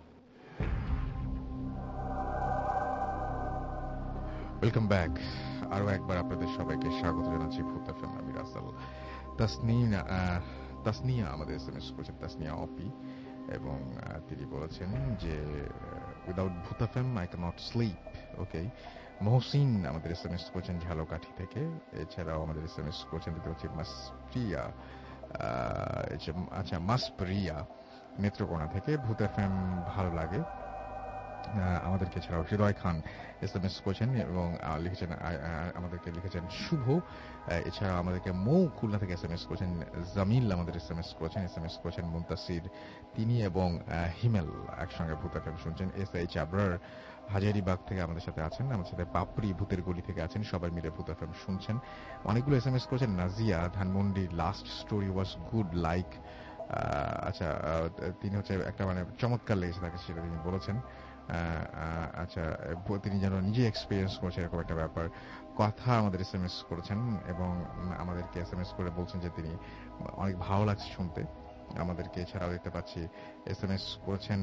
Welcome back. আরো একবার আপনাদের সবাইকে স্বাগত জানাচ্ছি ভূত এফএম। আমি রাসেল। তাসনিয়া তাসনিয়া আমাদের এসএমএস করেছেন, তাসনিয়া অপি, এবং তিনি বলেছেন যে without Bhoot FM I can not sleep. Okay. Mohsin আমাদের এসএমএস করেছেন ঝালকাঠি থেকে। এছাড়াও আমাদের এসএমএস করেছেন দেখতে পাচ্ছি মাসপ্রিয়া, আচ্ছা মাসপ্রিয়া নেত্রকোনা থেকে। ভূত এফএম ভালো লাগে আমাদেরকে। এছাড়াও হৃদয় খান এসএমএস করেছেন এবং লিখেছেন আমাদেরকে লিখেছেন শুভ। এছাড়া আমাদেরকে মৌ খুলনা থেকে এসএমএস করেছেন। জামিল আমাদের এসএমএস করেছেন এসএমএস করেছেন মুনতাসির তিনি এবং হিমেল একসঙ্গে ভূত এফএম শুনছেন। এস এইচ আবরার হাজারিবাগ থেকে আমাদের সাথে আছেন, আমাদের সাথে পাপড়ি ভূতের গলি থেকে আছেন, সবাই মিলে ভূত এফএম শুনছেন। অনেকগুলো এসএমএস করেছেন। Nazia Dhanmondi, last story was good like. আচ্ছা, তিনি হচ্ছে একটা মানে চমৎকার লেগেছে তাকে, সেটা তিনি বলেছেন। আচ্ছা, তিনি যেন নিজে এক্সপিরিয়েন্স করছে এরকম একটা ব্যাপার কথা আমাদের এসএমএস করেছেন এবং আমাদেরকে এসএমএস করে বলছেন যে তিনি অনেক ভালো লাগছে শুনতে আমাদেরকে। এছাড়াও দেখতে পাচ্ছি এসএমএস করেছেন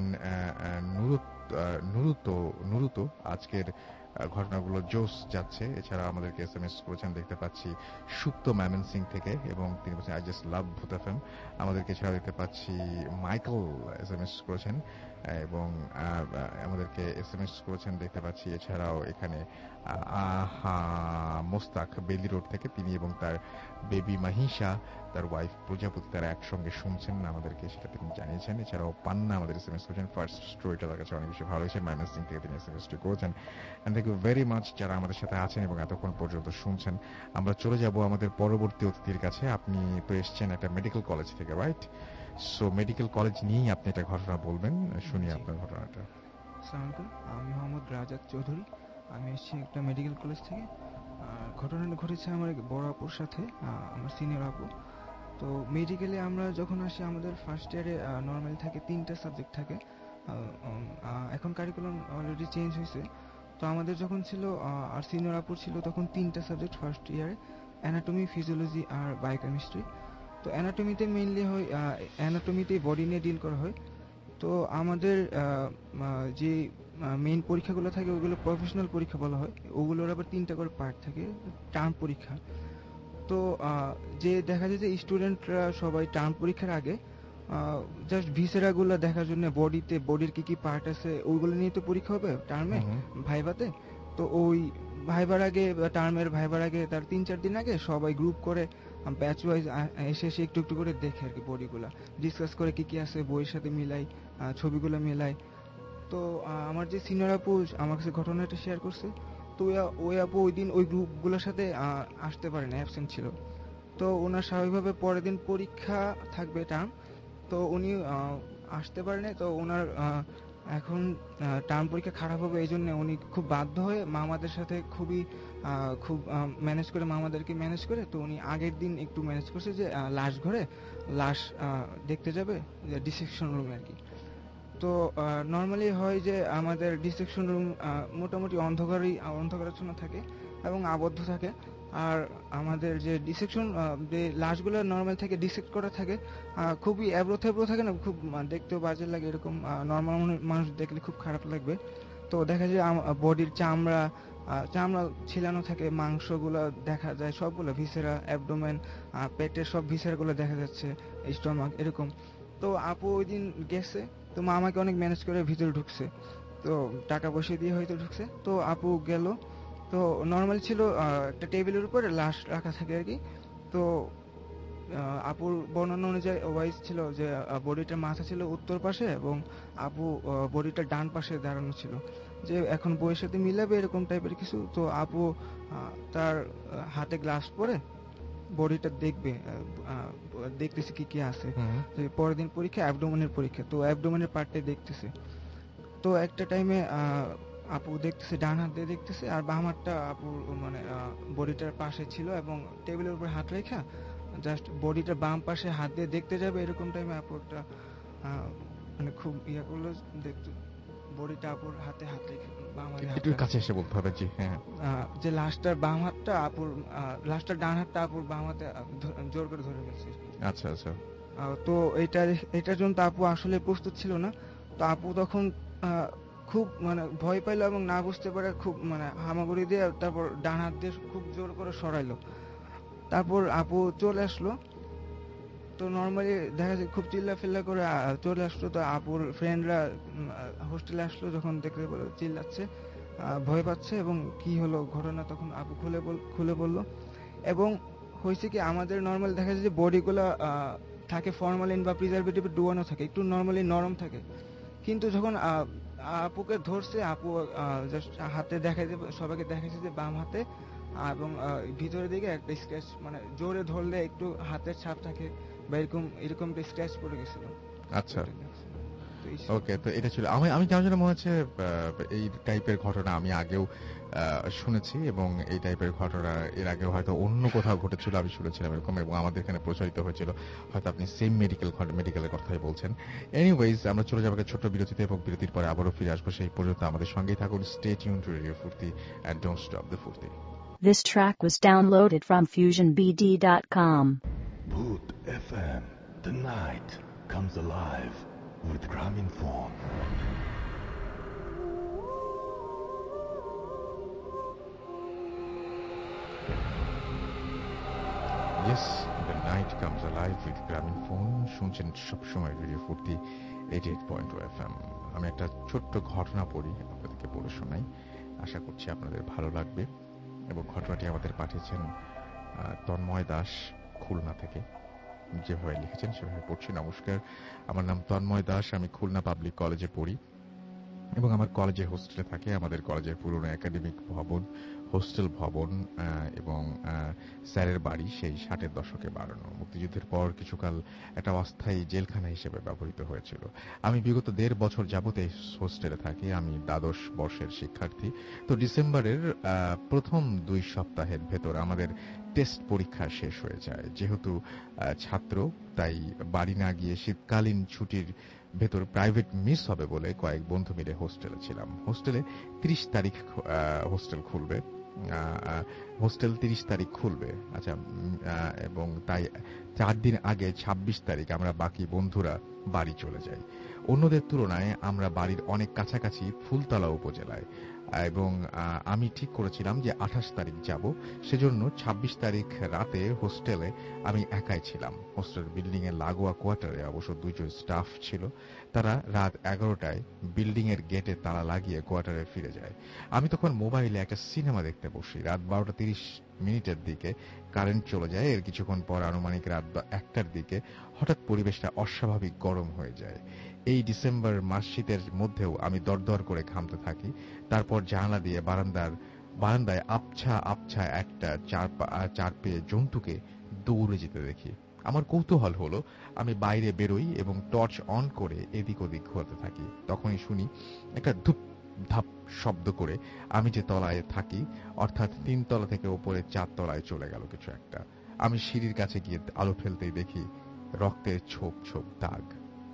নুরুতো নুরুতো আজকের ঘটনাগুলো জোস যাচ্ছে। এছাড়া আমাদেরকে এসএমএস করেছেন দেখতে পাচ্ছি সুপ্ত ম্যামন সিং থেকে এবং তিনি বলছেন আই জাস্ট লাভ ভূত এফএম। আমাদেরকে এছাড়া দেখতে পাচ্ছি মাইকেল এসএমএস করেছেন এবং আমাদেরকে এসএমএস করেছেন দেখতে পাচ্ছি। এছাড়াও এখানে আহা মোস্তাক বেলি রোড থেকে, তিনি এবং তার বেবি মাহিশা, তার ওয়াইফ প্রজাপতি, তারা একসঙ্গে শুনছেন আমাদেরকে, সেটা তিনি জানিয়েছেন। এছাড়াও পান্না আমাদের এসএমএস করেছেন। ফার্স্ট স্টোরিটা তার কাছে অনেক বেশি ভালো হয়েছে, মাইনাস সিং থেকে তিনি এসএমএসটি করেছেন। And thank you very much যারা আমাদের সাথে আছেন এবং এতক্ষণ পর্যন্ত শুনছেন। আমরা চলে যাব আমাদের পরবর্তী অতিথির কাছে। আপনি তো এসছেন একটা মেডিকেল কলেজ থেকে, রাইট? সো মেডিকেল কলেজ নিয়েই আপনি একটা ঘটনা বলবেন, শুনি আপনার ঘটনাটা। আসসালামু আলাইকুম, আমি মোহাম্মদ রাজাত চৌধুরী। আমি এসেছি একটা মেডিকেল কলেজ থেকে। ঘটনাটা ঘটেছে আমার বড় আপুর সাথে, আমার সিনিয়র আপু। তো মেডিকেলে আমরা যখন আসি আমাদের ফার্স্ট ইয়ারে নর্মালি থাকে তিনটা সাবজেক্ট থাকে। এখন কারিকুলাম অলরেডি চেঞ্জ হয়েছে। তো আমাদের যখন ছিল আর সিনিয়র আপুর ছিল তখন তিনটা সাবজেক্ট ফার্স্ট ইয়ারে, অ্যানাটমি, ফিজিওলজি আর বায়োকেমিস্ট্রি। তো অ্যানাটমিতে মেইনলি হয়, অ্যানাটমিতে বডি নিয়ে ডিল করা হয়। তো আমাদের যে মেইন পরীক্ষাগুলো থাকে ওগুলো প্রফেশনাল পরীক্ষা বলা হয়। ওগুলোর আবার তিনটা করে পার্ট থাকে, টার্ম পরীক্ষা। তো যে দেখা যায় যে স্টুডেন্টরা সবাই টার্ম পরীক্ষার আগে জাস্ট ভিসেরাগুলো দেখার জন্য বডিতে বডির কি কি পার্ট আছে ওইগুলো নিয়ে তো পরীক্ষা হবে টার্মে ভাইভাতে। তো ওই ভাইবার আগে টার্মের ভাইবার আগে তার তিন চার দিন আগে সবাই গ্রুপ করে ব্যাচ ওয়াইজ এসে এসে একটু একটু করে দেখে আর কি বডিগুলা, ডিসকাস করে কি কি আছে বইয়ের সাথে মিলাই, ছবিগুলো মিলাই। তো আমার যে সিনিয়র আপু আমার কাছে ঘটনাটা শেয়ার করছে, তো ওই আপু ওই দিন ওই গ্রুপগুলোর সাথে আসতে পারে না, অ্যাবসেন্ট ছিল। তো ওনার স্বাভাবিকভাবে পরের দিন পরীক্ষা থাকবে টার্ম, তো উনি আসতে পারেনি। তো ওনার এখন টার্ম পরীক্ষা খারাপ হবে, এই জন্য উনি খুব বাধ্য হয়ে মামাদের সাথে খুবই খুব ম্যানেজ করে মামাদেরকে ম্যানেজ করে তো উনি আগের দিন একটু ম্যানেজ করছে যে লাশ ঘরে লাশ দেখতে যাবে ডিসেকশন রুমে আর কি। তো নর্মালি হয় যে আমাদের ডিসেকশন রুম মোটামুটি অন্ধকারই অন্ধকারাচ্ছন্ন থাকে এবং আবদ্ধ থাকে। আর আমাদের যে ডিসেকশন যে লাশগুলো নর্মাল থেকে ডিসেক্ট করা থাকে খুবই অ্যাব্রো থ্যাব্রো থাকে না, খুব দেখতেও বাজে লাগে, এরকম নর্মাল মানুষ দেখলে খুব খারাপ লাগবে। তো দেখা যায় বডির চামড়া চামড়া ছিলানো থাকে, মাংসগুলো দেখা যায় সবগুলো, ভিসেরা, অ্যাবডোমেন, পেটের সব ভিসেরাগুলো দেখা যাচ্ছে, স্টমাক এরকম। তো আপু ওই দিন গেছে, তো মা আমাকে অনেক ম্যানেজ করে ভিতরে ঢুকছে, তো টাকা পয়সা দিয়ে হয়তো ঢুকছে। তো আপু গেল, তো নর্মাল ছিল একটা টেবিলের উপরে লাশ রাখা থাকে আর কি। তো আপুর বর্ণনা অনুযায়ী ওয়াইজ ছিল যে বডিটার মাথা ছিল উত্তর পাশে এবং আপু বডিটার ডান পাশে দাঁড়ানো ছিল, যে এখন বইয়ের সাথে মিলাবে এরকম টাইপের কিছু। তো আপু তার হাতে গ্লাস পরে বডিটা দেখবে, দেখতেছে কি কি আছে। পরের দিন পরীক্ষা অ্যাবডোমেনের পরীক্ষা, তো অ্যাবডোমেনের পার্টে দেখতেছে। তো একটা টাইমে আপু দেখতেছে ডান হাত দিয়ে দেখতেছে, আর বাম হাতটা আপুর মানে বডিটার পাশে ছিল এবং টেবিলের উপর হাত রেখা জাস্ট বডিটার বাম পাশে হাত দিয়ে দেখতে যাবে, এরকম টাইমে আপু একটা মানে খুব ইয়া করলো, দেখতে বডিটা আপুর হাতে হাত রেখে বাম হাতে একটু কাছে এসে বলতে হবে জি, হ্যাঁ, যে লাস্টার বাম হাতটা আপুর লাস্টার ডান হাতটা আপুর বাম হাতে জোর করে ধরে ফেলছে। আচ্ছা আচ্ছা। তো এটা এটার জন্য আপু আসলে প্রস্তুত ছিল না। তো আপু তখন খুব মানে ভয় পাইলো এবং না বুঝতে পারে খুব মানে হামাগুড়ি দিয়ে তারপর ডান হাত দিয়ে খুব জোর করে সরাইলো। তারপর আপু চলে আসলো, তো নর্মালি দেখা যায় খুব চিল্লা ফিল্লা করে চলে আসলো। তো আপুর ফ্রেন্ডরা হোস্টেলে আসলো, যখন দেখতে পেলো চিল্লাচ্ছে, ভয় পাচ্ছে এবং কি হলো ঘটনা, তখন আপু খুলে খুলে বললো। এবং হয়েছে কি আমাদের নর্মাল দেখা যায় যে বডিগুলো থাকে ফরমালিন বা প্রিজারভেটিভ ডুবানো থাকে, একটু নর্মালি নরম থাকে, কিন্তু যখন আপুকে ধরছে আপু জাস্ট হাতে দেখাইছে, সবাইকে দেখাইছে যে বাম হাতে এবং ভিতরের দিকে একটা স্ক্র্যাচ, মানে জোরে ধরলে একটু হাতের ছাপ থাকে বা এরকম এরকম একটা স্ক্র্যাচ পড়ে গেছিল। আচ্ছা ওকে, তো এটা ছিল আমি আমি কেমন যেন মনে হচ্ছে এই টাইপের ঘটনা আমি আগেও শুনেছি এবং এই টাইপের ঘটনা এর আগেও হয়তো অন্য কোথাও ঘটেছিল, আমি শুনেছিলাম এরকম এবং আমাদের এখানে প্রচারিত হয়েছিল, হয়তো আপনি সেম মেডিকেল মেডিকেলের কথাই বলছেন। এনিওয়েজ আমরা চলে যাবো ছোট্ট বিরতিতে এবং বিরতির পরে আবারও ফিরে আসবো। সেই পর্যন্ত আমাদের সঙ্গেই থাকুন। Stay tuned to radio Foorti and don't stop the ফুর্তি। This track was downloaded from fusion b d dot com. Bhoot F M, the night comes alive with Gramophone. Yes, the night comes alive with Gramophone. শুনছেন সবসময় radio ফুর্তি আটাশি point দুই F M. আমি একটা ছোট্ট ঘটনা পড়ি, আপনাদেরকে পড়ে শোনাই, আশা করছি আপনাদের ভালো লাগবে। এবং ঘটনাটি আমাদের পাঠিয়েছেন তন্ময় দাস খুলনা থেকে, যেভাবে লিখেছেন সেভাবে পড়ছি। নমস্কার, আমার নাম তন্ময় দাস, আমি খুলনা পাবলিক কলেজে পড়ি এবং আমার কলেজে হোস্টেলে থাকে। আমাদের কলেজের পুরনো একাডেমিক ভবন, হোস্টেল ভবন এবং স্যারের বাড়ি সেই ষাটের দশকে বানানো। মুক্তিযুদ্ধের পর কিছুকাল একটা অস্থায়ী জেলখানা হিসেবে ব্যবহৃত হয়েছিল। আমি বিগত দেড় বছর যাবত এই হোস্টেলে থাকি। আমি দ্বাদশ বর্ষের শিক্ষার্থী। তো ডিসেম্বরের প্রথম দুই সপ্তাহের ভেতর আমাদের টেস্ট পরীক্ষা শেষ হয়ে যায়। যেহেতু ছাত্র তাই বাড়ি না গিয়ে শীতকালীন ছুটির ভেতর প্রাইভেট মিস হবে বলে কয়েক বন্ধু মিলে হোস্টেলে ছিলাম। হোস্টেলে তিরিশ তারিখ হোস্টেল খুলবে হোস্টেল তিরিশ তারিখ খুলবে আচ্ছা এবং তাই চার দিন আগে ছাব্বিশ তারিখ আমরা বাকি বন্ধুরা বাড়ি চলে যাই। অন্যদের তুলনায় আমরা বাড়ির অনেক কাছাকাছি ফুলতলা উপজেলায়। এবং আমি ঠিক করেছিলাম যে আঠাশ তারিখ যাব। সেজন্য ছাব্বিশ তারিখ রাতে হোস্টেলে আমি একাই ছিলাম। হোস্টেল বিল্ডিং এর লাগোয়া কোয়ার্টারে অবশ্য দুইজন স্টাফ ছিল। তারা রাত এগারোটায় বিল্ডিং এর গেটে তালা লাগিয়ে কোয়ার্টারে ফিরে যায়। আমি তখন মোবাইলে একটা সিনেমা দেখতে বসি। রাত বারোটা তিরিশ মিনিটের দিকে কারেন্ট চলে যায়। এর কিছুক্ষণ পর আনুমানিক রাত একটার দিকে হঠাৎ পরিবেশটা অস্বাভাবিক গরম হয়ে যায়। এই ডিসেম্বর মাস শীতের মধ্যেও আমি দরদর করে ঘামতে থাকি। তারপর জানালা দিয়ে বারান্দার বারান্দায় আবছা আবছা একটা চার চার পেয়ে জন্তুকে দৌড়ে যেতে দেখি। আমার কৌতূহল হলো, আমি বাইরে বেরোই এবং টর্চ অন করে এদিক ওদিক ঘুরতে থাকি। তখনই শুনি একটা ধুপ ধাপ শব্দ করে আমি যে তলায় থাকি, অর্থাৎ তিন তলা থেকে উপরে চার তলায় চলে গেল কিছু একটা। আমি সিঁড়ির কাছে গিয়ে আলো ফেলতেই দেখি রক্তের ছোপ ছোপ দাগ।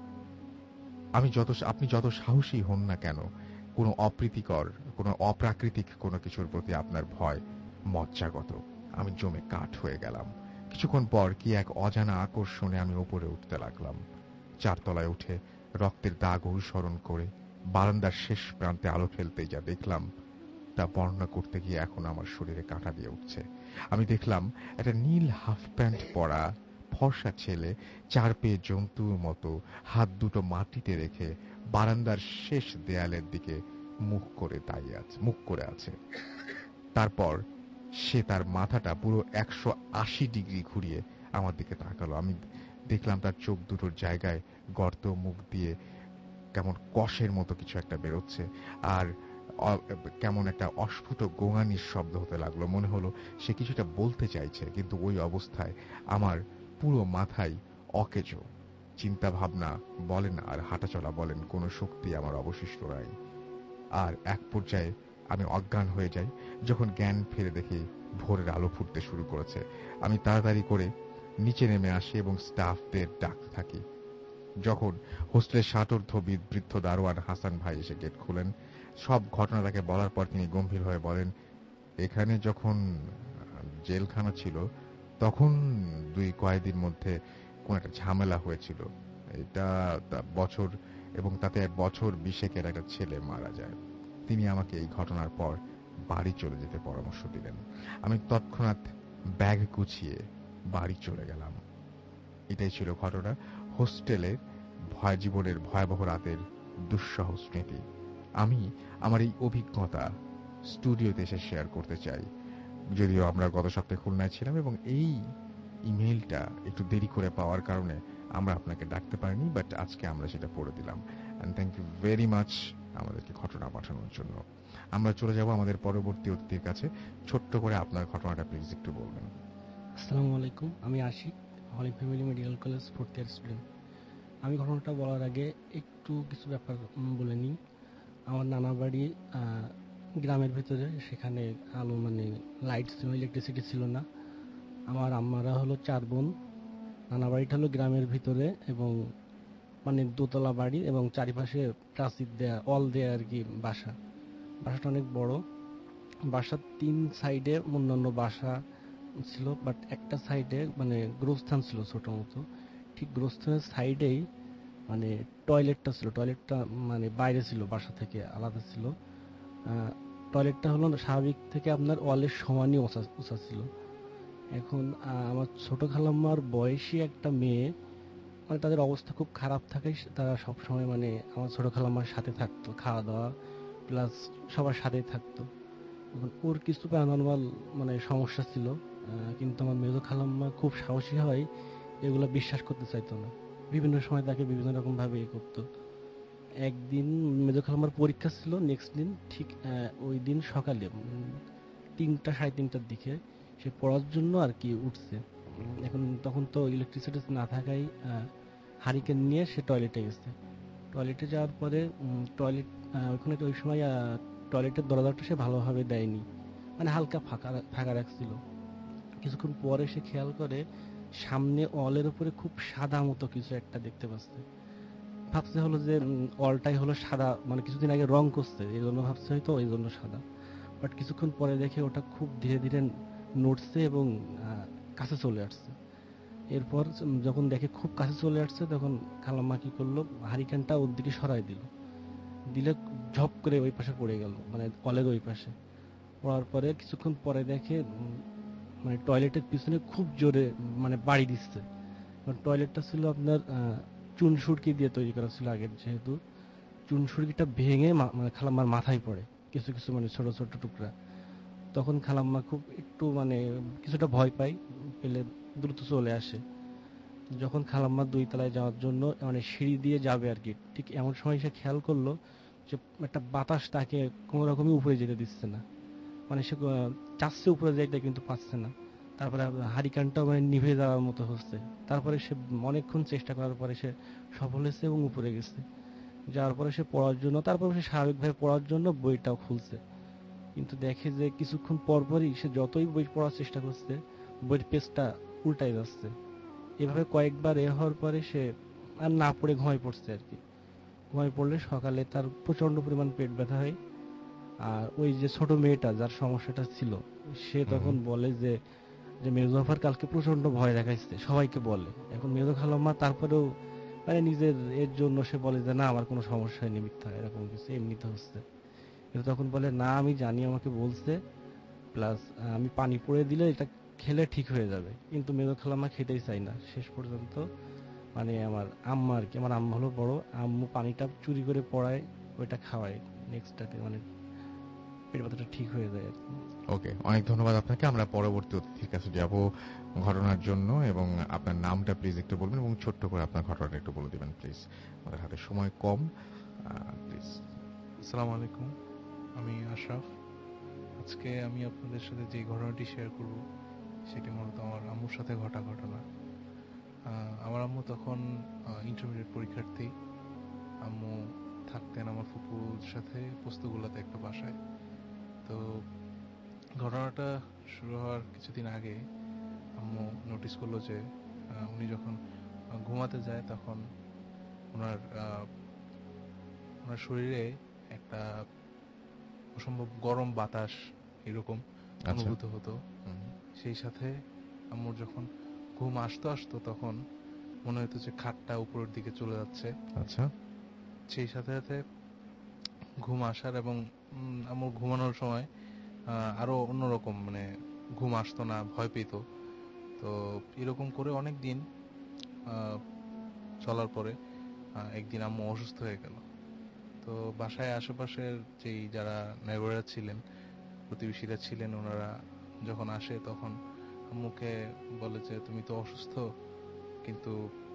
আমি যত আপনি যত সাহসী হন না কেন, কোনো অপ্রীতিকর, কোনো অপ্রাকৃতিক কোনো কিছুর প্রতি আপনার ভয় মজ্জাগত। আমি জমে কাঠ হয়ে গেলাম। কিছুক্ষণ পর কি এক অজানা আকর্ষণে আমি উপরে উঠতে লাগলাম। চারতলায় উঠে রক্তের দাগ অনুসরণ করে বারান্দার শেষ প্রান্তে আলো ফেলতে যা দেখলাম তা বর্ণনা করতে গিয়ে এখন আমার শরীরে কাঁটা দিয়ে উঠছে। আমি দেখলাম একটা নীল হাফ প্যান্ট পরা ফর্সা ছেলে চার পেয়ে জন্তুর মতো হাত দুটো মাটিতে রেখে বারান্দার শেষ দেয়ালের দিকে মুখ করে দাঁড়িয়ে আছে মুখ করে আছে। তারপর সে তার মাথাটা পুরো একশো আশি ডিগ্রি ঘুরিয়ে আমার দিকে তাকালো। আমি দেখলাম তার চোখ দুটোর জায়গায় গর্ত, মুখ দিয়ে কেমন কষের মতো কিছু একটা বেরোচ্ছে, আর কেমন একটা অস্ফুট গোঙানির শব্দ হতে লাগলো। মনে হলো সে কিছুটা বলতে চাইছে, কিন্তু ওই অবস্থায় আমার পুরো মাথায় অকেজো। চিন্তা ভাবনা বলেন আর হাঁটাচলা বলেন কোনো শক্তি আমার অবশিষ্ট নাই। আর এক পর্যায়ে আমি অজ্ঞান হয়ে যাই। যখন জ্ঞান ফিরে দেখি ভোরের আলো ফুটতে শুরু করেছে। আমি তাড়াতাড়ি করে নিচে নেমে আসি এবং স্টাফদের ডাকতে থাকি। যখন হোস্টেলের শাটরধোবী বৃদ্ধ দারোয়ান হাসান ভাই এসে গেট খুলেন, সব ঘটনাটাকে বলার পর তিনি গম্ভীর হয়ে বলেন, এখানে যখন জেলখানা ছিল তখন দুই কয়েদির মধ্যে কোন একটা ঝামেলা হয়েছিল। এটা বছর এবং তাতে এক বছর বিশেকের একটা ছেলে মারা যায়। তিনি আমাকে এই ঘটনার পর বাড়ি চলে যেতে পরামর্শ দিলেন। আমি তৎক্ষণাৎ ব্যাগ গুছিয়ে বাড়ি চলে গেলাম। এটাই ছিল ঘটনা, হোস্টেলের ভয় জীবনের ভয়াবহ রাতের দুঃসহ স্মৃতি। আমি আমার এই অভিজ্ঞতা স্টুডিওতে এসে শেয়ার করতে চাই। যদিও আমরা গত সপ্তাহে খুলনায় ছিলাম এবং এই ইমেইলটা একটু দেরি করে পাওয়ার কারণে আমরা আপনাকে ডাকতে পারিনি, বাট আজকে আমরা সেটা পড়ে দিলাম। And thank you very much আমাদেরকে ঘটনা পাঠানোর জন্য। আমরা চলে যাব আমাদের পরবর্তী অতিথির কাছে। ছোট্ট করে আপনার ঘটনাটা প্লিজ একটু বলবেন। আসসালামু আলাইকুম, আমি Ashiq, holy family medical college fourth year student. আমি ঘটনাটা বলার আগে একটু কিছু ব্যাপার বলে নিই। আমার নানা বাড়ি গ্রামের ভেতরে, সেখানে আলো মানে লাইট ছিল, ইলেকট্রিসিটি ছিল না। আমার আম্মারা হলো চার বোন। নানা বাড়িটা হলো গ্রামের ভিতরে এবং মানে দোতলা বাড়ি এবং চারিপাশে প্রাচীর দেয়া, অল দেয়া আর কি বাসা। বাসাটা অনেক বড়। বাসার তিন সাইডে অন্যান্য বাসা ছিল, বাট একটা সাইডে মানে গোরস্থান ছিল ছোট মতো। ঠিক গোরস্থানের সাইডেই মানে টয়লেটটা ছিল। টয়লেটটা মানে বাইরে ছিল, বাসা থেকে আলাদা ছিল। টয়লেটটা হলো স্বাভাবিক থেকে আপনার ওয়ালের সমানই উঁচা ছিল। এখন আমার ছোট খালাম্মার বয়সী একটা মেয়ে, মানে তাদের অবস্থা খুব খারাপ থাকে, তারা সবসময় মানে আমার ছোট খালাম্মার সাথে থাকতো, খাওয়া দাওয়া প্লাস সবার সাথেই থাকতো। এখন ওর কিছু প্যারানরমাল মানে সমস্যা ছিল, কিন্তু আমার মেজো খালাম্মা খুব সাহসী হয়, এগুলো বিশ্বাস করতে চাইতো না। বিভিন্ন সময় তাকে বিভিন্ন রকম ভাবে এ করতো। একদিন মেজো খালাম্মার পরীক্ষা ছিল, নেক্সট দিন ঠিক ওই দিন সকালে তিনটা সাড়ে তিনটার দিকে সে পড়ার জন্য আর কি উঠছে। এখন তখন তো ইলেকট্রিসিটি না থাকায় হারিকেন নিয়ে সে টয়লেটে গেছে। টয়লেটে যাওয়ার পরে টয়লেট ওইখানে ওই সময় টয়লেটের দরজাটা সে ভালোভাবে দেয়নি, মানে হালকা ফাঁকা ফাঁকা রাখছিল। কিছুক্ষণ পরে সে খেয়াল করে সামনে ওয়ালের উপরে খুব সাদা মতো কিছু একটা দেখতে পাচ্ছে। ভাবছে হলো যে ওয়ালটাই হলো সাদা, মানে কিছুদিন আগে রং করছে, এই জন্য ভাবছে হয়তো এই জন্য সাদা। বাট কিছুক্ষণ পরে দেখে ওটা খুব ধীরে ধীরে নড়ছে এবং কাছে চলে আসছে। এরপর যখন দেখে খুব কাছে চলে আসছে, তখন খালাম্মা কি করলো, হারিকেনটা ওর দিকে সরাই দিল। দিলে ঝপ করে ওই পাশে পড়ে গেল, মানে কলের ওই পাশে পড়ার পরে কিছুক্ষণ পরে দেখে মানে টয়লেটের পিছনে খুব জোরে মানে বাড়ি দিচ্ছে। টয়লেটটা ছিল আপনার চুন সুরকি দিয়ে তৈরি করা ছিল আগের, যেহেতু চুন সুরকিটা ভেঙে মানে খালাম্মার মাথায় পড়ে কিছু কিছু মানে ছোট ছোট টুকরা। তখন খালাম্মা খুব একটু মানে কিছুটা ভয় পায়, পেলে দ্রুত চলে আসে। যখন খালাম্মা দুই তলায় যাওয়ার জন্য মানে সিঁড়ি দিয়ে যাবে আর কি, ঠিক এমন সময় সে খেয়াল করলো যে একটা বাতাস তাকে কোনো রকমই উপরে যেতে দিচ্ছে না, মানে সে চাচ্ছে উপরে যাইতে কিন্তু পাচ্ছে না। তারপরে হারিকেনটাও মানে নিভে যাওয়ার মতো হচ্ছে। তারপরে সে অনেকক্ষণ চেষ্টা করার পরে সে সফল হয়েছে এবং উপরে গেছে। যাওয়ার পরে সে পড়ার জন্য, তারপরে সে স্বাভাবিকভাবে পড়ার জন্য বইটাও খুলছে, কিন্তু দেখে যে কিছুক্ষণ পরপরই সে যতই বই পড়ার চেষ্টা করছে বইয়ের পেজটা উল্টাই যাচ্ছে। এভাবে কয়েকবার এ হওয়ার পরে সে আর না পড়ে ঘুমায় পড়ছে আর কি। ঘুমায় পড়লে সকালে তার প্রচন্ড পরিমাণ পেট ব্যথা হয়। আর ওই যে ছোট মেয়েটা যার সমস্যাটা ছিল সে তখন বলে যে যে মেজুজাফর কালকে প্রচন্ড ভয় দেখাইছে, সবাইকে বলে। এখন মেজু খালাম্মা তারপরেও মানে নিজের এর জন্য সে বলে যে না আমার কোনো সমস্যা হয়নি, মিথ্যা এরকম কিছু এমনিতে হচ্ছে। কিন্তু তখন বলে না আমি জানি, আমাকে বলছে, প্লাস আমি পানি পড়ে দিলে এটা খেলে ঠিক হয়ে যাবে। কিন্তু মেজো খালাম্মা খেতেই চাই না। শেষ পর্যন্ত মানে আমার আম্মা আর কি, আমার আম্মা হলো বড়, আম্মু পানিটা চুরি করে পড়ায়, ওইটা খাওয়ায়, নেক্সট ডে মানে পেট ব্যথাটা ঠিক হয়ে যায় আর কি। ওকে, অনেক ধন্যবাদ আপনাকে। আমরা পরবর্তী অতিথির কাছে যাব ঘটনার জন্য, এবং আপনার নামটা প্লিজ একটু বলবেন এবং ছোট্ট করে আপনার ঘটনাটা একটু বলে দিবেন প্লিজ, আমাদের হাতে সময় কম প্লিজ। আসসালামু আলাইকুম, আমি আশরাফ। আজকে আমি আপনাদের সাথে যে ঘটনাটি শেয়ার করব সেটি মূলত আমার আম্মুর সাথে ঘটা ঘটনা। আমার আম্মু তখন ইন্টারমিডিয়েট পরীক্ষার্থী। আম্মু থাকতেন আমার ফুপুর সাথে পোস্তগোলাতে একটা বাসায়। তো ঘটনাটা শুরু হওয়ার কিছুদিন আগে আম্মু নোটিস করলো যে উনি যখন ঘুমাতে যায় তখন ওনার ওনার শরীরে একটা অসম্ভব গরম বাতাস এরকম অনুভূত হতো। সেই সাথে আম্মুর যখন ঘুম আসতো আসতো তখন মনে হতো যে খাটটা উপরের দিকে চলে যাচ্ছে। আচ্ছা। সেই সাথে সাথে ঘুম আসার এবং আম্মুর ঘুমানোর সময় আরো অন্যরকম মানে ঘুম আসতো না, ভয় পেত। তো এরকম করে অনেক দিন চলার পরে একদিন আম্মু অসুস্থ হয়ে গেল। তো বাসায় আশেপাশের যেই যারা নেইবাররা ছিলেন, প্রতিবেশীরা ছিলেন, ওনারা যখন আসে তখন আম্মুকে বলে যে তুমি তো অসুস্থ, কিন্তু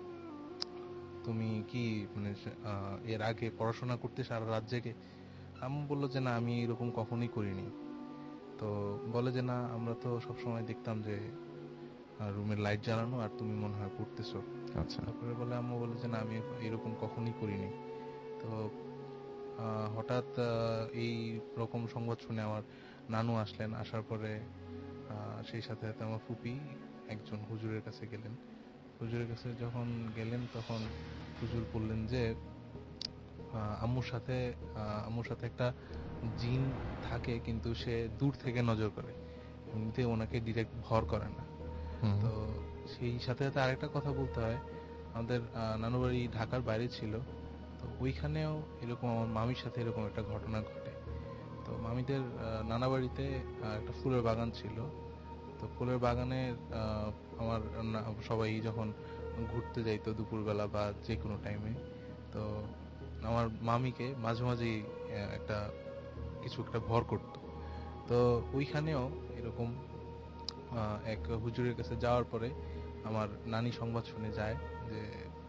তুমি কি মানে এর আগে পড়াশোনা করতে সারা রাত জেগে? আম্মু বললো যে না আমি এরকম কখনোই করিনি। তো বলে যে না আমরা তো সবসময় দেখতাম যে রুমের লাইট জ্বালানো আর তুমি মনে হয় পড়তেছো। আচ্ছা। তারপরে বলে আম্মু বলে যে না আমি এরকম কখনোই করিনি। তো হঠাৎ এই রকম সংবাদ শুনে আমার নানু আসলেন। আসার পরে সেই সাথে সাথে আমার ফুপি একজন হুজুরের কাছে গেলেন। হুজুরের কাছে যখন গেলেন তখন হুজুর বললেন যে আম্মুর সাথে আম্মুর সাথে একটা জিন থাকে, কিন্তু সে দূর থেকে নজর করে, এমনিতে ওনাকে ডিরেক্ট ভর করে না। তো সেই সাথে সাথে আরেকটা কথা বলতে হয়, আমাদের নানু বাড়ি ঢাকার বাইরে ছিল। তো ওইখানেও এরকম আমার মামির সাথে এরকম একটা ঘটনা ঘটে। তো মামিদের নানা বাড়িতে একটা ফুলের বাগান ছিল। তো ফুলের বাগানে আমার সবাই যখন ঘুরতে যাইতো দুপুরবেলা বা যে কোনো টাইমে, তো আমার মামিকে মাঝে মাঝেই একটা কিছু একটা ভর করতো। তো ওইখানেও এরকম এক হুজুরের কাছে যাওয়ার পরে আমার নানি সংবাদ শুনে যায়, যে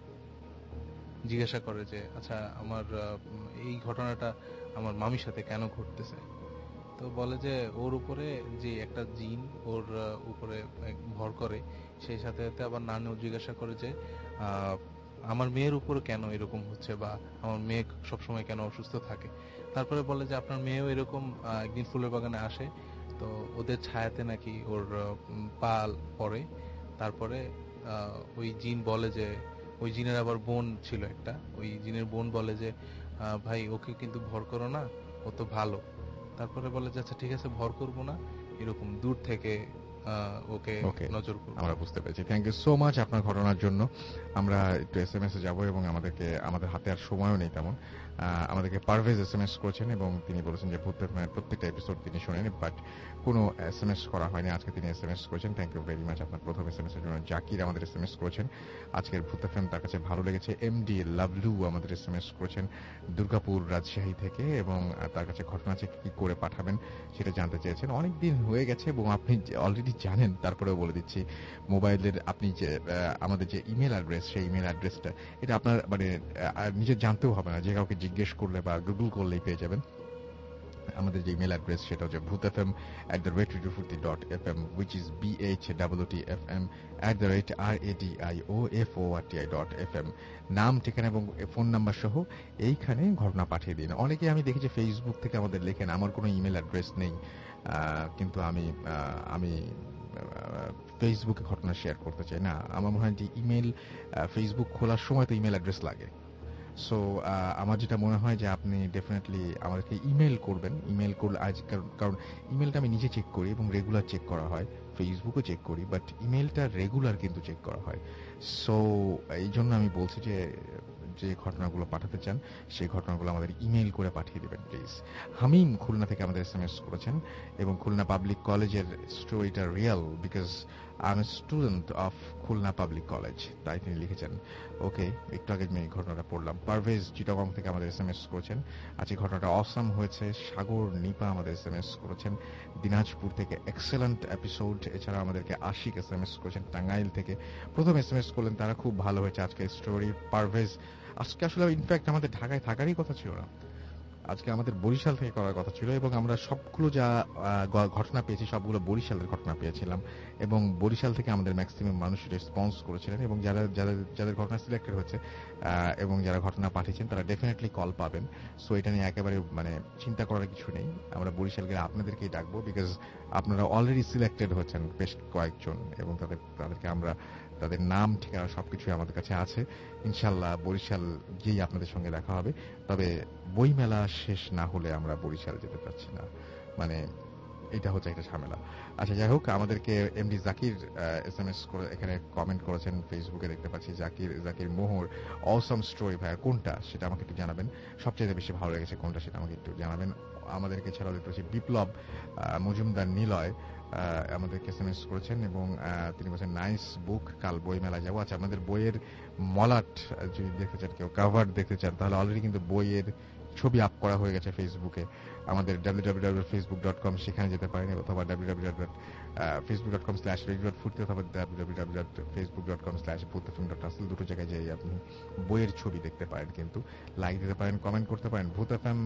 জিজ্ঞাসা করে যে আচ্ছা আমার এই ঘটনাটা আমার মামির সাথে কেন ঘটতেছে। তো বলে যে ওর উপরে যে একটা জিন ওর উপরে ভর করে। সেই সাথে সাথে আবার নানিও জিজ্ঞাসা করে যে আমার মেয়ের উপরে কেন এরকম হচ্ছে, বা আমার মেয়ে সবসময় কেন অসুস্থ থাকে। তারপরে বলে যে আপনার মেয়েও এরকম একদিন ফুলের বাগানে আসে, তো ওদের ছায়াতে নাকি ওর পাল পড়ে। তারপরে ওই জিন বলে যে, ওই জিনের আবার বোন ছিল একটা, ওই জিনের বোন বলে যে ভাই ওকে কিন্তু ভর করো না, ও তো ভালো। তারপরে বলে যে আচ্ছা ঠিক আছে ভর করবো না, এরকম দূর থেকে ওকে নজর করব। আমরা বুঝতে পেরেছি। থ্যাংক ইউ সো মাচ আপনার ঘটনার জন্য। আমরা একটু এস এম এস এ যাবো এবং আমাদেরকে আমাদের হাতে আর সময়ও নেই তেমন। আমাদেরকে পারভেজ এস এম এস করেছেন এবং তিনি বলেছেন যে ভূত এফএম এর প্রত্যেকটা এপিসোড তিনি শোনেন, বাট কোনো এস এম এস করা হয়নি। আজকে তিনি এস এম এস করেছেন। থ্যাংক ইউ ভেরি মাচ আপনার প্রথম এস এম এস এর জন্য। জাকির আমাদের এস এম এস করেছেন, আজকের ভূত এফএম তার কাছে ভালো লেগেছে। এমডি লাভলু আমাদের এস এম এস করেছেন দুর্গাপুর রাজশাহী থেকে এবং তার কাছে ঘটনা আছে কি করে পাঠাবেন সেটা জানতে চেয়েছেন। অনেকদিন হয়ে গেছে এবং আপনি অলরেডি জানেন, তারপরেও বলে দিচ্ছি, মোবাইলের আপনি যে আমাদের যে ইমেল অ্যাড্রেস, সেই ইমেল অ্যাড্রেসটা এটা আপনার মানে নিজের জানতেও হবে না, যে কাউকে জিজ্ঞেস করলে বা গুগল করলেই পেয়ে যাবেন। আমাদের যে ইমেল অ্যাড্রেস সেটা হচ্ছে Bhoot F M at the rate radio Foorti dot F M, which is B H double T F M at the rate R A D I O F O R T I dot F M. নাম, ঠিকানা এবং phone number সহ এইখানে ঘটনা পাঠিয়ে দিন। অনেকে আমি দেখেছি ফেসবুক থেকে আমাদের লেখেন, আমার কোনো ইমেল অ্যাড্রেস নেই, কিন্তু আমি আমি ফেসবুকে ঘটনা শেয়ার করতে চাই না। আমার মনে হয় যে ইমেল, ফেসবুক খোলার সময় তো ইমেল অ্যাড্রেস লাগে। সো আমার যেটা মনে হয় যে আপনি ডেফিনেটলি আমাদেরকে ইমেল করবেন। ইমেল করলে আজ, কারণ ইমেলটা আমি নিজে চেক করি এবং রেগুলার চেক করা হয়, ফেসবুকও চেক করি, বাট ইমেলটা রেগুলার কিন্তু চেক করা হয়। সো এই জন্য আমি বলছি যে যে ঘটনাগুলো পাঠাতে চান সেই ঘটনাগুলো আমাদের ইমেল করে পাঠিয়ে দেবেন প্লিজ। হামিম খুলনা থেকে আমাদের এস এম এস করেছেন এবং খুলনা পাবলিক কলেজের স্টোরিটা real because I am a student of Khulna public college, তাই তিনি লিখেছেন। ওকে, একটু আগে আমি ঘটনাটা পড়লাম। পারভেজ চিটাগং থেকে আমাদের এস এম এস করেছেন, আজকে ঘটনাটা অসাম হয়েছে। সাগর নিপা আমাদের এস এম এস করেছেন দিনাজপুর থেকে, এক্সেলেন্ট এপিসোড। এছাড়া আমাদেরকে আশিক এস এম এস করেছেন টাঙ্গাইল থেকে, প্রথম এস এম এস করলেন তারা, খুব ভালো হয়েছে আজকের স্টোরি। পারভেজ, আজকে আসলে ইনফ্যাক্ট আমাদের ঢাকায় থাকারই কথা ছিল না, আজকে আমাদের বরিশাল থেকে করার কথা ছিল এবং আমরা সবগুলো যা ঘটনা পেয়েছি সবগুলো বরিশালের ঘটনা পেয়েছিলাম এবং বরিশাল থেকে আমাদের ম্যাক্সিমাম মানুষ রেসপন্স করেছিলেন এবং যারা যাদের যাদের ঘটনা সিলেক্টেড হয়েছে এবং যারা ঘটনা পাঠিয়েছেন তারা ডেফিনেটলি কল পাবেন। সো এটা নিয়ে একেবারে মানে চিন্তা করার কিছু নেই। আমরা বরিশালকে আপনাদেরকেই ডাকবো বিকজ আপনারা অলরেডি সিলেক্টেড হয়েছেন বেশ কয়েকজন এবং তাদের তাদেরকে আমরা তাদের নাম, ঠিকানা সবকিছুই আমাদের কাছে আছে। ইনশাল্লাহ বরিশাল গিয়েই আপনাদের সঙ্গে দেখা হবে। তবে বইমেলা শেষ না হলে আমরা বরিশাল যেতে পারছি না, মানে এটা হচ্ছে একটা ঝামেলা। আচ্ছা, যাই হোক, আমাদেরকে MD Zakir S M S করে এখানে কমেন্ট করেছেন, ফেসবুকে দেখতে পাচ্ছি। জাকির জাকির মোহর অসম স্টোরি ভাইয়া, কোনটা সেটা আমাকে একটু জানাবেন, সবচেয়ে বেশি ভালো লেগেছে কোনটা সেটা আমাকে একটু জানাবেন। আমাদেরকে ছাড়াও দেখতে পাচ্ছি বিপ্লব মজুমদার নিলয় আমাদেরকে এস এম এস করেছেন এবং তিনি বলছেন নাইস বুক, কাল বই মেলা যাবো। আচ্ছা, আমাদের বইয়ের মলাট যদি দেখতে চান, কেউ কাভার দেখতে চান, তাহলে অলরেডি কিন্তু বইয়ের ছবি আপ করা হয়ে গেছে ফেসবুকে, আমাদের W W W dot Facebook dot com, সেখানে যেতে পারেন, অথবা W W W dot Facebook dot com slash radio dot Foorti, অথবা W W W dot Facebook dot com slash Bhoot FM dot Rasel, দুটো জায়গায় যেয়ে আপনি বইয়ের ছবি দেখতে পারেন, কিন্তু লাইক দিতে পারেন, কমেন্ট করতে পারেন। ভূত এফএম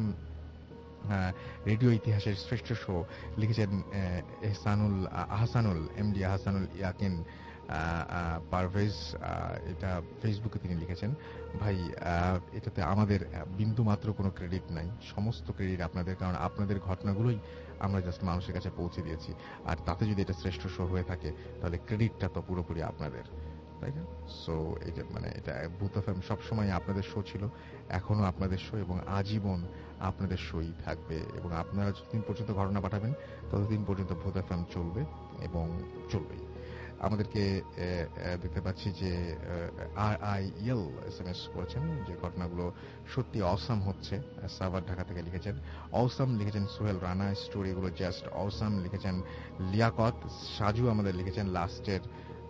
রেডিও ইতিহাসের শ্রেষ্ঠ শো লিখেছেন এহসানুল আহসানুল, এমডি আহসানুল ইয়াকিন পারভেজ, এটা ফেসবুকে তিনি লিখেছেন। ভাই, এটাতে আমাদের বিন্দু মাত্র কোনো ক্রেডিট নাই, সমস্ত ক্রেডিট আপনাদের, কারণ আপনাদের ঘটনাগুলোই আমরা জাস্ট মানুষের কাছে পৌঁছে দিয়েছি। আর তাতে যদি এটা শ্রেষ্ঠ শো হয়ে থাকে তাহলে ক্রেডিটটা তো পুরোপুরি আপনাদের, তাই না? সো এটা মানে এটা ভূত এফএম সবসময় আপনাদের শো ছিল, এখনো আপনাদের শো এবং আজীবন আপনাদের শোই থাকবে। এবং আপনারা যতদিন পর্যন্ত ঘটনা পাঠাবেন ততদিন পর্যন্ত ভূত এফএম চলবে এবং চলবেই। আমাদেরকে দেখতে পাচ্ছি যে আর আই এল এস এম এস করেছেন যে ঘটনাগুলো সত্যি অসাম হচ্ছে। সাভার ঢাকা থেকে লিখেছেন অসাম, লিখেছেন সোহেল রানা, স্টোরিগুলো জাস্ট অসাম, লিখেছেন লিয়াকত। সাজু আমাদের লিখেছেন লাস্টের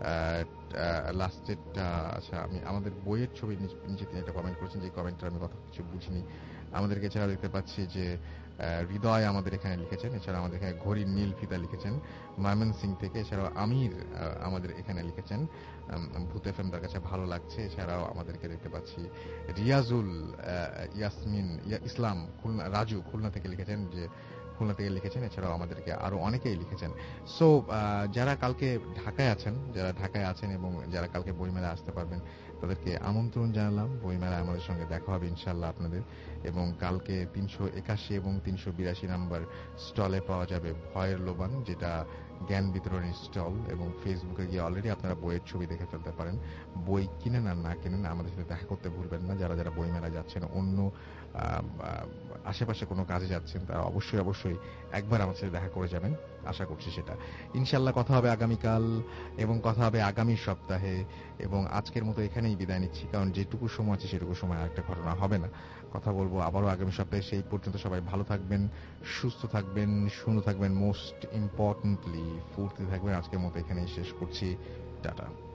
লাস্টেরটা। আচ্ছা, আমি আমাদের বইয়ের ছবি নিচে তিনি একটা কমেন্ট করেছেন, যে কমেন্টটা আমি কথা কিছু বুঝিনি। আমাদেরকে এছাড়া দেখতে পাচ্ছি যে হৃদয় আমাদের এখানে লিখেছেন, এছাড়া আমাদের এখানে ঘড়ির নীল ফিতা লিখেছেন ময়মন সিং থেকে, এছাড়াও আমির আমাদের এখানে লিখেছেন ভূত এফএম তার কাছে ভালো লাগছে। এছাড়াও আমাদেরকে দেখতে পাচ্ছি রিয়াজুল ইয়াসমিন ইসলাম খুলনা, রাজু খুলনা থেকে লিখেছেন যে খুলনা থেকে লিখেছেন। এছাড়াও আমাদেরকে আরো অনেকেই লিখেছেন। সো যারা কালকে ঢাকায় আছেন, যারা ঢাকায় আছেন এবং যারা কালকে বইমেলা আসতে পারবেন তাদেরকে আমন্ত্রণ জানালাম। বইমেলায় আমাদের সঙ্গে দেখা হবে ইনশাল্লাহ আপনাদের। এবং কালকে তিনশো একাশি এবং তিনশো বিরাশি নাম্বার স্টলে পাওয়া যাবে ভয়ের লোবান, যেটা জ্ঞান বিতরণী স্টল, এবং ফেসবুকে গিয়ে অলরেডি আপনারা বইয়ের ছবি দেখে ফেলতে পারেন। বই কিনেন আর না কিনেন আমাদের সাথে দেখা করতে ভুলবেন না। যারা যারা বইমেলা যাচ্ছেন, অন্য আশেপাশে কোনো কাজে যাচ্ছেন তারা অবশ্যই অবশ্যই একবার আমার সাথে দেখা করে যাবেন, আশা করছি সেটা। ইনশাল্লাহ কথা হবে আগামীকাল এবং কথা হবে আগামী সপ্তাহে, এবং আজকের মতো এখানেই বিদায় নিচ্ছি, কারণ যেটুকু সময় আছে সেটুকু সময় আরেকটা ঘটনা হবে না। কথা বলবো আবারও আগামী সপ্তাহে, সেই পর্যন্ত সবাই ভালো থাকবেন, সুস্থ থাকবেন, সুন্দর থাকবেন, মোস্ট ইম্পর্টেন্টলি ফুর্তি থাকবেন। আজকের মতো এখানেই শেষ করছি, টাটা।